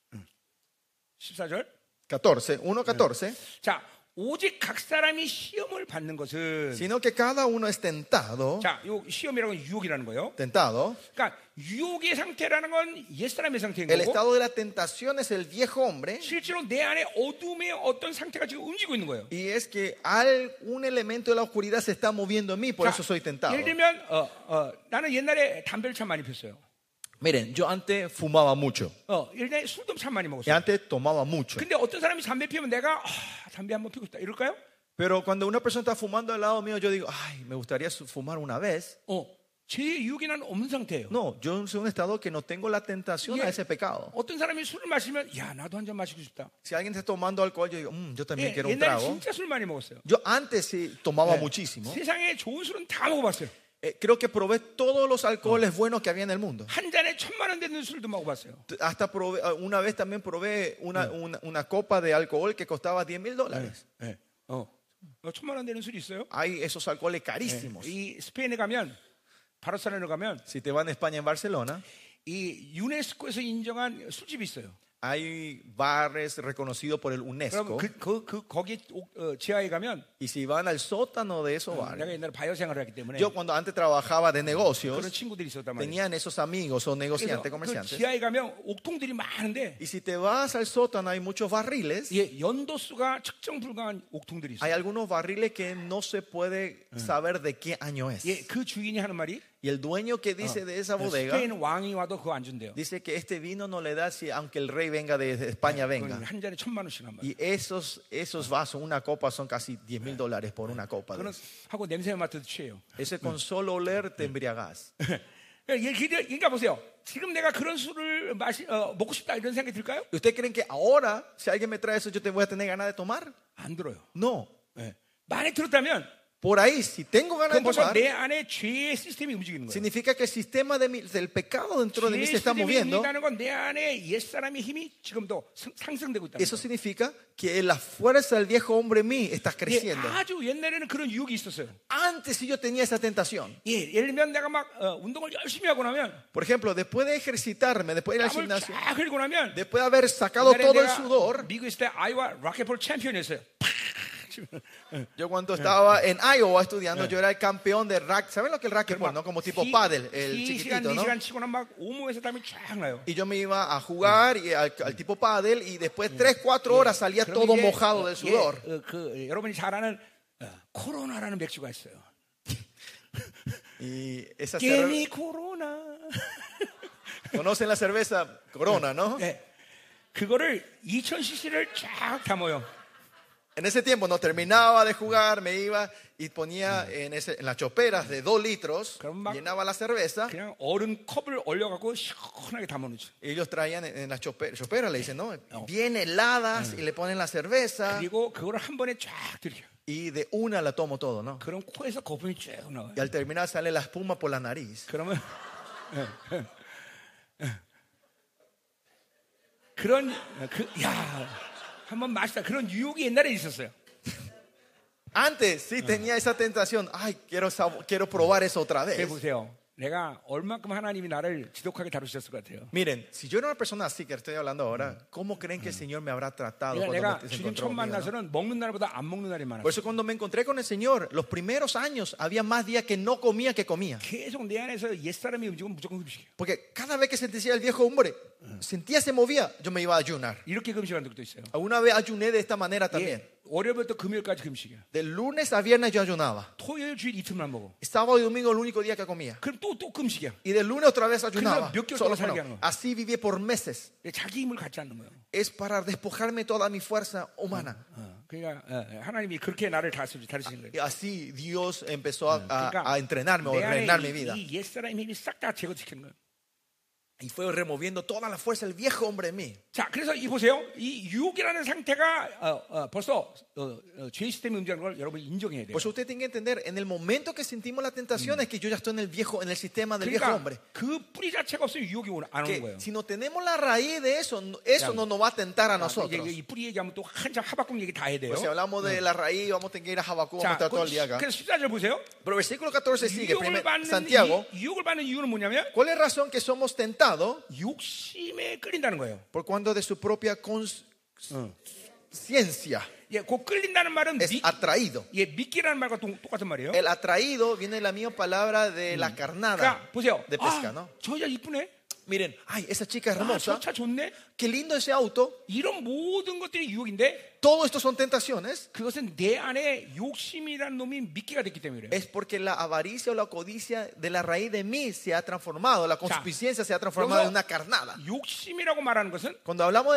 14절 14, 1:14. 자, 오직 각 사람이 시험을 받는 것은 Sino que cada uno es tentado, 자, 요 시험이라는 건 유혹이라는 거예요. tentado. 그러니까 유혹의 상태라는 건 옛사람의 상태인 El 거고 estado de la tentación es el viejo hombre. 실제로 내 안에 어둠의 어떤 상태가 지금 움직이고 있는 거예요. Y es que un elemento de la oscuridad se está moviendo en mí, por eso soy tentado. 예를 들면 나는 옛날에 담배를 참 많이 폈어요. Miren, yo antes fumaba mucho. 옛날에 술도 참 많이 Y 먹었어요. antes tomaba mucho. 근데 어떤 사람이 담배 피우면 내가 담배 한번 피우고 싶다 이럴까요? Pero cuando una persona está fumando al lado mío, yo digo, ay, me gustaría fumar una vez. 죄의 유혹이 난 없는 상태예요. No, yo soy un estado que no tengo la tentación a ese pecado. 어떤 사람이 술을 마시면 야 나도 한 잔 마시고 싶다. Si alguien está tomando alcohol, yo digo, yo también 예, quiero un 옛날에 trago. 진짜 술 많이 먹었어요. Yo antes sí tomaba 예, muchísimo. 세상에 좋은 술은 다 먹어봤어요. Creo que probé todos los alcoholes buenos que había en el mundo. 한 잔에 1,000만 원 되는 술도 먹어봤어요. Hasta probé, una vez también probé una copa de alcohol que costaba $10,000. 예, 1,000만 원 되는 술이 있어요. Hay esos alcoholes carísimos. 이 스페인에 가면 바르셀로나에 가면 Si te van a España, en Barcelona, 이 유네스코에서 인정한 술집이 있어요. hay bares reconocidos por el 그럼 UNESCO. 거기 지하에 가면 Y si van al sótano de esos bares, 내가 옛날에 바이오 생활을 했기 때문에 yo cuando antes trabajaba de 그런 negocios, 친구들이 있었단 말이에요. tenían esos amigos o 그래서 negociantes, 그 comerciantes. 지하에 가면 옥통들이 많은데 Y si te vas al sótano, hay muchos barriles. 예, 연도수가 측정 불가한 옥통들이 Hay 있어요. algunos barriles que no se puede saber de qué año es. 예, 그 주인이 하는 말이 Y el dueño que dice de esa bodega 스페인 왕이 와도 그거 안 준대요. dice que este vino no le da si aunque el rey venga de España venga. 한 잔에 1,000만 원씩 한 말이에요. Y esos vasos, una copa son casi $10,000 por una copa. 그거는 하고 냄새 맡아도 취해요. Ese con solo oler te embriagas. 그러니까 보세요. 지금 내가 그런 술을 먹고 싶다 이런 생각이 들까요? ¿Y ustedes creen que ahora, si alguien me trae eso, yo te voy a tener ganas de tomar? 안 들어요. No. 예. 만약 들었다면 Por ahí, si tengo ganas 그건 de 벌써 tomar, 내 안에 죄의 시스템이 움직이는 거예요. significa que el sistema del pecado dentro de mí se 죄의 está 시스템이 moviendo. 움직인다는 건 내 안에 옛사람의 힘이 지금도 상승되고 있다는 Eso 거예요. significa que la fuerza del viejo hombre en mí está 예, creciendo. 아주 옛날에는 그런 유혹이 있었어요. Antes sí yo tenía esa tentación. 예, 예를 들면 내가 막 운동을 열심히 하고 나면 Por ejemplo, después de ejercitarme, después de ir al 땀을 gimnasio, 쫙 흘리고 나면 después de haber sacado 옛날에 todo el 내가 sudor, 미국에 있을 때 아이와 락켓볼 챔피언이었어요. yo cuando estaba en Iowa estudiando, yo era el campeón de racquetball. ¿Saben lo que es el racquetball? ¿No? Como tipo paddle, el 3시간, chiquitito, ¿no? 4시간 치고는 막 온몸에서 땀이 쫙 나요. Y yo me iba a jugar y al tipo paddle y después 3-4 horas salía 그럼 todo 이제, mojado del sudor. 여러분이 잘 아는 코로나라는 맥주가 있어요. Y esa 게미 코로나. conocen la cerveza Corona, ¿no? 네. 그거를 2000cc를 쫙 담아요. En ese tiempo no terminaba de jugar, me iba y ponía en las choperas de 2 litros, 그럼 막 llenaba la cerveza 그냥 얼음 컵을 얼려갖고 시원하게 담아놓죠. y ellos traían en las choperas, le dicen, ¿no? Bien heladas y le ponen la cerveza 그리고 그거를 한 번에 쫙 들이켜. y de una la tomo todo, ¿no? 그럼 코에서 거품이 쭉 나와요. Y al terminar sale la espuma por la nariz. 그러면 그런 한번 마시다 그런 유혹이 옛날에 있었어요. Antes sí tenía esa tentación, ay, quiero probar eso otra 그래 vez. 보세요. 내가 얼마큼 하나님이 나를 지독하게 다루셨을 것 같아요. Miren, si yo era una persona así que estoy hablando ahora, ¿cómo creen que el Señor me habrá tratado cuando 내가 se 주님 encontró 처음 conmigo, no? 만나서는 먹는 날보다 안 먹는 날이 많았어요. Por eso cuando me encontré con el Señor, los primeros años había más días que no comía que comía. 계속 내 안에서 옛사람이 움직이면 무조건 금식해요. Porque cada vez que se decía el viejo hombre, sentía se movía, yo me iba a ayunar. 이렇게 금식한 적도 있어요. Alguna vez ayuné de esta manera también. 예, 월요일부터 금요일까지 금식이야. De lunes a viernes yo ayunaba. 토요일 주일 이틀만 먹어. Sábado y domingo el único día que comía. 그럼 또 금식이야. Y de lunes otra vez ayunaba. 몇 개월 Solo, 동안 살게 하는 bueno, 거야. así viví por meses. 자기 힘을 갖지 않는 거예요. Es para despojarme toda mi fuerza humana. 그러니까 하나님이 그렇게 나를 다스리시는 거예요. Y así Dios empezó a 그러니까 entrenarme o 내 안에 reinar mi vida. 이 옛사람의 힘이 싹 다 제거시키는 거예요. Y fue removiendo toda la fuerza del viejo hombre en mí. 자, 그래서 이 보세요. 이 유혹이라는 상태가 벌써 죄의 시스템이 움직이는 걸 여러분이 인정해야 돼요. Por eso usted tiene que entender, en el momento que sentimos la tentación es que yo ya estoy en el sistema del viejo 그러니까 hombre. 그 뿌리 자체가 없으면 유혹이 안 오는 Que 거예요. si no tenemos la raíz de eso, eso no nos va a tentar a nosotros. 이 뿌리 얘기하면 또 한참 하박국 얘기 다 해야 돼요. Pues si hablamos de la raíz, vamos a tener que ir a Habacuc, vamos a 자, estar todo el día acá. 그래서 14절 보세요. Pero versículo 14 sigue, 유혹을 받는 Santiago. 유혹을 받는 이유는 뭐냐면 ¿Cuál es la razón que somos tentados? 욕심에 끌린다는 거예요. Por cuando de su propia conciencia 예, 그 끌린다는 말은 es atraído. 미끼라는 말과 똑같은 말이에요. El atraído viene de la misma palabra de la carnada 그러니까 보세요. de pesca, ¿no? 저 여자 이쁘네. Miren, ay, esa chica es 저 hermosa. 차 좋네. Qué lindo ese auto. 이런 모든 것들이 유혹인데 Todo esto son tentaciones. 그것은 내 안에 욕심이라는 놈이 미끼가 됐기 때문에 그래요. Es porque la avaricia o la codicia de la raíz de mí se ha transformado, la concupiscencia se ha transformado en una carnada. 욕심이라고 말하는 것은 Cuando hablamos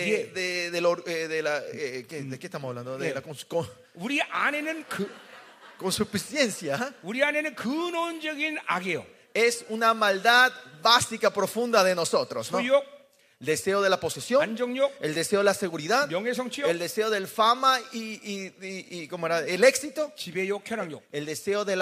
¿de qué estamos hablando? De la 우리 안에는 con suficiencia, 우리 안에는 근원적인 악이에요. es una maldad básica, profunda de nosotros, ¿no? 소유욕, El deseo de la posesión, 안정욕, el deseo de la seguridad, 명예성취욕, el deseo del fama y ¿cómo era? El éxito, 지배욕, 쾌락욕, el deseo de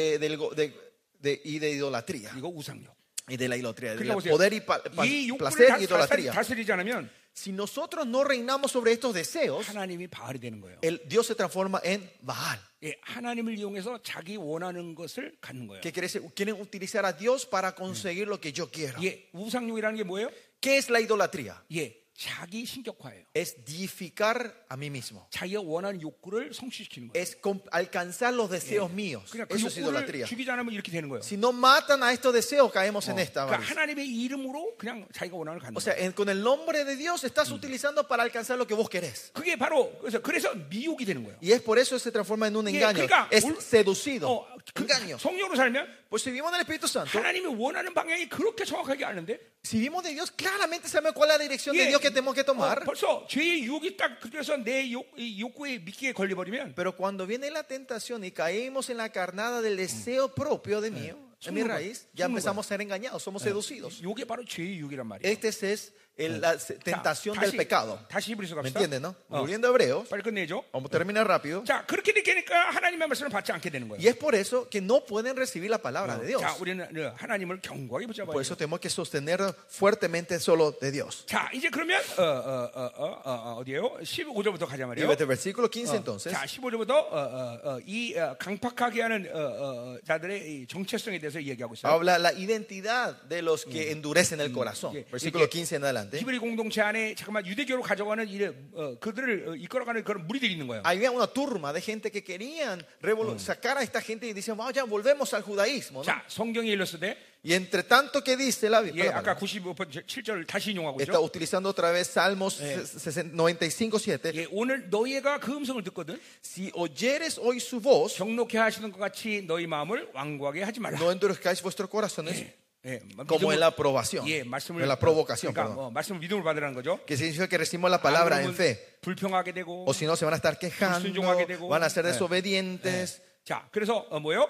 de idolatría 이거 우상욕. y de la idolatría, 그러니까 del 보세요. poder y 이 placer 욕구를 y idolatría. 다스리지 않으면 Si nosotros no reinamos sobre estos deseos, 하나님이 바알이 되는 거예요. Dios se transforma en Baal. 예, 하나님을 이용해서 자기 원하는 것을 갖는 거예요. Que quieren utilizar a Dios para conseguir lo que yo quiero. 예, 우상욕이라는 게 뭐예요? ¿Qué es la idolatría? 예, 자기 신격화예요. Es deificar a mí mismo. 자기가 원하는 욕구를 성취시키는 거예요. Es alcanzar los deseos míos. 그러니까 그 Eso es 욕구를 idolatría. 죽이지 않으면 이렇게 되는 거예요. Si no matan a estos deseos, caemos en esta. 그러니까 하나님의 이름으로 그냥 자기가 원하는 걸 갖는 O sea, 거예요. con el nombre de Dios estás utilizando para alcanzar lo que vos querés. 그게 바로 그래서 미혹이 되는 거예요. Y es por eso se transforma en un engaño. 그러니까 Es seducido. 그 Engaño. 성령으로 살면 Pues si vivimos del Espíritu Santo, 하나님이 원하는 방향이 그렇게 정확하게 아는데 si vivimos de Dios, claramente sabemos cuál es la dirección de 예, Dios que tenemos que tomar. 벌써 죄의 유혹이 딱 그래서 내 욕구에 미끼에 걸려버리면 Pero cuando viene la tentación y caemos en la carnada del deseo propio de mí, en mi raíz, ya empezamos a ser engañados, somos seducidos. 이게 바로 죄의 유혹이란 말이에요. Este es la tentación del pecado. 다시 히브리서 ¿Me 갑시다. entienden, no? Volviendo a Hebreos, 빨리 끝내죠. vamos a terminar rápido. 자, 그렇게 되니까 하나님의 말씀을 받지 않게 되는 거예요. Y es por eso que no pueden recibir la palabra de Dios. 자, 우리는 하나님을 견고하게 붙잡아야 Por 돼요. eso tenemos que sostener fuertemente solo de Dios. 자, 이제 그러면 어디에요? 15절부터 가자 Y 말이에요. desde el versículo 15 entonces, 자, 15절부터 이 강팍하게 하는 자들의 이 정체성에 대해서 얘기하고 있어요. habla la identidad de los que endurecen el corazón. Versículo 15 en adelante. 히브리 공동체 안에 잠깐만 유대교로 가져가는 그들을 이끌어가는 그런 무리들이 있는 거예요. Había una turma de gente que querían sacar a esta gente y dicen, vamos, ya volvemos al judaísmo, ¿no? 자, 성경에 일렀을 Y entre tanto que dice la 때, Biblia, 아까 95번 7절을 다시 인용하고 está 있죠. utilizando otra vez Salmos 95:7. 예, 오늘 너희가 그 음성을 듣거든 Si oyeres hoy su voz, 경록해 하시는 것 같이 너희 마음을 완고하게 하지 말라. no endurezcáis vuestros corazones 예, como en la aprobación, 예, 말씀을 en la provocación, 그러니까 perdón. 말씀을 믿음을 받으라는 거죠. Que significa que recibimos la palabra en 그러면 fe. 불평하게 되고. O si no, se van a estar quejando, 불순종하게 되고. van a ser 예. desobedientes. 자, 그래서 뭐요?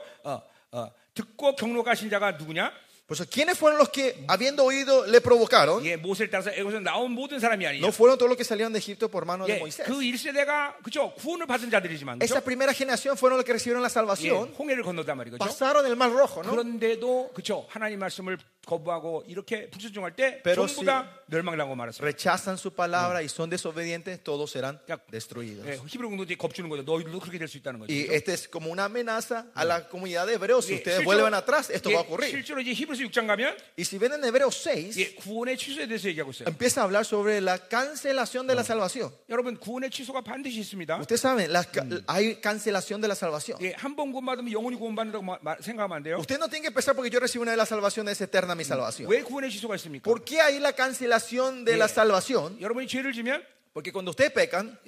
듣고 경록하신 자가 누구냐? Por eso, ¿quiénes fueron los que, habiendo oído, le provocaron? 예, 모세를 따라서 애굽에서 나온 모든 사람이 아니냐? No fueron todos los que salieron de Egipto por mano de 예, Moisés. 그 1세대가 그죠? 구원을 받은 자들이지만 그죠? Esa primera generación fueron los que recibieron la 예, salvación, 홍해를 건너단 말이죠. pasaron el mar rojo, ¿no? 그런데도 그죠? 하나님 말씀을 거부하고 이렇게 불순종할 때 Pero 전부 다 멸망당하고 말았어요. Rechazan su palabra y son desobedientes, todos serán destruidos. 예, 히브리 공동체에 겁주는 거죠. 너희들도 그렇게 될 수 있다는 거죠. Y 그죠? este es como una amenaza a la comunidad de hebreos. Si 예, ustedes vuelven atrás, esto va a ocurrir. 실제로 이제 히브리서 6장 가면 Y si ven en Hebreos 6, 예, 구원의 취소에 대해서 얘기하고 있어요. empieza a hablar sobre la cancelación de la salvación. 여러분 구원의 취소가 반드시 있습니다. Ustedes saben, hay cancelación de la salvación. 예, 한 번 구원받으면 영원히 구원받는다고 생각하면 안 돼요. Usted no tiene que empezar porque yo recibo una de las salvaciones eterna mi salvación. 왜 구원의 취소가 있습니까? ¿Por qué hay la cancelación de la salvación? 여러분이 죄를 지면 Porque cuando ustedes pecan,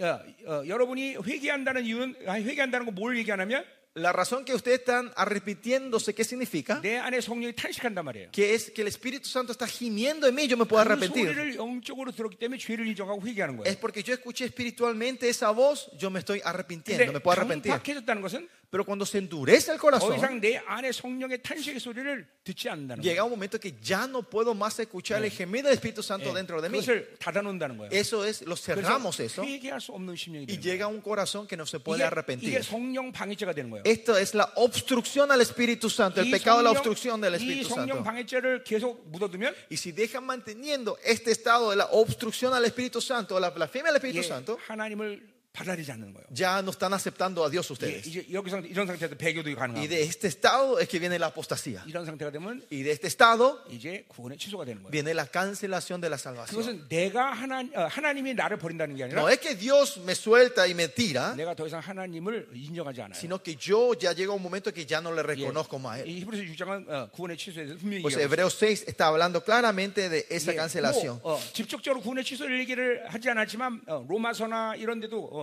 여러분이 회개한다는 이유는 회개한다는 거 뭘 얘기하냐면 la razón que ustedes están arrepintiéndose, ¿qué significa? 내 안에 성령이 탄식한단 말이에요. Que es que el Espíritu Santo está gimiendo en mí, yo me puedo 그 arrepentir. 소리를 영적으로 들었기 때문에 죄를 인정하고 회개하는 거예요. Es porque yo escuché espiritualmente esa voz, yo me estoy arrepintiendo, 근데 me puedo arrepentir. 강팍해졌다는 것은 Pero cuando se endurece el 더 corazón, 이상 내 안에 성령의 탄식의 소리를 듣지 않는다는 llega 거예요. un momento que ya no puedo más escuchar el gemido del Espíritu Santo dentro de mí. 그것을 닫아놓는다는 거예요. Eso es, lo cerramos 그래서 eso 회개할 수 없는 심령이 y 되는 거예요. llega un corazón que no se puede 이게 arrepentir. 성령 방해죄가 되는 거예요. Esto es la obstrucción al Espíritu Santo, el pecado de la obstrucción del 이 Espíritu 성령 Santo. 방해죄를 계속 묻어두면 Y si dejan manteniendo este estado de la obstrucción al Espíritu Santo, la blasfemia al Espíritu 이게 Santo, 하나님을 받아들이지 않는 거예요. ya no están aceptando a Dios ustedes. 이제 여기서 이런 상태에서 배교도 Y 가능하고 de este estado es que viene la apostasía. 이런 상태가 되면 Y de este estado 이제 구원의 취소가 되는 거예요. viene la cancelación de la salvación. 그것은 내가 하나님이 나를 버린다는 게 아니라 No es que Dios me suelta y me tira, 내가 더 이상 하나님을 인정하지 않아요. sino que yo ya llega un momento que ya no le reconozco más a Él. 이 히브리서 6장은 구원의 취소에 대해서 분명히 Pues 얘기하고 있어요. Hebreos 6 está hablando claramente de esa 예, cancelación. 직접적으로 구원의 취소를 얘기를 하지 않았지만 로마서나 이런 데도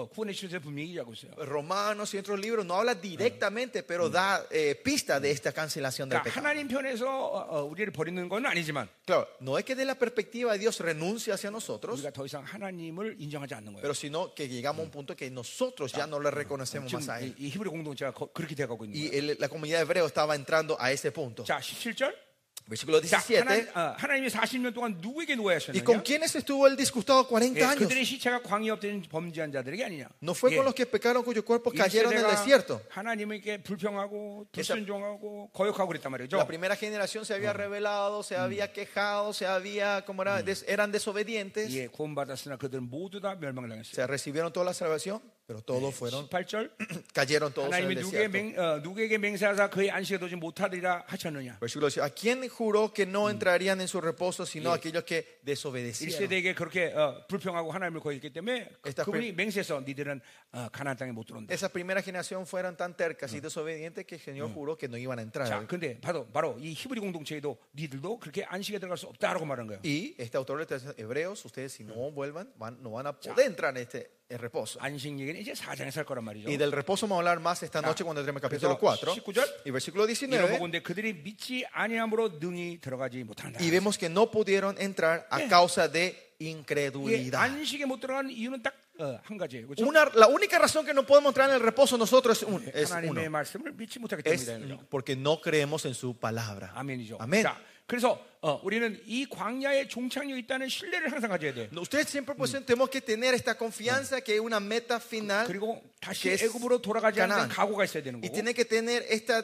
구원의 시초에 분명히 얘기하고 있어요. Romanos y otros libros no habla directamente, pero da pista de esta cancelación del 그러니까 pecado. 하나님 편에서 우리를 버리는 건 아니지만 Claro, no es que de la perspectiva de Dios renuncie hacia nosotros, 우리가 더 이상 하나님을 인정하지 않는 거예요. pero sino que llegamos a un punto que nosotros ya no le reconocemos 지금 más a Él. 이 히브리 공동체가 그렇게 돼가고 있는 Y 거예요. la comunidad hebreo estaba entrando a ese punto. 자, 17절. Versículo 자, 17. 하나님이 40년 동안 누구에게 노예하셨느냐? ¿Y con quiénes estuvo el disgustado 40 años? 그들의 시체가 광야 엎드린 범죄한 자들에게 아니냐? No fue con los que pecaron cuyos cuerpos cayeron en el desierto. 하나님에게 불평하고 불순종하고 거역하고 그랬단 말이죠. La primera generación se había rebelado, se había quejado, se había, como era, eran desobedientes. 예, 구원받았으나 그들은 모두 다 멸망을 당했어요. Se recibieron toda la salvación, pero todos fueron, 18절. cayeron todos en el 하나님이 desierto. 누구에게 맹세하사 그의 안식에 도지 못하리라 하셨느냐? Versículo 10. ¿A quién juró que no entrarían en su reposo sino aquellos que desobedecieron? 1세대에게 그렇게 불평하고 하나님을 거역했기 때문에 그분이 맹세해서 니들은 가나안 땅에 못 들어온다. Esa primera generación fueron tan tercas y desobedientes que el Señor juró que no iban a entrar. 자, 근데 바로 이 히브리 공동체에도 니들도 그렇게 안식에 들어갈 수 없다라고 말한 거예요. Y este autor de Hebreos, ustedes si no vuelvan, no van a poder entrar en este reposo. 안식 얘기는 이제 4장에서 할 거란 말이죠. Y del reposo vamos a hablar más esta noche cuando entremos en capítulo 4. 19절. Y versículo 이런 19. 보건대 그들이 믿지 아니함으로 능히 들어가지 못한다. Y vemos que no pudieron entrar a causa de 예, incredulidad. 안식에 못 들어간 이유는 딱 한 가지예요. 그렇죠? La única razón que no podemos entrar en el reposo nosotros es 하나님의 uno. 말씀을 믿지 못하기 Es 때문이에요. porque no creemos en su palabra. 아멘이죠. Amén. 자, 그래서 우리는 이 광야에 종착역이 있다는 신뢰를 항상 가져야 돼. Ustedes siempre pues, tenemos que tener esta confianza que hay una meta final 그리고 다시 que es 애굽으로 돌아가지 않는 Canaán. 각오가 있어야 되는 Y 거고. tiene que tener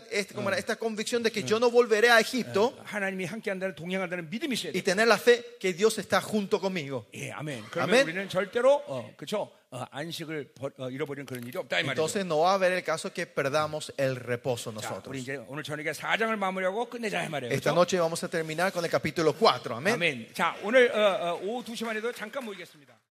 esta convicción de que yo no volveré a Egipto 하나님이 함께한다는 동행한다는 믿음이 있어야 y 돼. tener la fe que Dios está junto conmigo. 예, 아멘. 그러면 아멘. 우리는 절대로 그렇죠. 안식을 잃어버리는 그런 일이 없다 이 말이죠. Entonces no va a haber el caso que perdamos el reposo 자, nosotros. 우리 이제 오늘 저녁에 4장을 마무리하고 끝내자 이 말이에요. Esta 그렇죠? noche vamos a terminar con el capítulo 4. Amén. 아멘. 자, 오늘 오후 2시만 해도 잠깐 모이겠습니다.